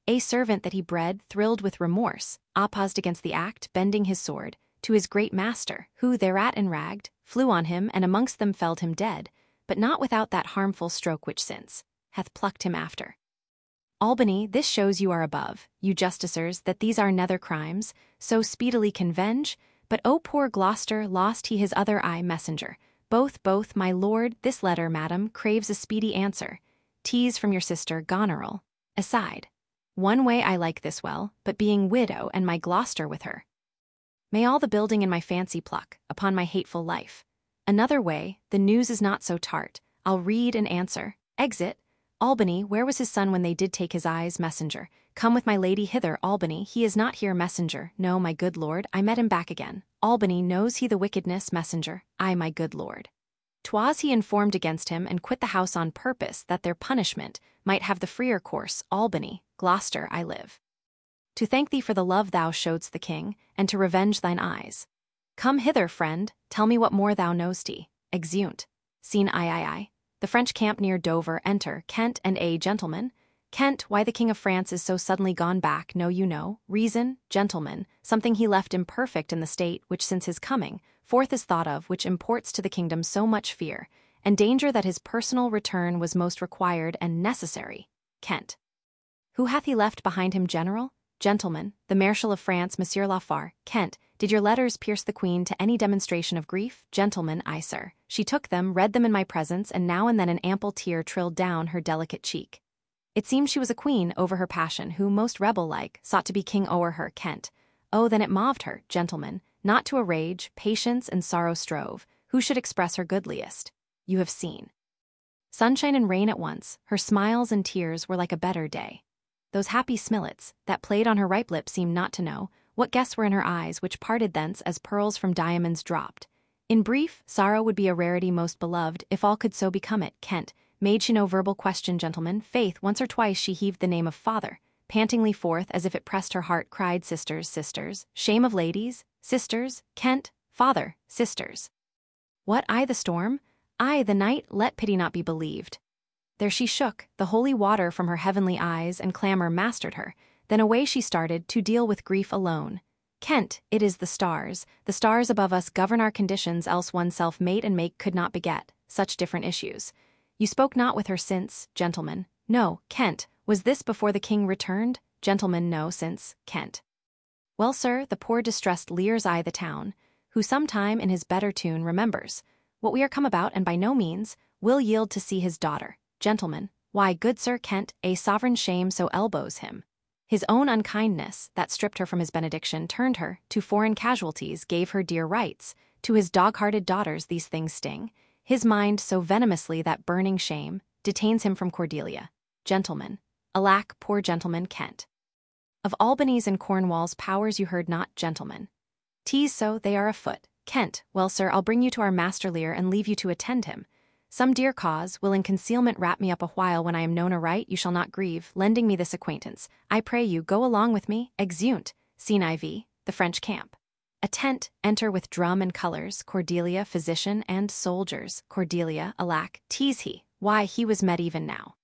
A servant that he bred, thrilled with remorse, opposed against the act, bending his sword, to his great master, who, thereat enragged, flew on him, and amongst them felled him dead, but not without that harmful stroke which since hath plucked him after. Albany, this shows you are above, you justicers, that these are nether crimes, so speedily convenge, but O poor Gloucester, lost he his other eye messenger. Both, my lord, this letter, madam, craves a speedy answer. 'Tis from your sister Goneril. Aside. One way I like this well, but being widow and my Gloucester with her. May all the building in my fancy pluck, upon my hateful life. Another way, the news is not so tart, I'll read and answer. Exit. Albany, where was his son when they did take his eyes? Messenger. Come with my lady hither, Albany, he is not here. Messenger. No, my good lord, I met him back again. Albany, knows he the wickedness? Messenger. Aye, my good lord. 'Twas he informed against him and quit the house on purpose that their punishment might have the freer course. Albany, Gloucester, I live to thank thee for the love thou showedst the king, and to revenge thine eyes. Come hither, friend, tell me what more thou knowst. Exeunt. Scene I. The French camp near Dover. Enter Kent and a gentleman. Kent, why the King of France is so suddenly gone back, know you know. Reason, gentleman, something he left imperfect in the state which since his coming forth is thought of, which imports to the kingdom so much fear, and danger that his personal return was most required and necessary. Kent. Who hath he left behind him? General? Gentleman, the Marshal of France, Monsieur Lafar. Kent, did your letters pierce the Queen to any demonstration of grief? Gentleman, aye, sir. She took them, read them in my presence, and now and then an ample tear trilled down her delicate cheek. It seems she was a queen over her passion, who, most rebel-like, sought to be king o'er her. Kent. Oh, then it moved her, gentleman, not to a rage, patience and sorrow strove, who should express her goodliest. You have seen sunshine and rain at once, her smiles and tears were like a better day. Those happy smilets that played on her ripe lips seemed not to know what guests were in her eyes, which parted thence as pearls from diamonds dropped. In brief, sorrow would be a rarity most beloved, if all could so become it. Kent, made she no verbal question, gentleman? Faith, once or twice she heaved the name of father, pantingly forth as if it pressed her heart, cried, sisters, sisters, shame of ladies, sisters, Kent, father, sisters. What, I the storm? I the night? Let pity not be believed. There she shook, the holy water from her heavenly eyes, and clamor mastered her. Then away she started, to deal with grief alone. Kent, it is the stars above us govern our conditions, else oneself mate and make could not beget such different issues. You spoke not with her since, gentlemen. No, Kent, was this before the king returned? Gentlemen, no, since, Kent. Well, sir, the poor distressed Lear's eye the town, who sometime in his better tune remembers what we are come about, and by no means will yield to see his daughter. Gentlemen, why, good Sir Kent, a sovereign shame so elbows him. His own unkindness, that stripped her from his benediction, turned her to foreign casualties, gave her dear rights. To his dog-hearted daughters these things sting. His mind so venomously that burning shame detains him from Cordelia. Gentlemen, alack, poor gentleman Kent. Of Albany's and Cornwall's powers you heard not, gentlemen. 'Tis so, they are afoot. Kent, well, sir, I'll bring you to our Master Lear and leave you to attend him. Some dear cause will in concealment wrap me up a while. When I am known aright, you shall not grieve, lending me this acquaintance. I pray you, go along with me. Exeunt. Scene IV. The French camp. A tent, enter with drum and colors, Cordelia, physician, and soldiers. Cordelia, alack, 'tis he. Why, he was met even now.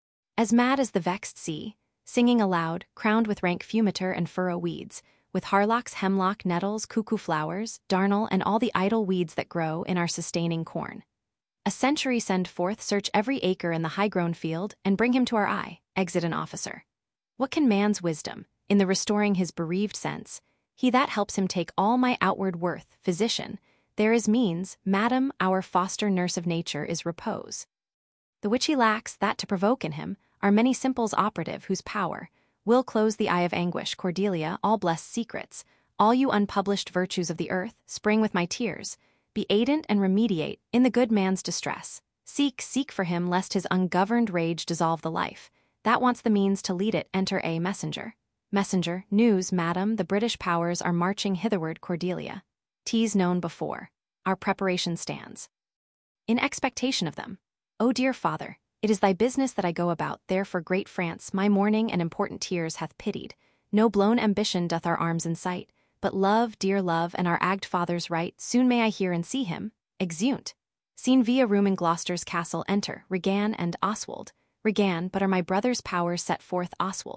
As mad as the vexed sea, singing aloud, crowned with rank fumiter and furrow weeds, with harlocks, hemlock, nettles, cuckoo flowers, darnel, and all the idle weeds that grow in our sustaining corn. A century send forth, search every acre in the high-grown field, and bring him to our eye. Exit an officer. What can man's wisdom, in the restoring his bereaved sense, he that helps him take all my outward worth, physician, there is means, madam, our foster nurse of nature is repose. The which he lacks, that to provoke in him, are many simples operative, whose power will close the eye of anguish. Cordelia, all blessed secrets, all you unpublished virtues of the earth, spring with my tears, be aidant and remediate in the good man's distress. Seek for him, lest his ungoverned rage dissolve the life that wants the means to lead it. Enter a messenger. Messenger, news, madam, the British powers are marching hitherward. Cordelia, 'tis known before. Our preparation stands in expectation of them. O dear father, it is thy business that I go about, there for great France my mourning and important tears hath pitied. No blown ambition doth our arms incite, but love, dear love, and our agged father's right. Soon may I hear and see him. Exeunt. Scene via room in Gloucester's castle. Enter Regan and Oswald. Regan, but are my brother's powers set forth? Oswald,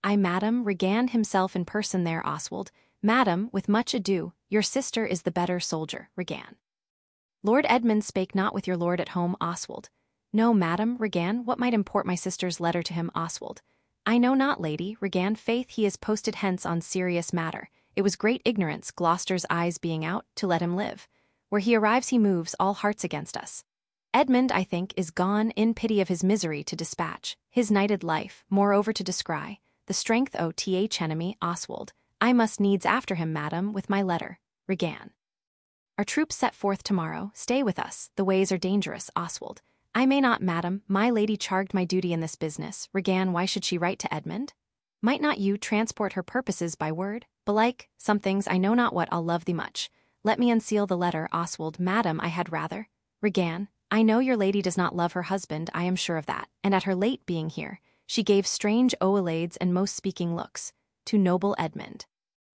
I, madam, Regan himself in person there, Oswald. Madam, with much ado, your sister is the better soldier, Regan. Lord Edmund spake not with your lord at home, Oswald. No, madam, Regan, what might import my sister's letter to him, Oswald? I know not, lady, Regan, faith he is posted hence on serious matter. It was great ignorance, Gloucester's eyes being out, to let him live. Where he arrives he moves all hearts against us. Edmund, I think, is gone in pity of his misery to dispatch, his knighted life, moreover to descry, the strength o' th enemy, Oswald. I must needs after him, madam, with my letter. Regan. Our troops set forth tomorrow, stay with us, the ways are dangerous, Oswald. I may not, madam, my lady charged my duty in this business. Regan, why should she write to Edmund? Might not you transport her purposes by word? Belike, some things I know not what I'll love thee much. Let me unseal the letter, Oswald. Madam, I had rather. Regan, I know your lady does not love her husband, I am sure of that, and at her late being here, she gave strange oelades and most speaking looks, to noble Edmund.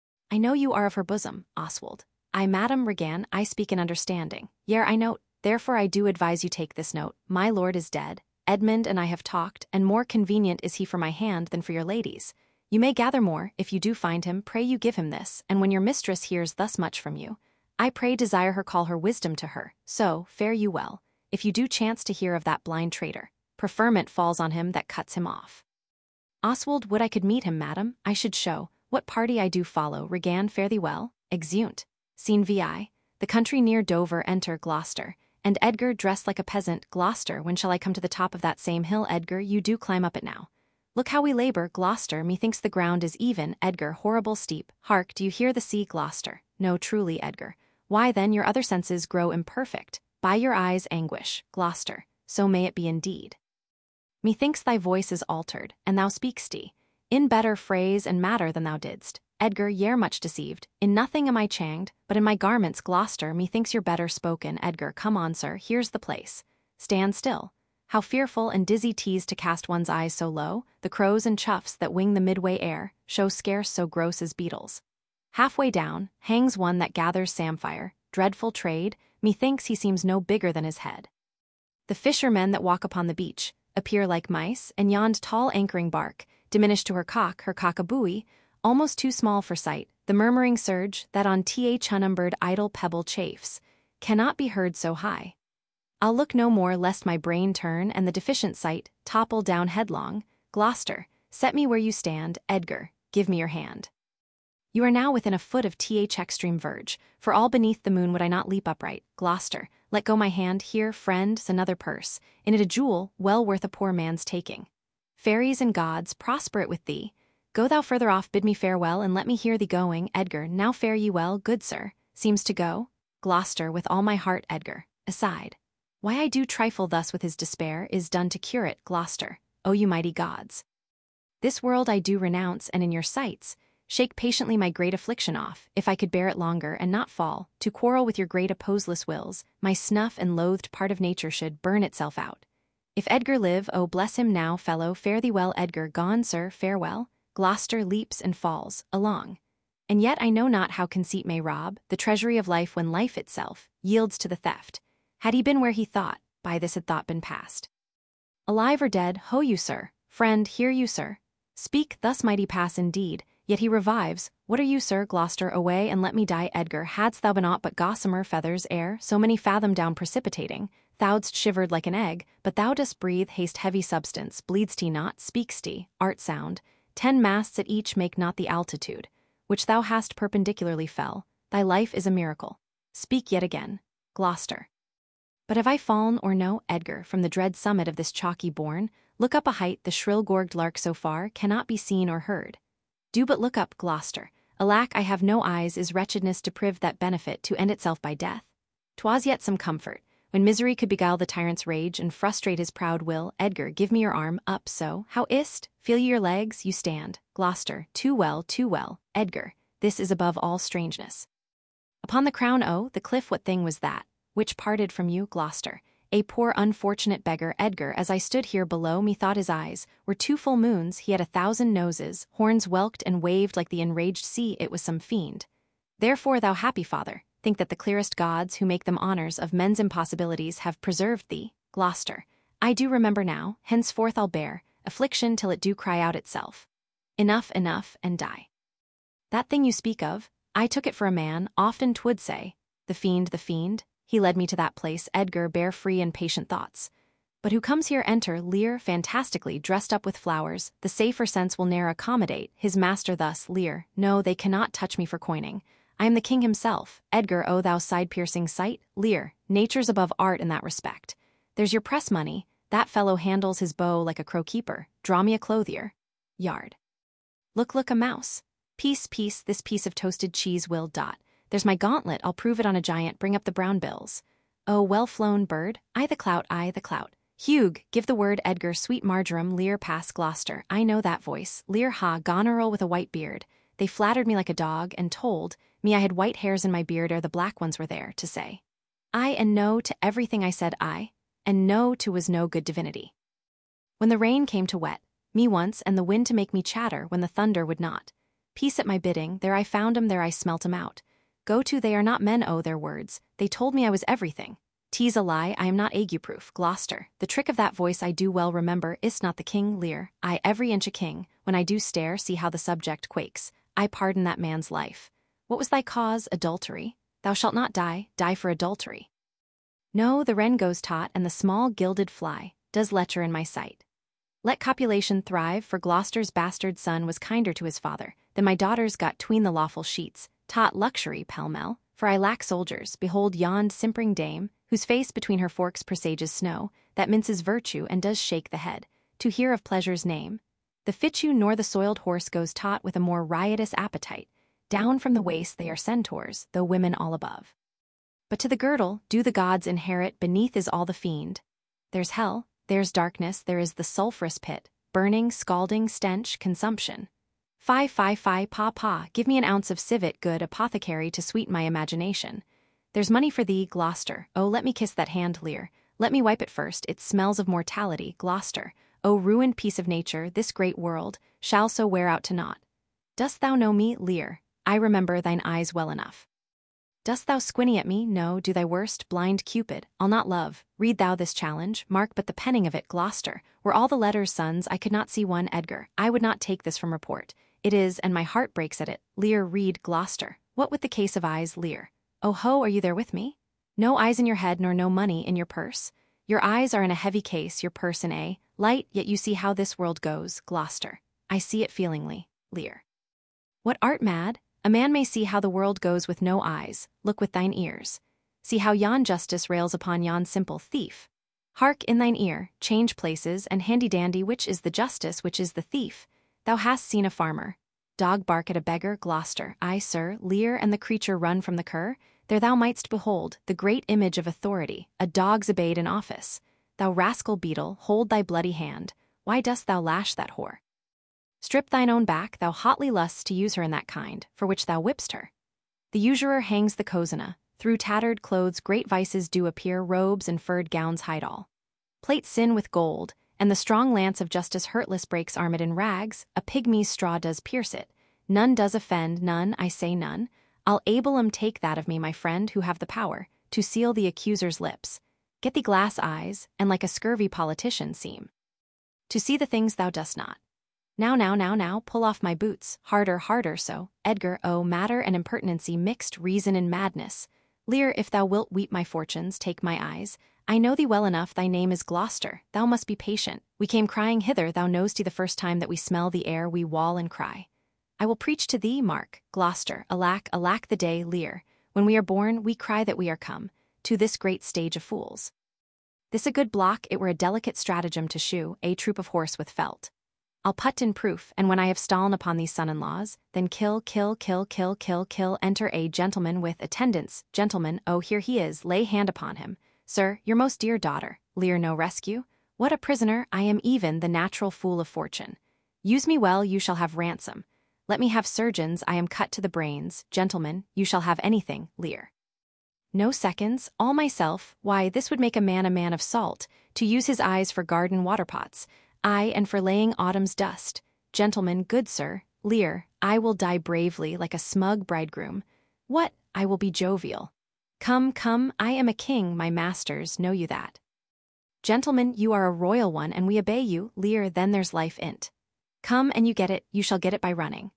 I know you are of her bosom, Oswald. I, madam, Regan, I speak in understanding. Yea, I note, therefore I do advise you take this note. My lord is dead, Edmund and I have talked, and more convenient is he for my hand than for your lady's. You may gather more, if you do find him, pray you give him this, and when your mistress hears thus much from you, I pray desire her call her wisdom to her, so, fare you well, if you do chance to hear of that blind traitor, preferment falls on him that cuts him off. Oswald, would I could meet him, madam, I should show, what party I do follow. Regan, fare thee well, exeunt. Scene VI, the country near Dover, enter Gloucester, and Edgar dressed like a peasant. Gloucester, when shall I come to the top of that same hill? Edgar, you do climb up it now. Look how we labor, Gloucester, methinks the ground is even. Edgar, horrible steep. Hark, do you hear the sea? Gloucester, no, truly, Edgar. Why then your other senses grow imperfect, by your eyes anguish. Gloucester, so may it be indeed. Methinks thy voice is altered, and thou speak'st in better phrase and matter than thou didst. Edgar, y'are much deceived. In nothing am I changed, but in my garments. Gloucester, methinks you're better spoken. Edgar, come on, sir, here's the place. Stand still. How fearful and dizzy 'tis to cast one's eyes so low. The crows and choughs that wing the midway air show scarce so gross as beetles. Halfway down hangs one that gathers samphire. Dreadful trade, methinks he seems no bigger than his head. The fishermen that walk upon the beach appear like mice, and yond tall anchoring bark, diminished to her cock a buoy, almost too small for sight, the murmuring surge that on th unnumbered idle pebble chafes, cannot be heard so high. I'll look no more lest my brain turn and the deficient sight topple down headlong. Gloucester, set me where you stand. Edgar, give me your hand. You are now within a foot of th extreme verge, for all beneath the moon would I not leap upright. Gloucester, let go my hand. Here, friend's another purse, in it a jewel well worth a poor man's taking. Fairies and gods, prosper it with thee. Go thou further off, bid me farewell, and let me hear thee going. Edgar, now fare ye well, good sir. Seems to go? Gloucester, with all my heart. Edgar, aside. Why I do trifle thus with his despair is done to cure it. Gloucester, O you mighty gods. This world I do renounce, and in your sights, shake patiently my great affliction off, if I could bear it longer and not fall, to quarrel with your great opposeless wills, my snuff and loathed part of nature should burn itself out. If Edgar live, oh bless him now, fellow, fare thee well. Edgar, gone, sir, farewell. Gloucester leaps and falls, along. And yet I know not how conceit may rob the treasury of life when life itself yields to the theft. Had he been where he thought, by this had thought been past. Alive or dead, ho you, sir, friend, hear you, sir. Speak, thus might he pass indeed, yet he revives. What are you, sir? Gloucester, away and let me die. Edgar, hadst thou been aught but gossamer feathers ere, so many fathom down precipitating, thou'dst shivered like an egg, but thou dost breathe haste heavy substance, bleedst he not, speakst he, art sound, 10 masts at each make not the altitude, which thou hast perpendicularly fell, thy life is a miracle. Speak yet again, Gloucester. But have I fallen or no? Edgar, from the dread summit of this chalky bourne, look up a height the shrill-gorged lark so far cannot be seen or heard. Do but look up, Gloucester. Alack, I have no eyes, is wretchedness deprived that benefit to end itself by death? 'Twas yet some comfort, when misery could beguile the tyrant's rage and frustrate his proud will. Edgar, give me your arm, up so, how is't? Feel ye your legs? You stand. Gloucester, too well, too well. Edgar, this is above all strangeness. Upon the crown o' the cliff what thing was that, which parted from you? Gloucester, a poor unfortunate beggar. Edgar, as I stood here below, methought his eyes were 2 full moons, he had 1,000 noses, horns whelked and waved like the enraged sea. It was some fiend. Therefore, thou happy father, think that the clearest gods who make them honors of men's impossibilities have preserved thee. Gloucester, I do remember now, henceforth I'll bear affliction till it do cry out itself. Enough, enough, and die. That thing you speak of, I took it for a man, often 'twould say, the fiend, he led me to that place, Edgar, bear free and patient thoughts. But who comes here enter, Lear, fantastically, dressed up with flowers, the safer sense will ne'er accommodate, his master thus, Lear, no, they cannot touch me for coining. I am the king himself, Edgar, O thou side-piercing sight, Lear, nature's above art in that respect. There's your press money, that fellow handles his bow like a crow-keeper, draw me a clothier. Yard. Look, a mouse. Peace, this piece of toasted cheese will. There's my gauntlet, I'll prove it on a giant, bring up the brown bills. Oh, well-flown bird, I the clout. Hugh, give the word, Edgar, sweet marjoram, Lear, pass Gloucester, I know that voice, Lear, ha, Goneril with a white beard. They flattered me like a dog, and told me I had white hairs in my beard ere the black ones were there, to say I and no to everything I said I, and no to was no good divinity. When the rain came to wet me once, and the wind to make me chatter when the thunder would not. Peace at my bidding, there I found 'em, there I smelt 'em out. Go to, they are not men, oh, their words, they told me I was everything. Tease a lie, I am not ague-proof, Gloucester. The trick of that voice I do well remember, is't not the king, Lear, I every inch a king, when I do stare, see how the subject quakes. I pardon that man's life. What was thy cause, adultery? Thou shalt not die for adultery. No, the wren goes taut, and the small gilded fly does lecher in my sight. Let copulation thrive, for Gloucester's bastard son was kinder to his father than my daughters got 'tween the lawful sheets, taught luxury pell-mell, for I lack soldiers. Behold yond simpering dame, whose face between her forks presages snow, that minces virtue and does shake the head, to hear of pleasure's name. The fichu nor the soiled horse goes taut with a more riotous appetite. Down from the waist they are centaurs, though women all above. But to the girdle do the gods inherit, beneath is all the fiend. There's hell, there's darkness, there is the sulphurous pit, burning, scalding, stench, consumption. Fie, pa, give me an ounce of civet good apothecary to sweeten my imagination. There's money for thee, Gloucester, oh let me kiss that hand, Lear, let me wipe it first, it smells of mortality, Gloucester, oh ruined piece of nature, this great world shall so wear out to naught. Dost thou know me, Lear? I remember thine eyes well enough. Dost thou squinny at me? No, do thy worst, blind Cupid, I'll not love. Read thou this challenge, mark but the penning of it, Gloucester. Were all the letters sons, I could not see one, Edgar. I would not take this from report. It is, and my heart breaks at it. Lear, read, Gloucester. What with the case of eyes, Lear? Oh ho, are you there with me? No eyes in your head, nor no money in your purse? Your eyes are in a heavy case, your purse in a light, yet you see how this world goes, Gloucester. I see it feelingly, Lear. What, art mad? A man may see how the world goes with no eyes, look with thine ears. See how yon justice rails upon yon simple thief. Hark in thine ear, change places, and handy-dandy, which is the justice, which is the thief. Thou hast seen a farmer dog bark at a beggar, Gloucester. Aye, sir, Lear, and the creature run from the cur. There thou mightst behold the great image of authority, a dog's obeyed in office. Thou rascal beetle, hold thy bloody hand. Why dost thou lash that whore? Strip thine own back, thou hotly lusts to use her in that kind, for which thou whipst her. The usurer hangs the cozener, through tattered clothes great vices do appear, robes and furred gowns hide all. Plate sin with gold, and the strong lance of justice hurtless breaks armed in rags, a pygmy's straw does pierce it. None does offend, none, I say none. I'll able 'em take that of me, my friend, who have the power to seal the accuser's lips. Get thee glass eyes, and like a scurvy politician seem to see the things thou dost not. Now, pull off my boots, harder, so, Edgar, oh, matter and impertinency mixed, reason and madness. Lear, if thou wilt weep my fortunes, take my eyes. I know thee well enough, thy name is Gloucester, thou must be patient. We came crying hither, thou know'st the first time that we smell the air we wail and cry. I will preach to thee, mark, Gloucester, alack the day, Lear. When we are born, we cry that we are come to this great stage of fools. This a good block, it were a delicate stratagem to shoe a troop of horse with felt. I'll put in proof, and when I have stallen upon these son-in-laws, then kill, enter a gentleman with attendants. Gentleman, oh, here he is, lay hand upon him. Sir, your most dear daughter, Lear, no rescue? What a prisoner, I am even the natural fool of fortune. Use me well, you shall have ransom. Let me have surgeons, I am cut to the brains. Gentlemen, you shall have anything, Lear. No seconds, all myself, why, this would make a man of salt, to use his eyes for garden water-pots. Aye, and for laying autumn's dust. Gentlemen, good sir, Lear, I will die bravely like a smug bridegroom. What, I will be jovial. Come, I am a king, my masters, know you that? Gentlemen, you are a royal one, and we obey you, Lear, then there's life in't. Come and you shall get it by running.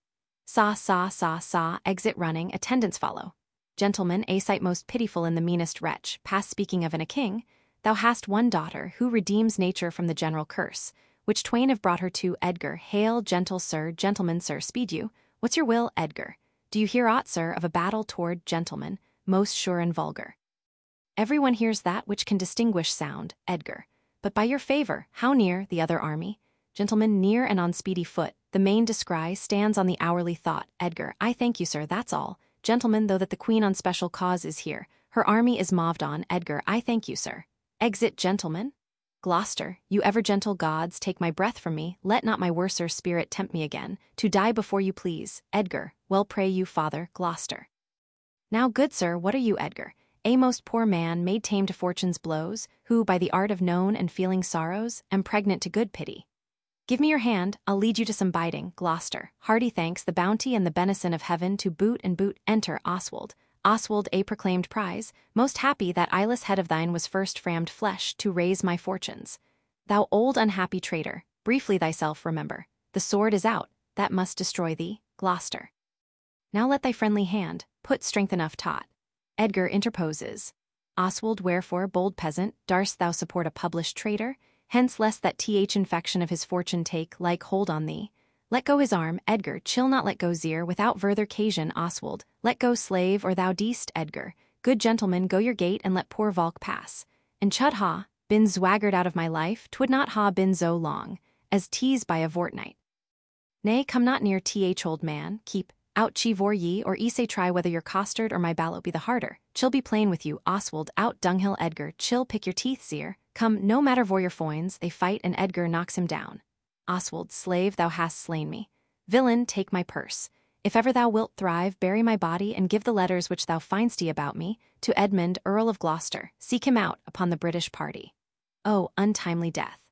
Saw, exit running, attendants follow. Gentlemen, a sight most pitiful in the meanest wretch, past speaking of in a king, thou hast one daughter, who redeems nature from the general curse, which twain have brought her to Edgar. Hail, gentle sir, gentlemen, sir, speed you. What's your will, Edgar? Do you hear aught, sir, of a battle toward gentlemen, most sure and vulgar? Everyone hears that which can distinguish sound, Edgar. But by your favor, how near the other army? Gentlemen, near and on speedy foot, the main descry stands on the hourly thought. Edgar, I thank you, sir, that's all. Gentlemen, though that the queen on special cause is here, her army is moved on. Edgar, I thank you, sir. Exit, gentlemen. Gloucester, you ever gentle gods, take my breath from me, let not my worser spirit tempt me again, to die before you please. Edgar, well pray you, father, Gloucester. Now, good sir, what are you, Edgar? A most poor man, made tame to fortune's blows, who, by the art of known and feeling sorrows, am pregnant to good pity. Give me your hand, I'll lead you to some biting, Gloucester. Hearty thanks, the bounty and the benison of heaven to boot and boot. Enter Oswald. Oswald, a proclaimed prize, most happy that eyeless head of thine was first frammed flesh to raise my fortunes. Thou old unhappy traitor, briefly thyself remember. The sword is out, that must destroy thee, Gloucester. Now let thy friendly hand put strength enough taut. Edgar interposes. Oswald, wherefore, bold peasant, darst thou support a published traitor? Hence lest that infection of his fortune take like hold on thee. Let go his arm, Edgar, chill not let go zere, without further occasion, Oswald. Let go slave, or thou deest, Edgar. Good gentleman, go your gate and let poor Volk pass. And chud ha, been zwaggered out of my life, 'twould not ha been so long, as teased by a fortnight. Nay, come not near old man, keep out chi vor ye, or say try whether your costard or my ballot be the harder. Chill be plain with you, Oswald, out dunghill Edgar, chill pick your teeth, zere. Come, no matter vor your foins, they fight and Edgar knocks him down. Oswald, slave, thou hast slain me. Villain, take my purse. If ever thou wilt thrive, bury my body and give the letters which thou find'st about me to Edmund, Earl of Gloucester. Seek him out upon the British party. Oh, untimely death.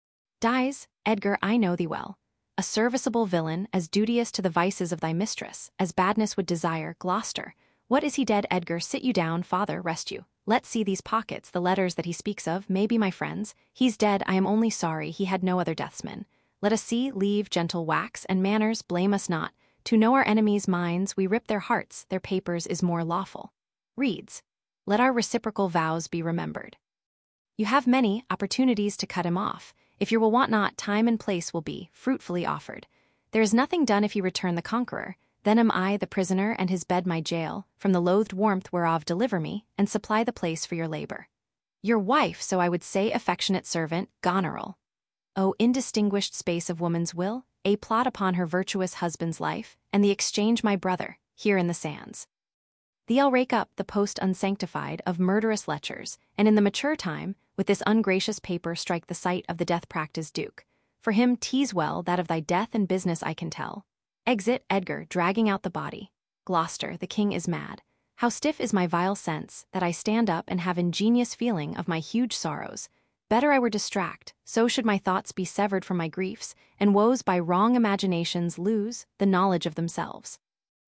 Dies, Edgar, I know thee well. A serviceable villain, as duteous to the vices of thy mistress, as badness would desire, Gloucester. What is he dead, Edgar? Sit you down, father, rest you. Let's see these pockets, the letters that he speaks of, may be my friends. He's dead, I am only sorry he had no other deathsman. Let us see, leave, gentle wax, and manners, blame us not. To know our enemies' minds, we rip their hearts, their papers is more lawful. Reads. Let our reciprocal vows be remembered. You have many opportunities to cut him off. If you will want not, time and place will be fruitfully offered. There is nothing done if you return the conqueror. Then am I the prisoner and his bed my jail, from the loathed warmth whereof deliver me, and supply the place for your labor. Your wife, so I would say, affectionate servant, Goneril. O indistinguished space of woman's will, a plot upon her virtuous husband's life, and the exchange my brother, here in the sands. Thee I'll rake up the post unsanctified of murderous lechers, and in the mature time, with this ungracious paper strike the sight of the death-practised duke. For him 'tis well that of thy death and business I can tell. Exit, Edgar, dragging out the body. Gloucester, the king is mad. How stiff is my vile sense, that I stand up and have ingenious feeling of my huge sorrows. Better I were distract, so should my thoughts be severed from my griefs, and woes by wrong imaginations lose the knowledge of themselves.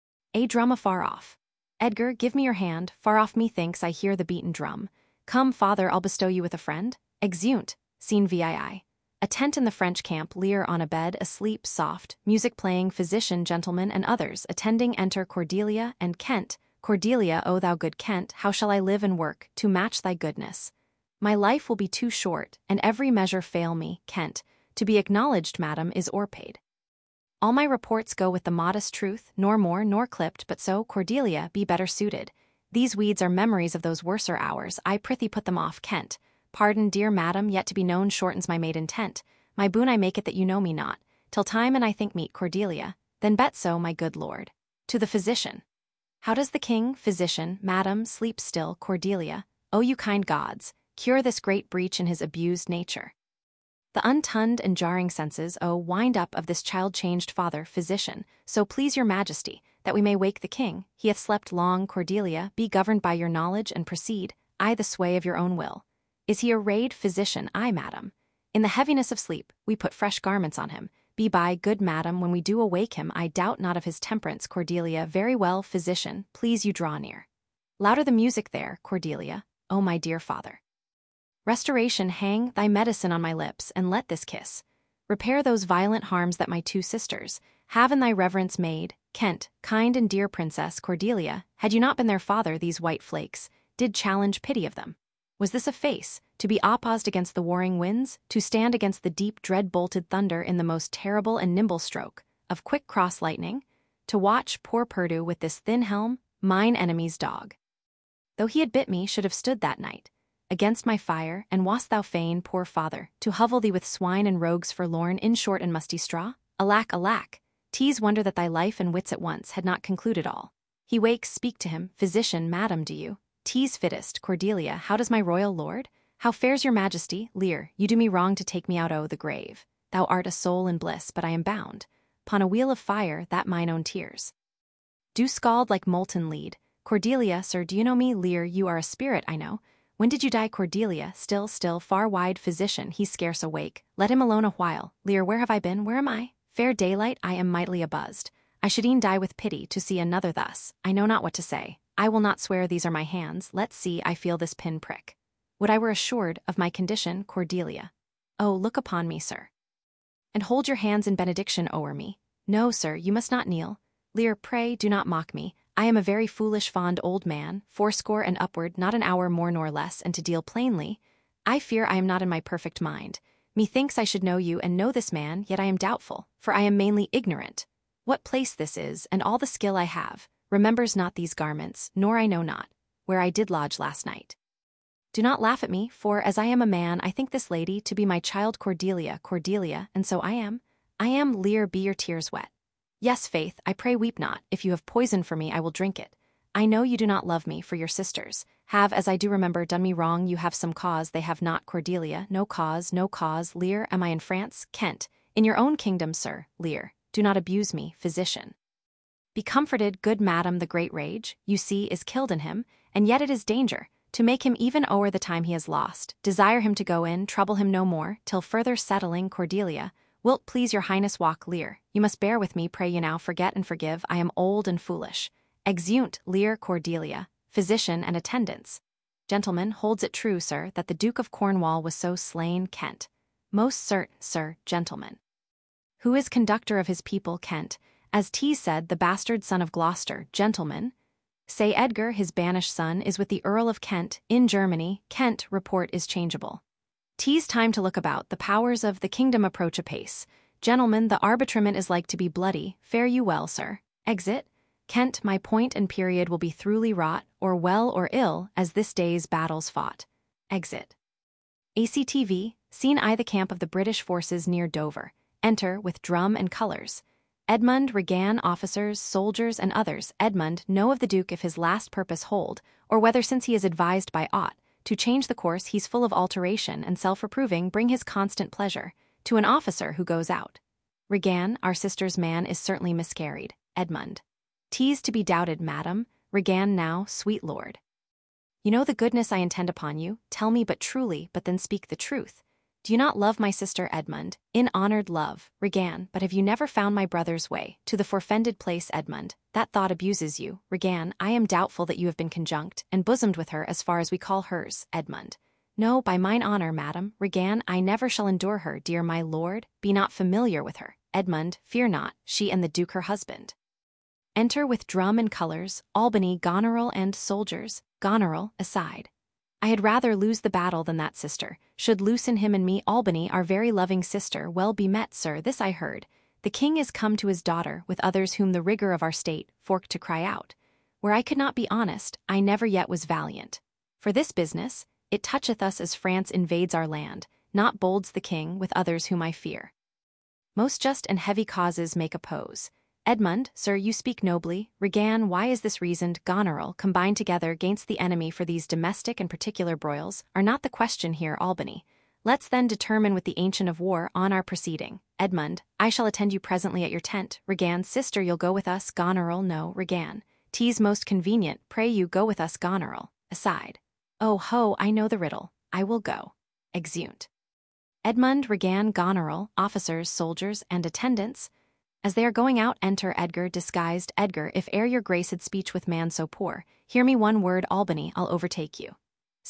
A drum afar off. Edgar, give me your hand, far off methinks I hear the beaten drum. Come, father, I'll bestow you with a friend. Exeunt, scene VII. A tent in the French camp, Lear on a bed, asleep, soft, music playing, physician, gentlemen, and others, attending enter Cordelia and Kent. Cordelia, O thou good Kent, how shall I live and work, to match thy goodness? My life will be too short, and every measure fail me, Kent. To be acknowledged, madam, is o'erpaid. All my reports go with the modest truth, nor more nor clipped, but so, Cordelia, be better suited. These weeds are memories of those worser hours, I prithee put them off, Kent. Pardon, dear madam, yet to be known shortens my made intent. My boon I make it that you know me not, till time and I think meet, Cordelia. Then bet so, my good lord. To the physician. How does the king, physician, madam, sleep still, Cordelia? O you kind gods, cure this great breach in his abused nature. The untunned and jarring senses, O wind up of this child-changed father, physician, so please your majesty, that we may wake the king. He hath slept long, Cordelia, be governed by your knowledge and proceed, I the sway of your own will. Is he arrayed, physician? Aye, madam. In the heaviness of sleep, we put fresh garments on him. Be by, good madam, when we do awake him, I doubt not of his temperance, Cordelia. Very well, physician, please you draw near. Louder the music there, Cordelia, O my dear father. Restoration, hang thy medicine on my lips, and let this kiss repair those violent harms that my two sisters have in thy reverence made. Kent, kind and dear Princess Cordelia, had you not been their father, these white flakes did challenge pity of them. Was this a face, to be opposed against the warring winds, to stand against the deep dread-bolted thunder in the most terrible and nimble stroke of quick cross lightning, to watch poor Perdue with this thin helm, mine enemy's dog? Though he had bit me, should have stood that night against my fire, and wast thou fain, poor father, to hovel thee with swine and rogues forlorn in short and musty straw? Alack, alack! 'Tis wonder that thy life and wits at once had not concluded all. He wakes, speak to him, physician, madam, do you? 'Tis fittest, Cordelia, how does my royal lord? How fares your majesty? Lear, you do me wrong to take me out o' the grave. Thou art a soul in bliss, but I am bound 'pon a wheel of fire, that mine own tears do scald like molten lead. Cordelia, sir, do you know me? Lear, you are a spirit, I know. When did you die? Cordelia, still, far wide physician, he's scarce awake. Let him alone a while. Lear, where have I been? Where am I? Fair daylight, I am mightily abuzzed. I should e'en die with pity to see another thus. I know not what to say. I will not swear these are my hands. Let's see, I feel this pin prick. Would I were assured of my condition, Cordelia. Oh, look upon me, sir, and hold your hands in benediction o'er me. No, sir, you must not kneel. Lear, pray do not mock me. I am a very foolish fond old man, 80 and upward, not an hour more nor less, and to deal plainly, I fear I am not in my perfect mind. Methinks I should know you and know this man, yet I am doubtful, for I am mainly ignorant. What place this is, and all the skill I have, remembers not these garments, nor I know not where I did lodge last night. Do not laugh at me, for as I am a man, I think this lady to be my child Cordelia, and so I am. Lear, be your tears wet? Yes, faith, I pray weep not. If you have poison for me, I will drink it. I know you do not love me, for your sisters have, as I do remember, done me wrong. You have some cause, they have not. Cordelia, no cause, no cause. Lear, am I in France? Kent, in your own kingdom, sir. Lear, do not abuse me, physician. Be comforted, good madam, the great rage, you see, is killed in him, and yet it is danger to make him even o'er the time he has lost. Desire him to go in, trouble him no more, till further settling. Cordelia, wilt please your highness walk? Lear, you must bear with me, pray you now, forget and forgive, I am old and foolish. Exeunt. Lear, Cordelia, physician and attendants. Gentleman, holds it true, sir, that the Duke of Cornwall was so slain? Kent, most certain, sir. Gentleman, who is conductor of his people? Kent, as 'tis said, the bastard son of Gloucester. Gentleman, say Edgar, his banished son, is with the Earl of Kent, in Germany. Kent, report is changeable. 'Tis time to look about, the powers of the kingdom approach apace. Gentlemen, the arbitrament is like to be bloody. Fare you well, sir. Exit. Kent, my point and period will be throughly wrought, or well or ill, as this day's battles fought. Exit. ACTV, seen I the camp of the British forces near Dover. Enter, with drum and colours, Edmund, Regan, officers, soldiers, and others. Edmund, know of the Duke if his last purpose hold, or whether since he is advised by aught to change the course he's full of alteration and self-reproving, bring his constant pleasure to an officer who goes out. Regan, our sister's man is certainly miscarried. Edmund, 'tis to be doubted, madam. Regan, now, sweet lord, you know the goodness I intend upon you. Tell me but truly, but then speak the truth. Do you not love my sister? Edmund, in honored love. Regan, but have you never found my brother's way to the forfended place? Edmund, that thought abuses you. Regan, I am doubtful that you have been conjunct and bosomed with her as far as we call hers. Edmund, no, by mine honor, madam. Regan, I never shall endure her. Dear my lord, be not familiar with her. Edmund, fear not, she and the Duke her husband. Enter with drum and colours, Albany, Goneril, and soldiers. Goneril, aside. I had rather lose the battle than that sister should loosen him and me. Albany, our very loving sister, well be met, sir. This I heard. The king is come to his daughter, with others whom the rigour of our state forked to cry out. Where I could not be honest, I never yet was valiant. For this business, it toucheth us as France invades our land, not bolds the king with others whom I fear. Most just and heavy causes make oppose. Edmund, sir, you speak nobly. Regan, why is this reasoned? Goneril, combined together gainst the enemy for these domestic and particular broils, are not the question here. Albany, let's then determine with the ancient of war on our proceeding. Edmund, I shall attend you presently at your tent. Regan, sister, you'll go with us. Goneril, no. Regan, 'tis most convenient. Pray you go with us. Goneril, aside. Oh ho, I know the riddle. I will go. Exeunt. Edmund, Regan, Goneril, officers, soldiers, and attendants. As they are going out, enter Edgar, disguised. Edgar, if e'er your grace had speech with man so poor, hear me one word. Albany, I'll overtake you.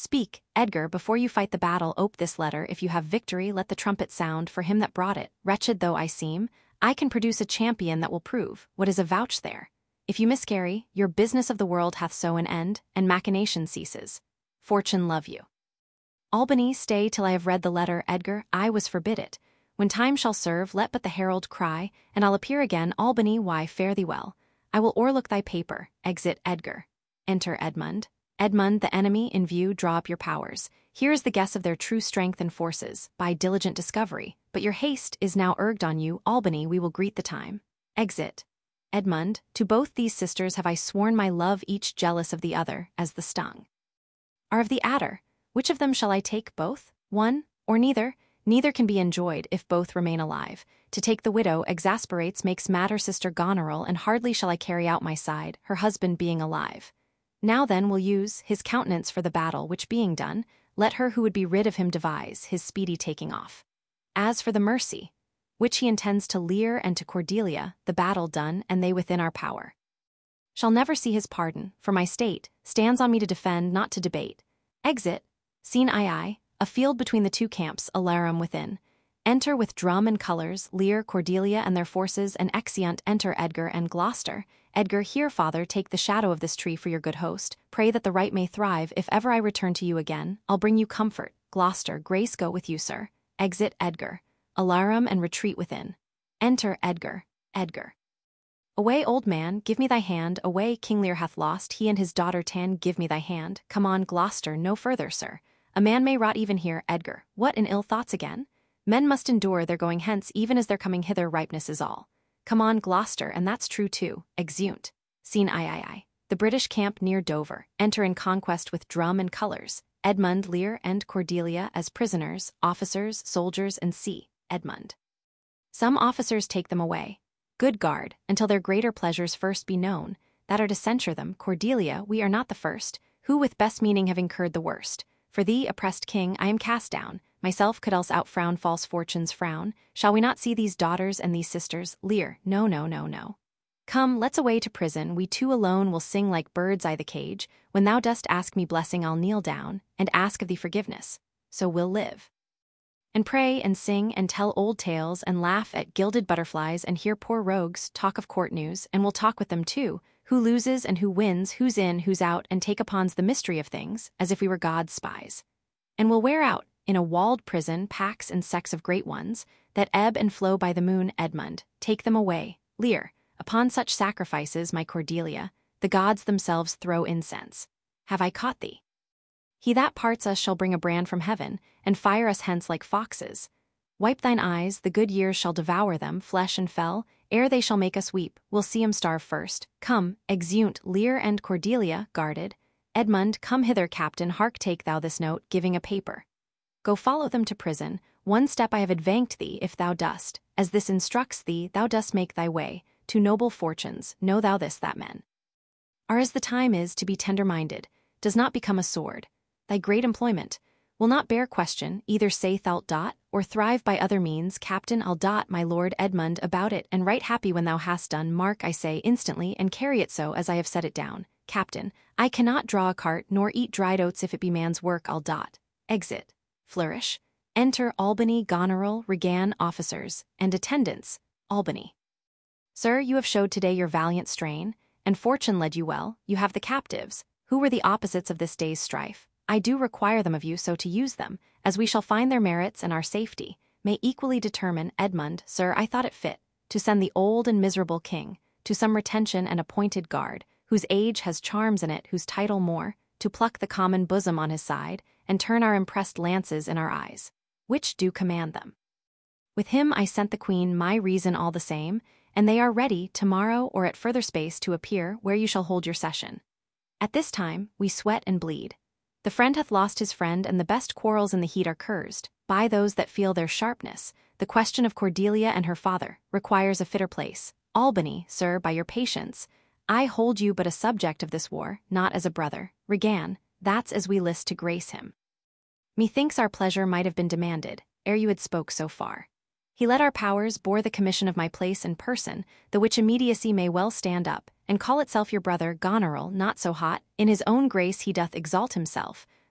Speak, Edgar, before you fight the battle. Ope this letter. If you have victory, let the trumpet sound for him that brought it. Wretched though I seem, I can produce a champion that will prove what is avouched there. If you miscarry, your business of the world hath so an end, and machination ceases. Fortune love you. Albany, stay till I have read the letter. Edgar, I was forbid it. When time shall serve, let but the herald cry, and I'll appear again. Albany, why, fare thee well. I will o'erlook thy paper. Exit, Edgar. Enter Edmund. Edmund, the enemy in view, draw up your powers. Here is the guess of their true strength and forces, by diligent discovery. But your haste is now urged on you. Albany, we will greet the time. Exit. Edmund, to both these sisters have I sworn my love, each jealous of the other, as the stung are of the adder. Which of them shall I take, both? One, or neither? Neither can be enjoyed if both remain alive. To take the widow exasperates, makes mad her sister Goneril, and hardly shall I carry out my side, her husband being alive. Now then will use his countenance for the battle, which being done, let her who would be rid of him devise his speedy taking off. As for the mercy, which he intends to Lear and to Cordelia, the battle done, and they within our power, shall never see his pardon, for my state stands on me to defend, not to debate. Exit. Scene II, a field between the two camps, alarum within. Enter with drum and colours, Lear, Cordelia and their forces, and exeunt. Enter Edgar and Gloucester. Edgar, here, father, take the shadow of this tree for your good host. Pray that the right may thrive. If ever I return to you again, I'll bring you comfort. Gloucester, grace go with you, sir. Exit Edgar. Alarum and retreat within. Enter Edgar. Edgar. Away, old man, give me thy hand. Away, King Lear hath lost, he and his daughter Tan. Give me thy hand. Come on, Gloucester, no further, sir. A man may rot even here. Edgar, what, in ill thoughts again? Men must endure their going hence even as their coming hither. Ripeness is all. Come on, Gloucester, and that's true too. Exeunt. Scene III. The British camp near Dover. Enter in conquest with drum and colours. Edmund, Lear, and Cordelia as prisoners, officers, soldiers, and see. Edmund. Some officers take them away. Good guard, until their greater pleasures first be known, that are to censure them. Cordelia, we are not the first, who with best meaning have incurred the worst. For thee, oppressed king, I am cast down. Myself could else outfrown false fortune's frown. Shall we not see these daughters and these sisters? Lear, no, no, no, no. Come, let's away to prison. We two alone will sing like birds I' the cage. When thou dost ask me blessing, I'll kneel down and ask of thee forgiveness. So we'll live. And pray and sing and tell old tales and laugh at gilded butterflies and hear poor rogues talk of court news, and we'll talk with them too, who loses and who wins, who's in, who's out, and take upon's the mystery of things, as if we were God's spies. And we'll wear out, in a walled prison, packs and sects of great ones, that ebb and flow by the moon. Edmund, take them away. Lear, upon such sacrifices, my Cordelia, the gods themselves throw incense. Have I caught thee? He that parts us shall bring a brand from heaven, and fire us hence like foxes. Wipe thine eyes, the good years shall devour them, flesh and fell, ere they shall make us weep, we'll see 'em starve first. Come, exeunt. Lear and Cordelia, guarded. Edmund, come hither, captain, hark, take thou this note, giving a paper. Go follow them to prison, one step I have advanced thee, if thou dost, as this instructs thee, thou dost make thy way, to noble fortunes. Know thou this, that men are as the time is to be tender-minded, does not become a sword. Thy great employment will not bear question, either say thou'lt dot, or thrive by other means. Captain, I'll dot, my lord Edmund, about it, and right happy when thou hast done. Mark, I say, instantly, and carry it so as I have set it down. Captain, I cannot draw a cart, nor eat dried oats if it be man's work. I'll dot. Exit. Flourish. Enter Albany, Goneril, Regan, officers, and attendants. Albany. Sir, you have showed today your valiant strain, and fortune led you well. You have the captives, who were the opposites of this day's strife. I do require them of you so to use them, as we shall find their merits and our safety may equally determine. Edmund, sir, I thought it fit to send the old and miserable king to some retention and appointed guard, whose age has charms in it, whose title more, to pluck the common bosom on his side, and turn our impressed lances in our eyes, which do command them. With him I sent the queen my reason all the same, and they are ready tomorrow or at further space to appear where you shall hold your session. At this time we sweat and bleed. The friend hath lost his friend, and the best quarrels in the heat are cursed by those that feel their sharpness. The question of Cordelia and her father requires a fitter place. Albany, sir, by your patience, I hold you but a subject of this war, not as a brother. Regan, that's as we list to grace him. Methinks our pleasure might have been demanded, ere you had spoke so far. He let our powers bore the commission of my place and person, the which immediacy may well stand up, and call itself your brother. Goneril, not so hot, in his own grace he doth exalt himself,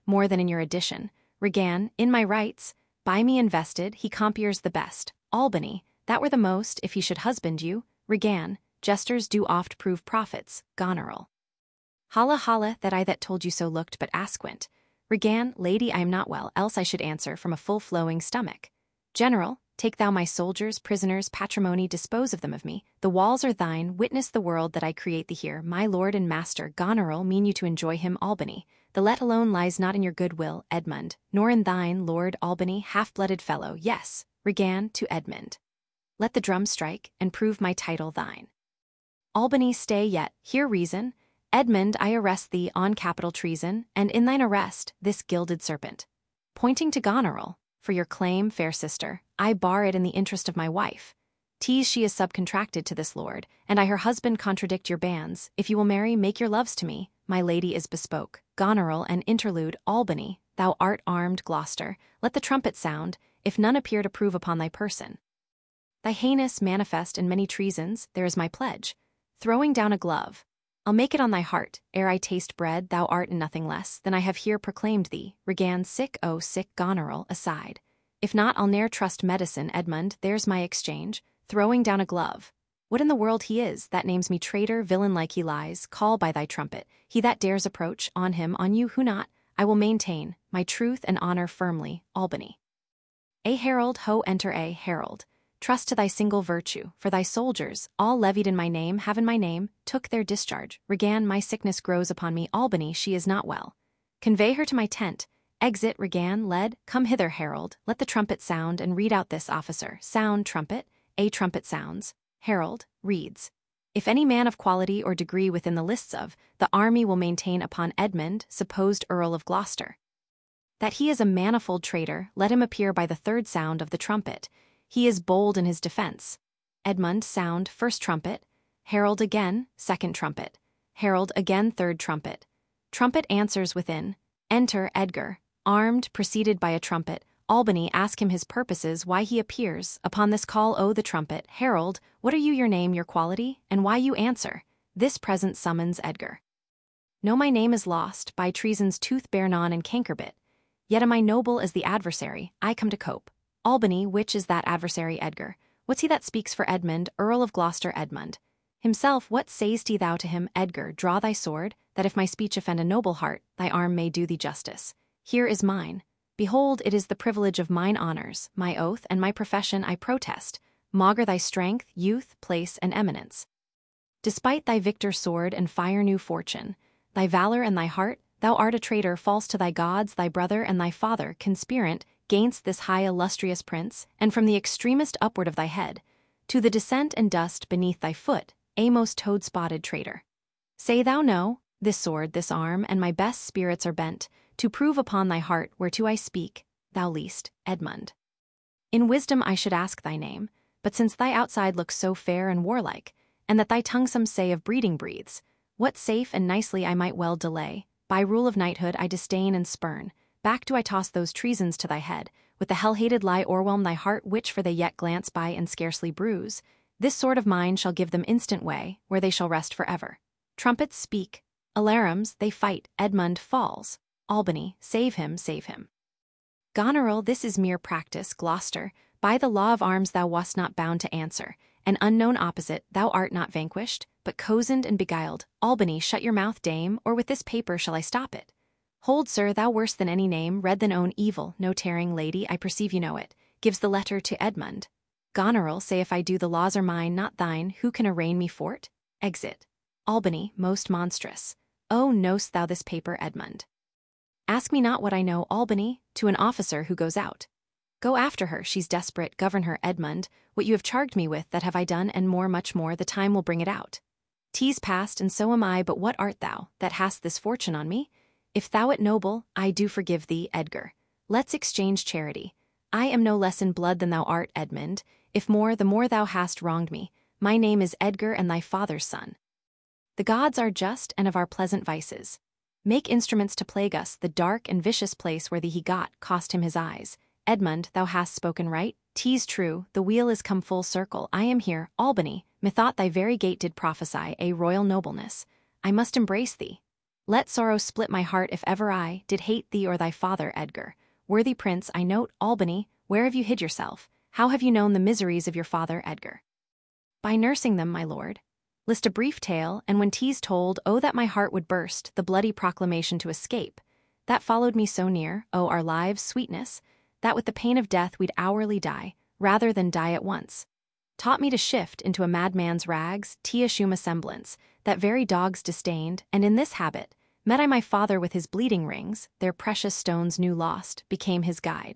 more than in your addition. Regan, in my rights, by me invested, he compeers the best. Albany, that were the most, if he should husband you. Regan, jesters do oft prove prophets. Goneril. Holla holla, that I that told you so looked but asquint. Regan, lady, I am not well, else I should answer from a full-flowing stomach. General, take thou my soldiers, prisoners, patrimony, dispose of them of me. The walls are thine, witness the world that I create thee here. My lord and master, Goneril, mean you to enjoy him, Albany. The let alone lies not in your good will, Edmund, nor in thine, Lord Albany, half-blooded fellow. Yes, Regan, to Edmund. Let the drum strike, and prove my title thine. Albany, stay yet, hear reason. Edmund, I arrest thee on capital treason, and in thine arrest, this gilded serpent. Pointing to Goneril, for your claim, fair sister, I bar it in the interest of my wife. Tease she is subcontracted to this lord, and I her husband contradict your banns. If you will marry, make your loves to me. My lady is bespoke. Goneril, and interlude. Albany, thou art armed. Gloucester, let the trumpet sound, if none appear to prove upon thy person thy heinous, manifest, and many treasons. There is my pledge. Throwing down a glove, I'll make it on thy heart, ere I taste bread. Thou art in nothing less than I have here proclaimed thee. Regan, sick, oh sick. Goneril, aside. If not, I'll ne'er trust medicine. Edmund, there's my exchange. Throwing down a glove. What in the world he is, that names me traitor, villain like he lies. Call by thy trumpet, he that dares approach, on him, on you, who not, I will maintain my truth and honor firmly. Albany. A herald, ho, enter a herald. Trust to thy single virtue, for thy soldiers, all levied in my name, have in my name, took their discharge. Regan, my sickness grows upon me. Albany, she is not well. Convey her to my tent. Exit. Regan, led, come hither, herald, let the trumpet sound, and read out this officer. Sound, trumpet. A trumpet sounds. Herald, reads. If any man of quality or degree within the lists of the army will maintain upon Edmund, supposed Earl of Gloucester, that he is a manifold traitor, let him appear by the third sound of the trumpet. He is bold in his defense. Edmund, sound, first trumpet. Herald again, second trumpet. Herald again, third trumpet. Trumpet answers within. Enter Edgar, armed, preceded by a trumpet. Albany, ask him his purposes, why he appears. Upon this call, oh, the trumpet. Herald, what are you, your name, your quality, and why you answer? This present summons Edgar. Know my name is lost, by treason's tooth bare non and cankerbit. Yet am I noble as the adversary, I come to cope. Albany, which is that adversary? Edgar. What's he that speaks for Edmund, Earl of Gloucester? Edmund. Himself, what say'st thou to him? Edgar, draw thy sword, that if my speech offend a noble heart, thy arm may do thee justice. Here is mine. Behold, it is the privilege of mine honors, my oath, and my profession I protest. Maugre thy strength, youth, place, and eminence. Despite thy victor sword and fire new fortune, thy valor and thy heart, thou art a traitor false to thy gods, thy brother and thy father, conspirant gainst this high illustrious prince, and from the extremest upward of thy head, to the descent and dust beneath thy foot, a most toad-spotted traitor. Say thou no, this sword, this arm, and my best spirits are bent, to prove upon thy heart whereto I speak, thou least, Edmund. In wisdom I should ask thy name, but since thy outside looks so fair and warlike, and that thy tongue some say of breeding breathes, what safe and nicely I might well delay, by rule of knighthood I disdain and spurn, back do I toss those treasons to thy head, with the hell-hated lie o'erwhelm thy heart, which for they yet glance by and scarcely bruise. This sword of mine shall give them instant way, where they shall rest forever. Trumpets speak, alarums, they fight, Edmund falls. Albany, save him, save him. Goneril, this is mere practice. Gloucester, by the law of arms thou wast not bound to answer. An unknown opposite, thou art not vanquished, but cozened and beguiled. Albany, shut your mouth, dame, or with this paper shall I stop it. Hold, sir, thou worse than any name, read than own evil, no tearing, lady, I perceive you know it, gives the letter to Edmund. Goneril, say if I do, the laws are mine, not thine, who can arraign me for't? Exit. Albany, most monstrous. Oh, know'st thou this paper, Edmund? Ask me not what I know. Albany, to an officer who goes out. Go after her, she's desperate, govern her. Edmund, what you have charged me with, that have I done, and more, much more, the time will bring it out. 'Tis past, and so am I, but what art thou, that hast this fortune on me? If thou it noble, I do forgive thee, Edgar. Let's exchange charity. I am no less in blood than thou art, Edmund. If more, the more thou hast wronged me. My name is Edgar, and thy father's son. The gods are just, and of our pleasant vices. Make instruments to plague us, the dark and vicious place where thee he got, cost him his eyes. Edmund, thou hast spoken right, 'tis true, the wheel is come full circle, I am here. Albany, methought thy very gait did prophesy a royal nobleness. I must embrace thee. Let sorrow split my heart if ever I did hate thee or thy father, Edgar. Worthy prince, I note, Albany, where have you hid yourself? How have you known the miseries of your father, Edgar? By nursing them, my lord. List a brief tale, and when 'tis told, oh that my heart would burst, the bloody proclamation to escape. That followed me so near, oh our lives' sweetness, that with the pain of death we'd hourly die, rather than die at once. Taught me to shift into a madman's rags, to assume a semblance, that very dogs disdained, and in this habit, met I my father with his bleeding rings, their precious stones new lost, became his guide.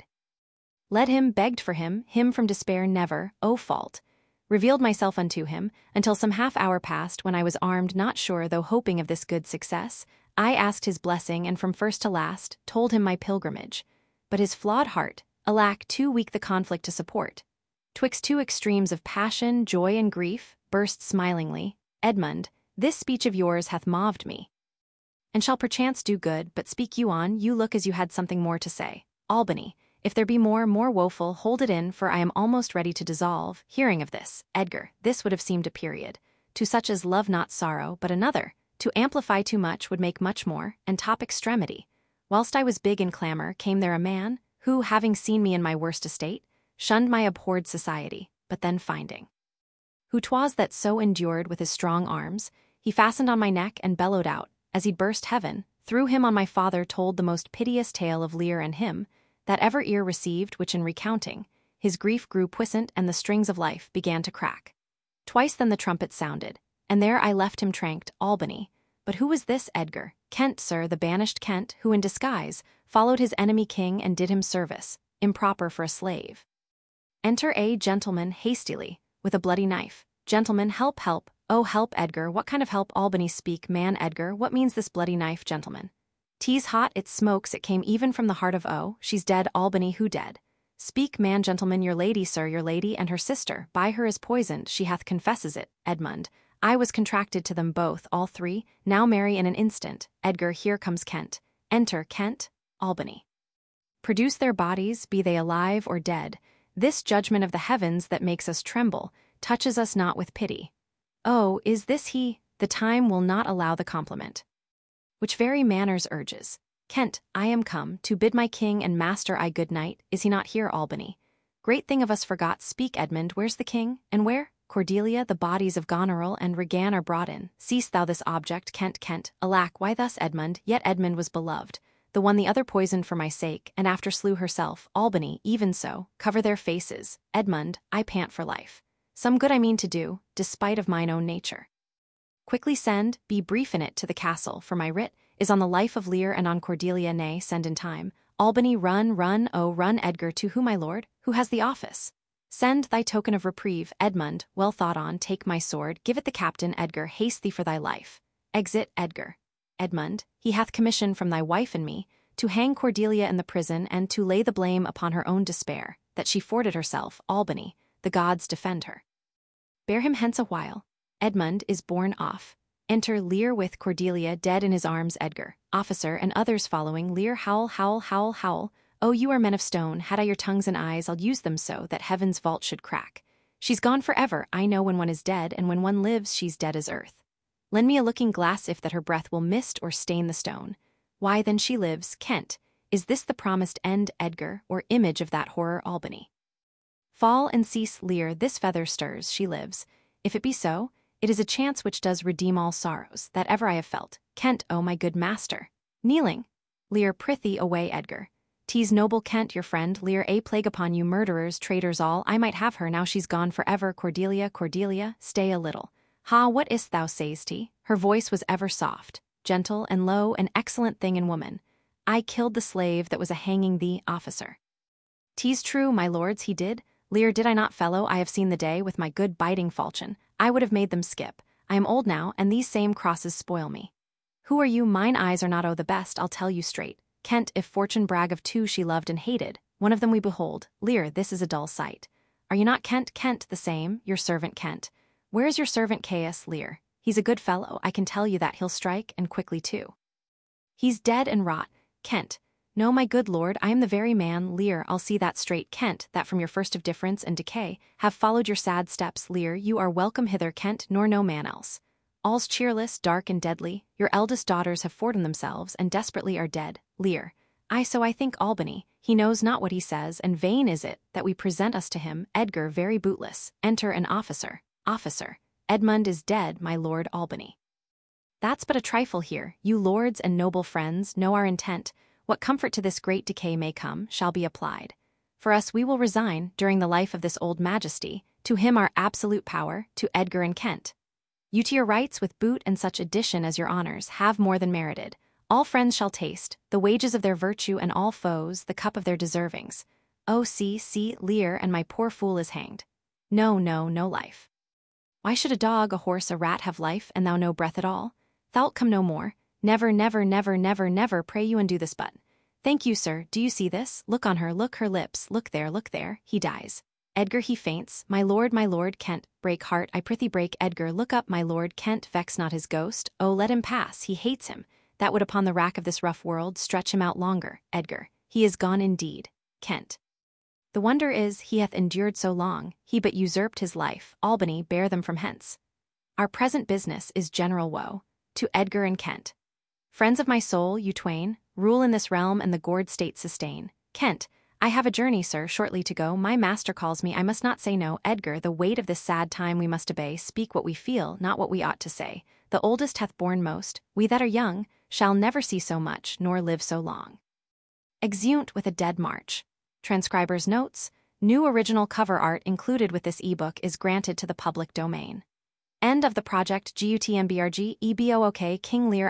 Led him, begged for him from despair never, oh fault, revealed myself unto him, until some half hour passed when I was armed not sure though hoping of this good success, I asked his blessing and from first to last, told him my pilgrimage. But his flawed heart, alack too weak the conflict to support, twixt two extremes of passion, joy and grief, burst smilingly, Edmund, this speech of yours hath moved me, and shall perchance do good, but speak you on, you look as you had something more to say. Albany, if there be more woeful, hold it in, for I am almost ready to dissolve. Hearing of this, Edgar, this would have seemed a period, to such as love not sorrow, but another, to amplify too much would make much more, and top extremity. Whilst I was big in clamour, came there a man, who, having seen me in my worst estate, shunned my abhorred society, but then finding who 'twas that so endured with his strong arms, he fastened on my neck and bellowed out, as he'd burst heaven, through him on my father told the most piteous tale of Lear and him, that ever ear received, which in recounting, his grief grew puissant and the strings of life began to crack. Twice then the trumpet sounded, and there I left him tranked, Albany. But who was this Edgar? Kent, sir, the banished Kent, who in disguise followed his enemy king and did him service, improper for a slave. Enter a gentleman hastily, with a bloody knife. Gentleman, help, help, oh help, Edgar, what kind of help? Albany, speak, man, Edgar, what means this bloody knife, gentleman? 'Tis hot, it smokes, it came even from the heart of she's dead, Albany, who dead? Speak, man, gentleman, your lady, sir, your lady and her sister, by her is poisoned, she hath confesses it, Edmund. I was contracted to them both, all three, now marry in an instant. Edgar, here comes Kent. Enter, Kent, Albany. Produce their bodies, be they alive or dead. This judgment of the heavens that makes us tremble, touches us not with pity. Oh, is this he? The time will not allow the compliment. Which very manners urges. Kent, I am come, to bid my king and master I good night, is he not here, Albany? Great thing of us forgot, speak, Edmund, where's the king, and where? Cordelia, the bodies of Goneril and Regan are brought in. Seest thou this object, Kent, Kent? Alack, why thus, Edmund? Yet Edmund was beloved. The one the other poisoned for my sake, and after slew herself. Albany, even so, cover their faces. Edmund, I pant for life. Some good I mean to do, despite of mine own nature. Quickly send, be brief in it, to the castle, for my writ is on the life of Lear and on Cordelia, nay, send in time. Albany, run, oh run, Edgar, to who, my lord? Who has the office? Send thy token of reprieve, Edmund, well thought on, take my sword, give it the captain, Edgar, haste thee for thy life. Exit, Edgar. Edmund, he hath commission from thy wife and me, to hang Cordelia in the prison and to lay the blame upon her own despair, that she forded herself, Albany, the gods defend her. Bear him hence a while. Edmund is borne off. Enter Lear with Cordelia dead in his arms, Edgar, officer and others following. Lear, howl, howl, howl, howl. Oh, you are men of stone, had I your tongues and eyes, I'll use them so that heaven's vault should crack. She's gone forever, I know when one is dead, and when one lives she's dead as earth. Lend me a looking glass if that her breath will mist or stain the stone. Why then she lives, Kent. Is this the promised end, Edgar, or image of that horror, Albany? Fall and cease, Lear, this feather stirs, she lives. If it be so, it is a chance which does redeem all sorrows that ever I have felt. Kent, oh my good master. Kneeling. Lear, prithee away, Edgar. 'Tis noble Kent, your friend. Lear, a plague upon you, murderers, traitors all. I might have her, now she's gone forever. Cordelia, Cordelia, stay a little. Ha, what is't thou say'st? Her voice was ever soft, gentle, and low, an excellent thing in woman. I killed the slave that was a hanging thee, officer. 'Tis true, my lords, he did. Lear, did I not, fellow? I have seen the day, with my good biting falchion. I would have made them skip. I am old now, and these same crosses spoil me. Who are you? Mine eyes are not the best, I'll tell you straight. Kent, if fortune brag of two she loved and hated, one of them we behold. Lear, this is a dull sight. Are you not Kent? Kent, the same, your servant Kent. Where is your servant Caius? Lear, he's a good fellow, I can tell you that he'll strike, and quickly too. He's dead and rot. Kent, no, my good lord, I am the very man. Lear, I'll see that straight. Kent, that from your first of difference and decay, have followed your sad steps. Lear, you are welcome hither, Kent, nor no man else. All's cheerless, dark and deadly, your eldest daughters have fought themselves and desperately are dead. Lear. So I think Albany, he knows not what he says, and vain is it that we present us to him. Edgar very bootless. Enter an officer. Officer. Edmund is dead, my lord Albany. That's but a trifle here, you lords and noble friends know our intent. What comfort to this great decay may come, shall be applied. For us we will resign, during the life of this old majesty, to him our absolute power, to Edgar and Kent. You to your rights with boot and such addition as your honors have more than merited. All friends shall taste, the wages of their virtue, and all foes, the cup of their deservings. Oh, see, Lear, and my poor fool is hanged. No life. Why should a dog, a horse, a rat have life, and thou no breath at all? Thou'lt come no more. Never, pray you undo this but. Thank you, sir, do you see this? Look on her, look her lips, look there, he dies. Edgar he faints, my lord, Kent, break heart, I prithee break. Edgar, look up, my lord, Kent, vex not his ghost, oh let him pass, he hates him. That would upon the rack of this rough world stretch him out longer. Edgar, he is gone indeed. Kent. The wonder is, he hath endured so long, he but usurped his life. Albany, bear them from hence. Our present business is general woe. To Edgar and Kent. Friends of my soul, you twain, rule in this realm and the gored state sustain. Kent, I have a journey, sir, shortly to go. My master calls me, I must not say no. Edgar, the weight of this sad time we must obey. Speak what we feel, not what we ought to say. The oldest hath borne most, we that are young shall never see so much, nor live so long. Exeunt with a dead march. Transcriber's notes: new original cover art included with this ebook is granted to the public domain. End of the project. GUTMBRG EBOOK King Lear ***.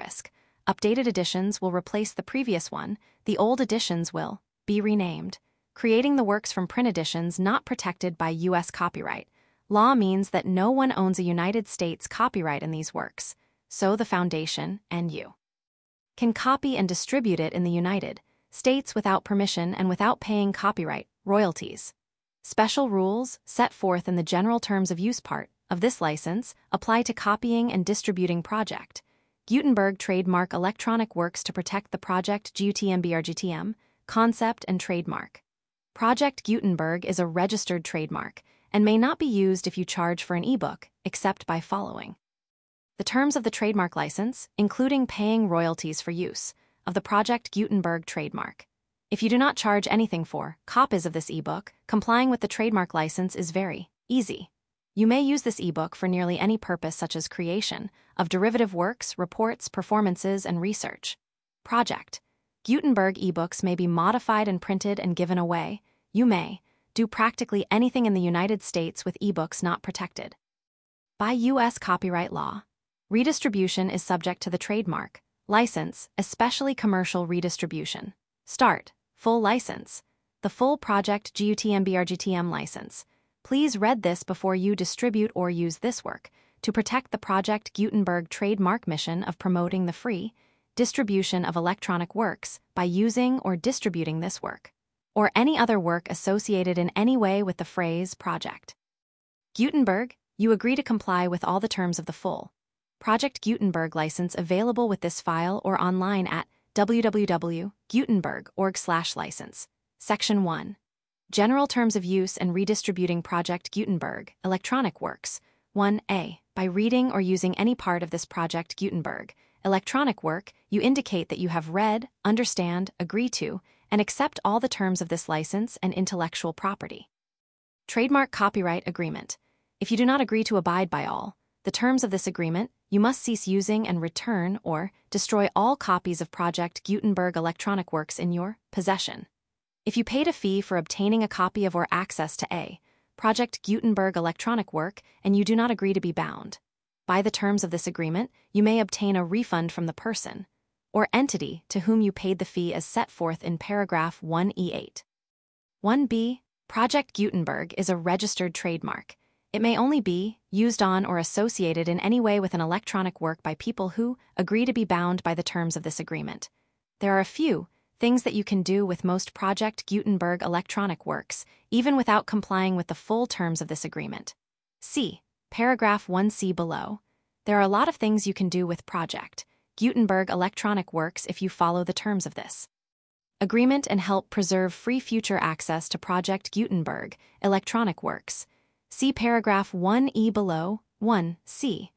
Updated editions will replace the previous one, the old editions will be renamed. Creating the works from print editions not protected by U.S. copyright law means that no one owns a United States copyright in these works, so the Foundation and you can copy and distribute it in the United States without permission and without paying copyright royalties. Special rules, set forth in the General Terms of Use part of this license, apply to copying and distributing Project Gutenberg trademark electronic works to protect the Project GUTMBRGTM concept and trademark. Project Gutenberg is a registered trademark and may not be used if you charge for an ebook, except by following the terms of the trademark license, including paying royalties for use of the Project Gutenberg trademark. If you do not charge anything for copies of this ebook, complying with the trademark license is very easy. You may use this ebook for nearly any purpose, such as creation of derivative works, reports, performances, and research. Project Gutenberg ebooks may be modified and printed and given away. You may do practically anything in the United States with ebooks not protected by U.S. copyright law. Redistribution is subject to the trademark license, especially commercial redistribution. Start full license. The full Project GUTMBRGTM license. Please read this before you distribute or use this work to protect the Project Gutenberg trademark mission of promoting the free distribution of electronic works by using or distributing this work, or any other work associated in any way with the phrase Project Gutenberg. You agree to comply with all the terms of the full Project Gutenberg license available with this file or online at www.gutenberg.org/license. Section 1. General Terms of Use and Redistributing Project Gutenberg electronic works. 1a. By reading or using any part of this Project Gutenberg electronic work, you indicate that you have read, understand, agree to, and accept all the terms of this license and intellectual property. Trademark Copyright Agreement. If you do not agree to abide by all the terms of this agreement, you must cease using and return or destroy all copies of Project Gutenberg electronic works in your possession. If you paid a fee for obtaining a copy of or access to a Project Gutenberg electronic work and you do not agree to be bound by the terms of this agreement, you may obtain a refund from the person or entity to whom you paid the fee as set forth in paragraph 1E8. 1b. Project Gutenberg is a registered trademark. It may only be used on or associated in any way with an electronic work by people who agree to be bound by the terms of this agreement. There are a few things that you can do with most Project Gutenberg electronic works, even without complying with the full terms of this agreement. See paragraph 1c below. There are a lot of things you can do with Project Gutenberg electronic works if you follow the terms of this agreement and help preserve free future access to Project Gutenberg electronic works. See paragraph 1e below. 1c. The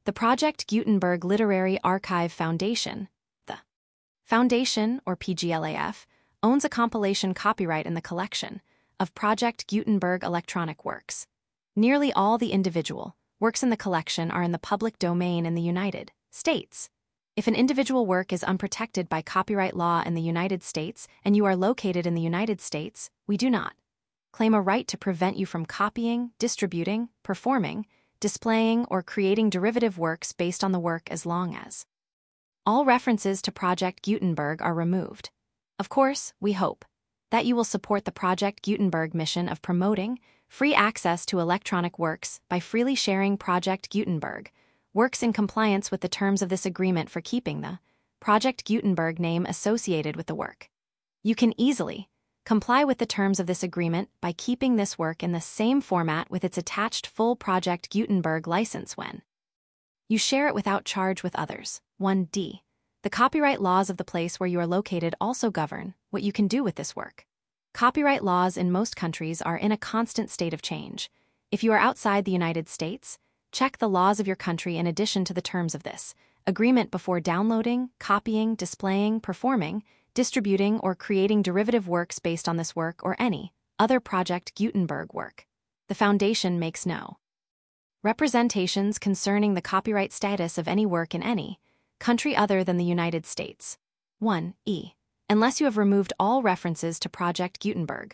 The Project Gutenberg Literary Archive Foundation, the Foundation, or PGLAF, owns a compilation copyright in the collection of Project Gutenberg electronic works. Nearly all the individual works in the collection are in the public domain in the United States. If an individual work is unprotected by copyright law in the United States and you are located in the United States, we do not claim a right to prevent you from copying, distributing, performing, displaying, or creating derivative works based on the work as long as all references to Project Gutenberg are removed. Of course, we hope that you will support the Project Gutenberg mission of promoting free access to electronic works by freely sharing Project Gutenberg works in compliance with the terms of this agreement for keeping the Project Gutenberg name associated with the work. You can easily comply with the terms of this agreement by keeping this work in the same format with its attached full Project Gutenberg license when you share it without charge with others. 1D. The copyright laws of the place where you are located also govern what you can do with this work. Copyright laws in most countries are in a constant state of change. If you are outside the United States, check the laws of your country in addition to the terms of this agreement before downloading, copying, displaying, performing, distributing, or creating derivative works based on this work or any other Project Gutenberg work. The Foundation makes no representations concerning the copyright status of any work in any country other than the United States. 1E. Unless you have removed all references to Project Gutenberg.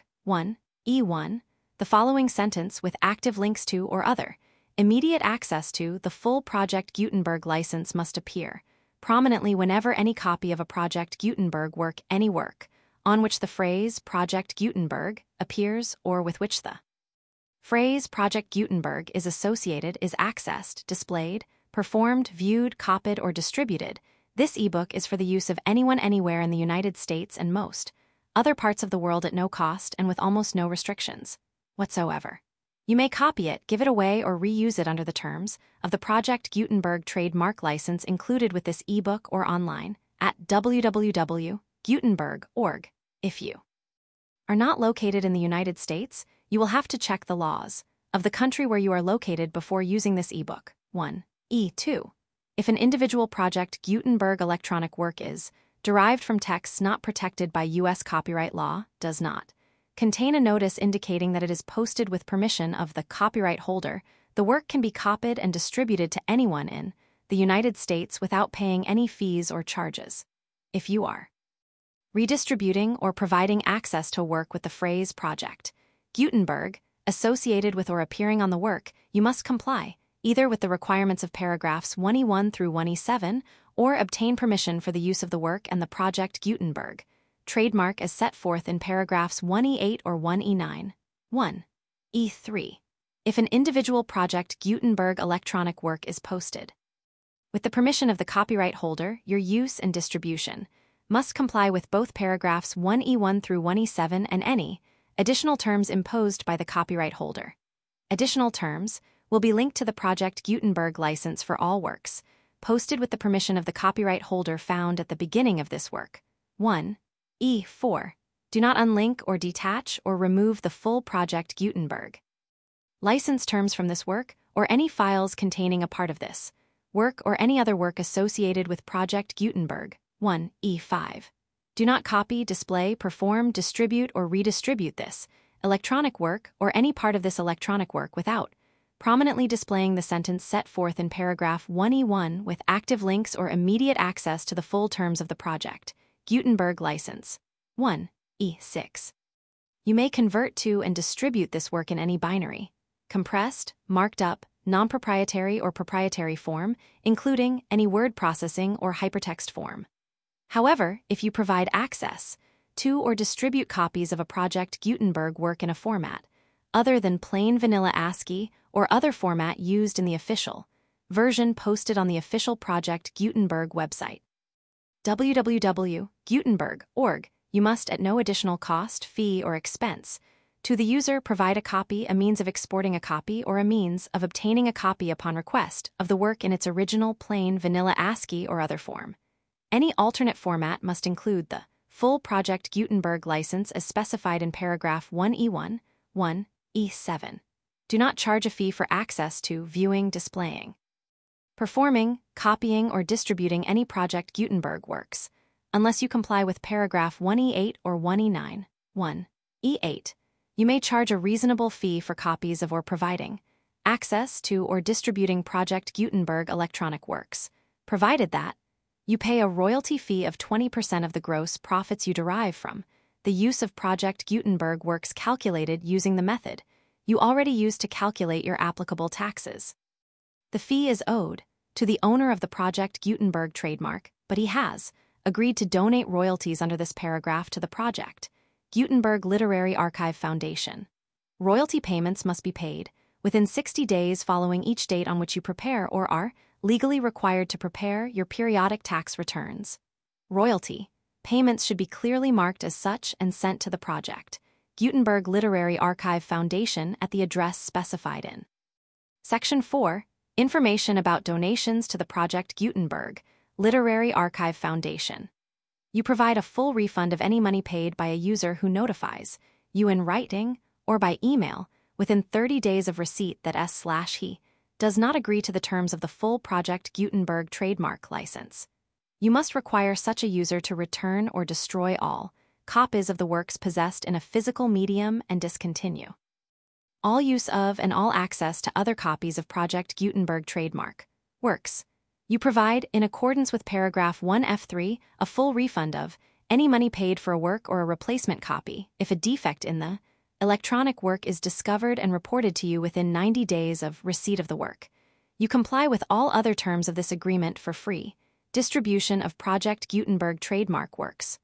1E1. The following sentence with active links to or other immediate access to the full Project Gutenberg license must appear prominently whenever any copy of a Project Gutenberg work, any work, on which the phrase Project Gutenberg appears or with which the phrase Project Gutenberg is associated is accessed, displayed, performed, viewed, copied, or distributed. This ebook is for the use of anyone anywhere in the United States and most other parts of the world at no cost and with almost no restrictions whatsoever. You may copy it, give it away, or reuse it under the terms of the Project Gutenberg trademark license included with this ebook or online at www.gutenberg.org. If you are not located in the United States, you will have to check the laws of the country where you are located before using this ebook. 1E2. If an individual Project Gutenberg electronic work is derived from texts not protected by U.S. copyright law, does not contain a notice indicating that it is posted with permission of the copyright holder, the work can be copied and distributed to anyone in the United States without paying any fees or charges. If you are redistributing or providing access to work with the phrase Project Gutenberg associated with or appearing on the work, you must comply either with the requirements of paragraphs 1E1 through 1E7 or obtain permission for the use of the work and the Project Gutenberg trademark as set forth in paragraphs 1E8 or 1E9. 1E3. If an individual Project Gutenberg electronic work is posted with the permission of the copyright holder, your use and distribution must comply with both paragraphs 1E1 through 1E7 and any additional terms imposed by the copyright holder. Additional terms will be linked to the Project Gutenberg license for all works posted with the permission of the copyright holder found at the beginning of this work. 1E4. Do not unlink or detach or remove the full Project Gutenberg license terms from this work or any files containing a part of this work or any other work associated with Project Gutenberg. 1E5. Do not copy, display, perform, distribute, or redistribute this electronic work or any part of this electronic work without prominently displaying the sentence set forth in paragraph 1E1 with active links or immediate access to the full terms of the Project Gutenberg license. 1E6. You may convert to and distribute this work in any binary, compressed, marked up, non-proprietary or proprietary form, including any word processing or hypertext form. However, if you provide access to or distribute copies of a Project Gutenberg work in a format other than plain vanilla ASCII or other format used in the official version posted on the official Project Gutenberg website, www.gutenberg.org, you must at no additional cost, fee, or expense to the user provide a copy, a means of exporting a copy, or a means of obtaining a copy upon request of the work in its original plain vanilla ASCII or other form. Any alternate format must include the full Project Gutenberg license as specified in paragraph 1E1, 1E7. Do not charge a fee for access to, viewing, displaying, performing, copying, or distributing any Project Gutenberg works, unless you comply with paragraph 1E8 or 1E9. 1E8. You may charge a reasonable fee for copies of or providing access to or distributing Project Gutenberg electronic works, provided that you pay a royalty fee of 20% of the gross profits you derive from the use of Project Gutenberg works calculated using the method you already used to calculate your applicable taxes. The fee is owed to the owner of the Project Gutenberg trademark, but he has agreed to donate royalties under this paragraph to the Project Gutenberg Literary Archive Foundation. Royalty payments must be paid within 60 days following each date on which you prepare or are legally required to prepare your periodic tax returns. Royalty payments should be clearly marked as such and sent to the Project Gutenberg Literary Archive Foundation at the address specified in Section 4, Information about donations to the Project Gutenberg Literary Archive Foundation. You provide a full refund of any money paid by a user who notifies you in writing or by email within 30 days of receipt that S/he does not agree to the terms of the full Project Gutenberg trademark license. You must require such a user to return or destroy all copies of the works possessed in a physical medium and discontinue all use of and all access to other copies of Project Gutenberg trademark works. You provide, in accordance with paragraph 1F3, a full refund of any money paid for a work or a replacement copy if a defect in the electronic work is discovered and reported to you within 90 days of receipt of the work. You comply with all other terms of this agreement for free distribution of Project Gutenberg trademark works.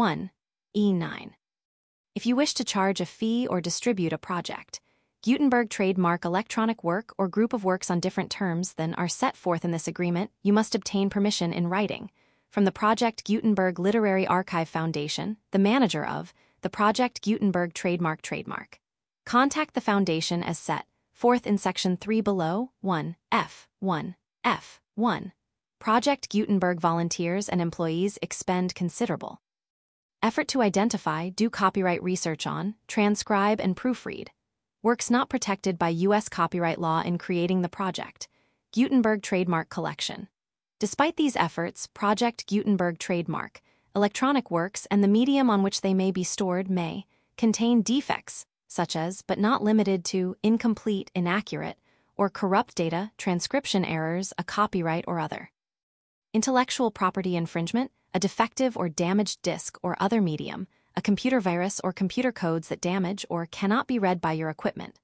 1E9. If you wish to charge a fee or distribute a Project Gutenberg trademark electronic work or group of works on different terms than are set forth in this agreement, you must obtain permission in writing from the Project Gutenberg Literary Archive Foundation, the manager of the Project Gutenberg trademark. Contact the foundation as set forth in Section 3 below. 1F. 1F. 1. Project Gutenberg volunteers and employees expend considerable effort to identify, do copyright research on, transcribe, and proofread works not protected by U.S. copyright law in creating the Project Gutenberg trademark collection. Despite these efforts, Project Gutenberg trademark electronic works and the medium on which they may be stored may contain defects, such as, but not limited to, incomplete, inaccurate, or corrupt data, transcription errors, a copyright or other intellectual property infringement, a defective or damaged disk or other medium, a computer virus or computer codes that damage or cannot be read by your equipment.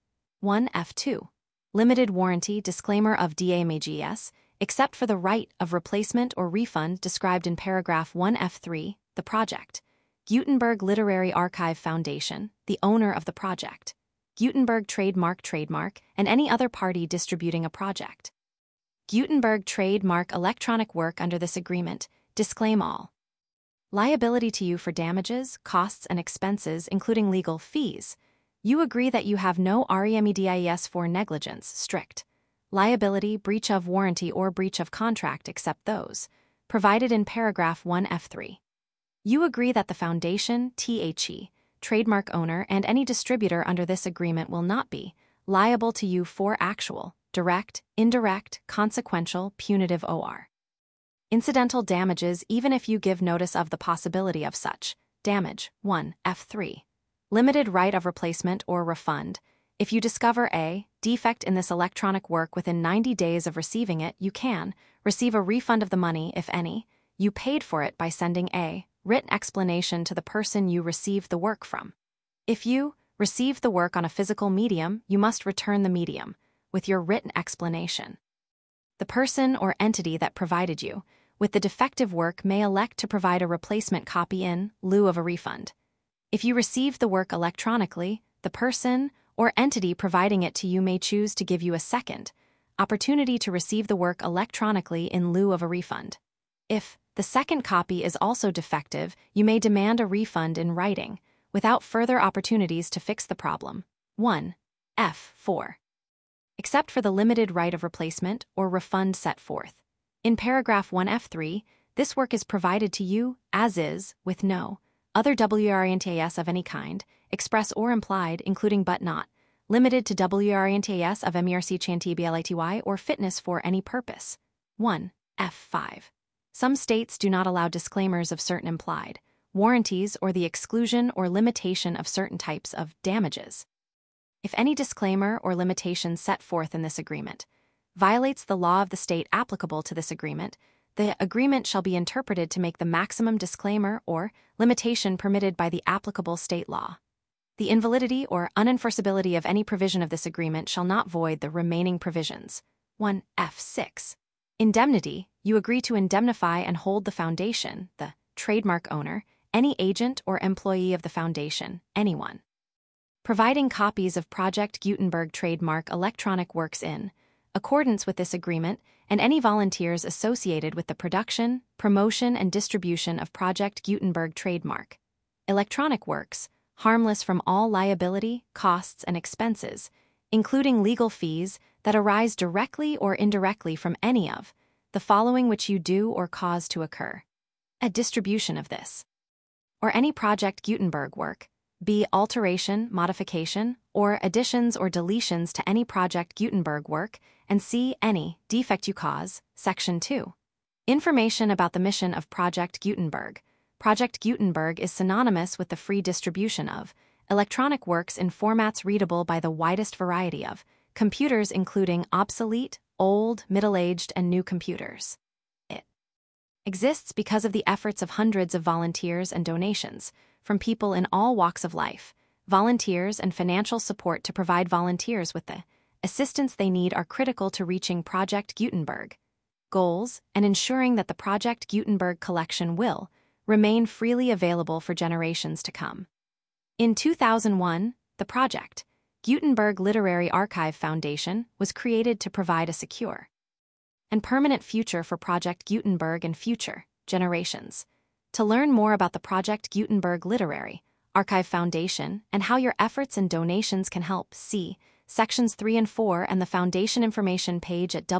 1F2. Limited warranty disclaimer of DMAGS, except for the right of replacement or refund described in paragraph 1F3, the Project Gutenberg Literary Archive Foundation, the owner of the Project Gutenberg trademark, and any other party distributing a Project Gutenberg trademark electronic work under this agreement, disclaim all liability to you for damages, costs, and expenses, including legal fees. You agree that you have no REMEDIS for negligence, strict liability, breach of warranty, or breach of contract except those provided in paragraph 1F3. You agree that the foundation, THE, trademark owner, and any distributor under this agreement will not be liable to you for actual, direct, indirect, consequential, punitive or incidental damages even if you give notice of the possibility of such damage. 1F3. Limited right of replacement or refund. If you discover a defect in this electronic work within 90 days of receiving it, you can receive a refund of the money, if any, you paid for it by sending a written explanation to the person you received the work from. If you received the work on a physical medium, you must return the medium with your written explanation. The person or entity that provided you with the defective work may elect to provide a replacement copy in lieu of a refund. If you received the work electronically, the person or entity providing it to you may choose to give you a second opportunity to receive the work electronically in lieu of a refund. If the second copy is also defective, you may demand a refund in writing without further opportunities to fix the problem. 1F4. Except for the limited right of replacement or refund set forth in paragraph 1F3, this work is provided to you as is, with no other WRNTAS of any kind, express or implied, including but not limited to WRNTAS of MERC CHANTBLITY or fitness for any purpose. 1. F5. Some states do not allow disclaimers of certain implied warranties or the exclusion or limitation of certain types of damages. If any disclaimer or limitation set forth in this agreement violates the law of the state applicable to this agreement, the agreement shall be interpreted to make the maximum disclaimer or limitation permitted by the applicable state law. The invalidity or unenforceability of any provision of this agreement shall not void the remaining provisions. 1. F6. Indemnity. You agree to indemnify and hold the foundation, the trademark owner, any agent or employee of the foundation, anyone, providing copies of Project Gutenberg trademark electronic works in accordance with this agreement, and any volunteers associated with the production, promotion, and distribution of Project Gutenberg trademark electronic works, harmless from all liability, costs, and expenses, including legal fees that arise directly or indirectly from any of the following which you do or cause to occur: a distribution of this or any Project Gutenberg work, b. alteration, modification, or additions or deletions to any Project Gutenberg work, and c. any defect you cause. Section 2. Information about the mission of Project Gutenberg. Project Gutenberg is synonymous with the free distribution of electronic works in formats readable by the widest variety of computers, including obsolete, old, middle-aged, and new computers. It exists because of the efforts of hundreds of volunteers and donations from people in all walks of life. Volunteers and financial support to provide volunteers with the assistance they need are critical to reaching Project Gutenberg goals and ensuring that the Project Gutenberg collection will remain freely available for generations to come. In 2001, the Project Gutenberg Literary Archive Foundation was created to provide a secure and permanent future for Project Gutenberg and future generations. To learn more about the Project Gutenberg Literary Archive Foundation and how your efforts and donations can help, see Sections 3 and 4 and the Foundation information page at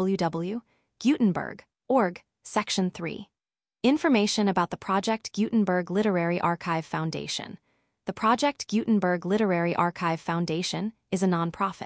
www.gutenberg.org, Section 3. Information about the Project Gutenberg Literary Archive Foundation. The Project Gutenberg Literary Archive Foundation is a nonprofit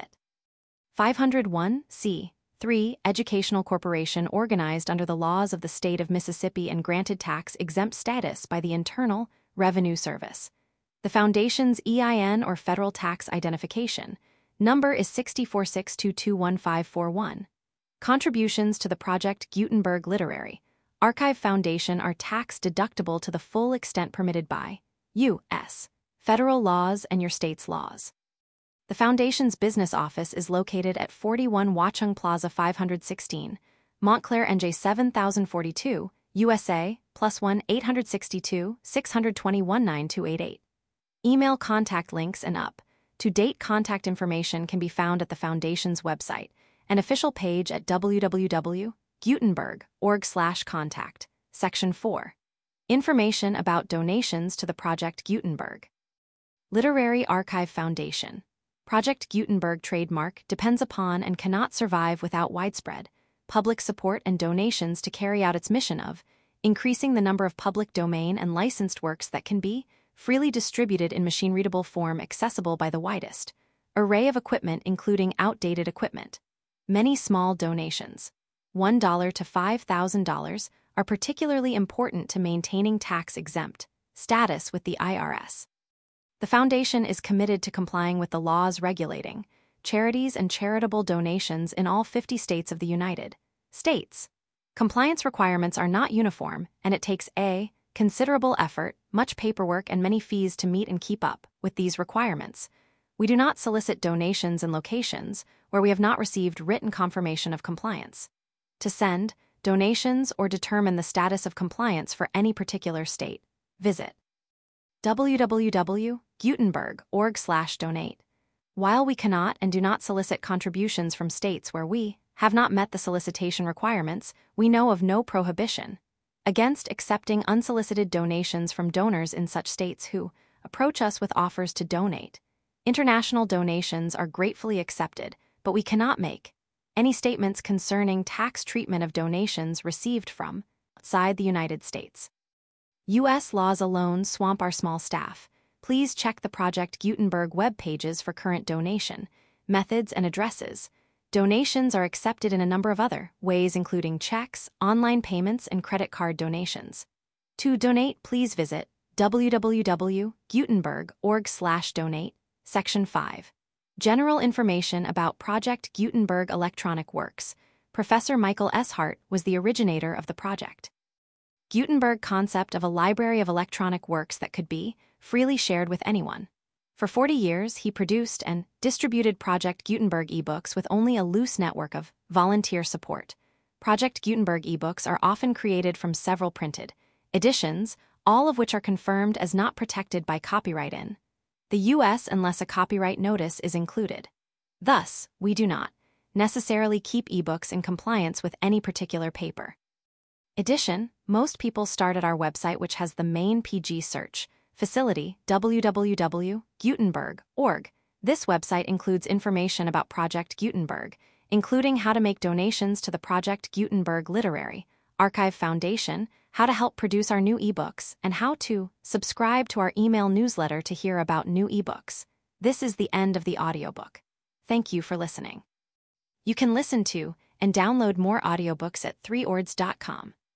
501(c)(3) educational corporation organized under the laws of the state of Mississippi and granted tax-exempt status by the Internal Revenue Service. The Foundation's EIN or federal tax identification number is 646221541. Contributions to the Project Gutenberg Literary Archive Foundation are tax-deductible to the full extent permitted by U.S. federal laws and your state's laws. The Foundation's business office is located at 41 Watchung Plaza 516, Montclair, NJ 7042, USA, +1 862 621 9288. Email contact links and up-to-date contact information can be found at the Foundation's website and official page at www.gutenberg.org/contact. Section 4. Information about donations to the Project Gutenberg Literary Archive Foundation. Project Gutenberg trademark depends upon and cannot survive without widespread public support and donations to carry out its mission of increasing the number of public domain and licensed works that can be freely distributed in machine-readable form accessible by the widest array of equipment, including outdated equipment. Many small donations, $1 to $5,000, are particularly important to maintaining tax-exempt status with the IRS. The Foundation is committed to complying with the laws regulating charities and charitable donations in all 50 states of the United States. Compliance requirements are not uniform, and it takes a considerable effort, much paperwork, and many fees to meet and keep up with these requirements. We do not solicit donations in locations where we have not received written confirmation of compliance. To send donations or determine the status of compliance for any particular state, visit www.gutenberg.org/donate. While we cannot and do not solicit contributions from states where we have not met the solicitation requirements, we know of no prohibition against accepting unsolicited donations from donors in such states who approach us with offers to donate. International donations are gratefully accepted, but we cannot make any statements concerning tax treatment of donations received from outside the United States. U.S. laws alone swamp our small staff. Please check the Project Gutenberg web pages for current donation methods and addresses. Donations are accepted in a number of other ways, including checks, online payments, and credit card donations. To donate, please visit www.gutenberg.org/donate, Section 5. General information about Project Gutenberg Electronic Works. Professor Michael S. Hart was the originator of the project. Gutenberg concept of a library of electronic works that could be freely shared with anyone. For 40 years, he produced and distributed Project Gutenberg ebooks with only a loose network of volunteer support. Project Gutenberg ebooks are often created from several printed editions, all of which are confirmed as not protected by copyright in the U.S. unless a copyright notice is included. Thus, we do not necessarily keep ebooks in compliance with any particular paper edition. Most people start at our website, which has the main PG search facility, www.gutenberg.org. This website includes information about Project Gutenberg, including how to make donations to the Project Gutenberg Literary Archive Foundation, how to help produce our new ebooks, and how to subscribe to our email newsletter to hear about new ebooks. This is the end of the audiobook. Thank you for listening. You can listen to and download more audiobooks at 3ords.com.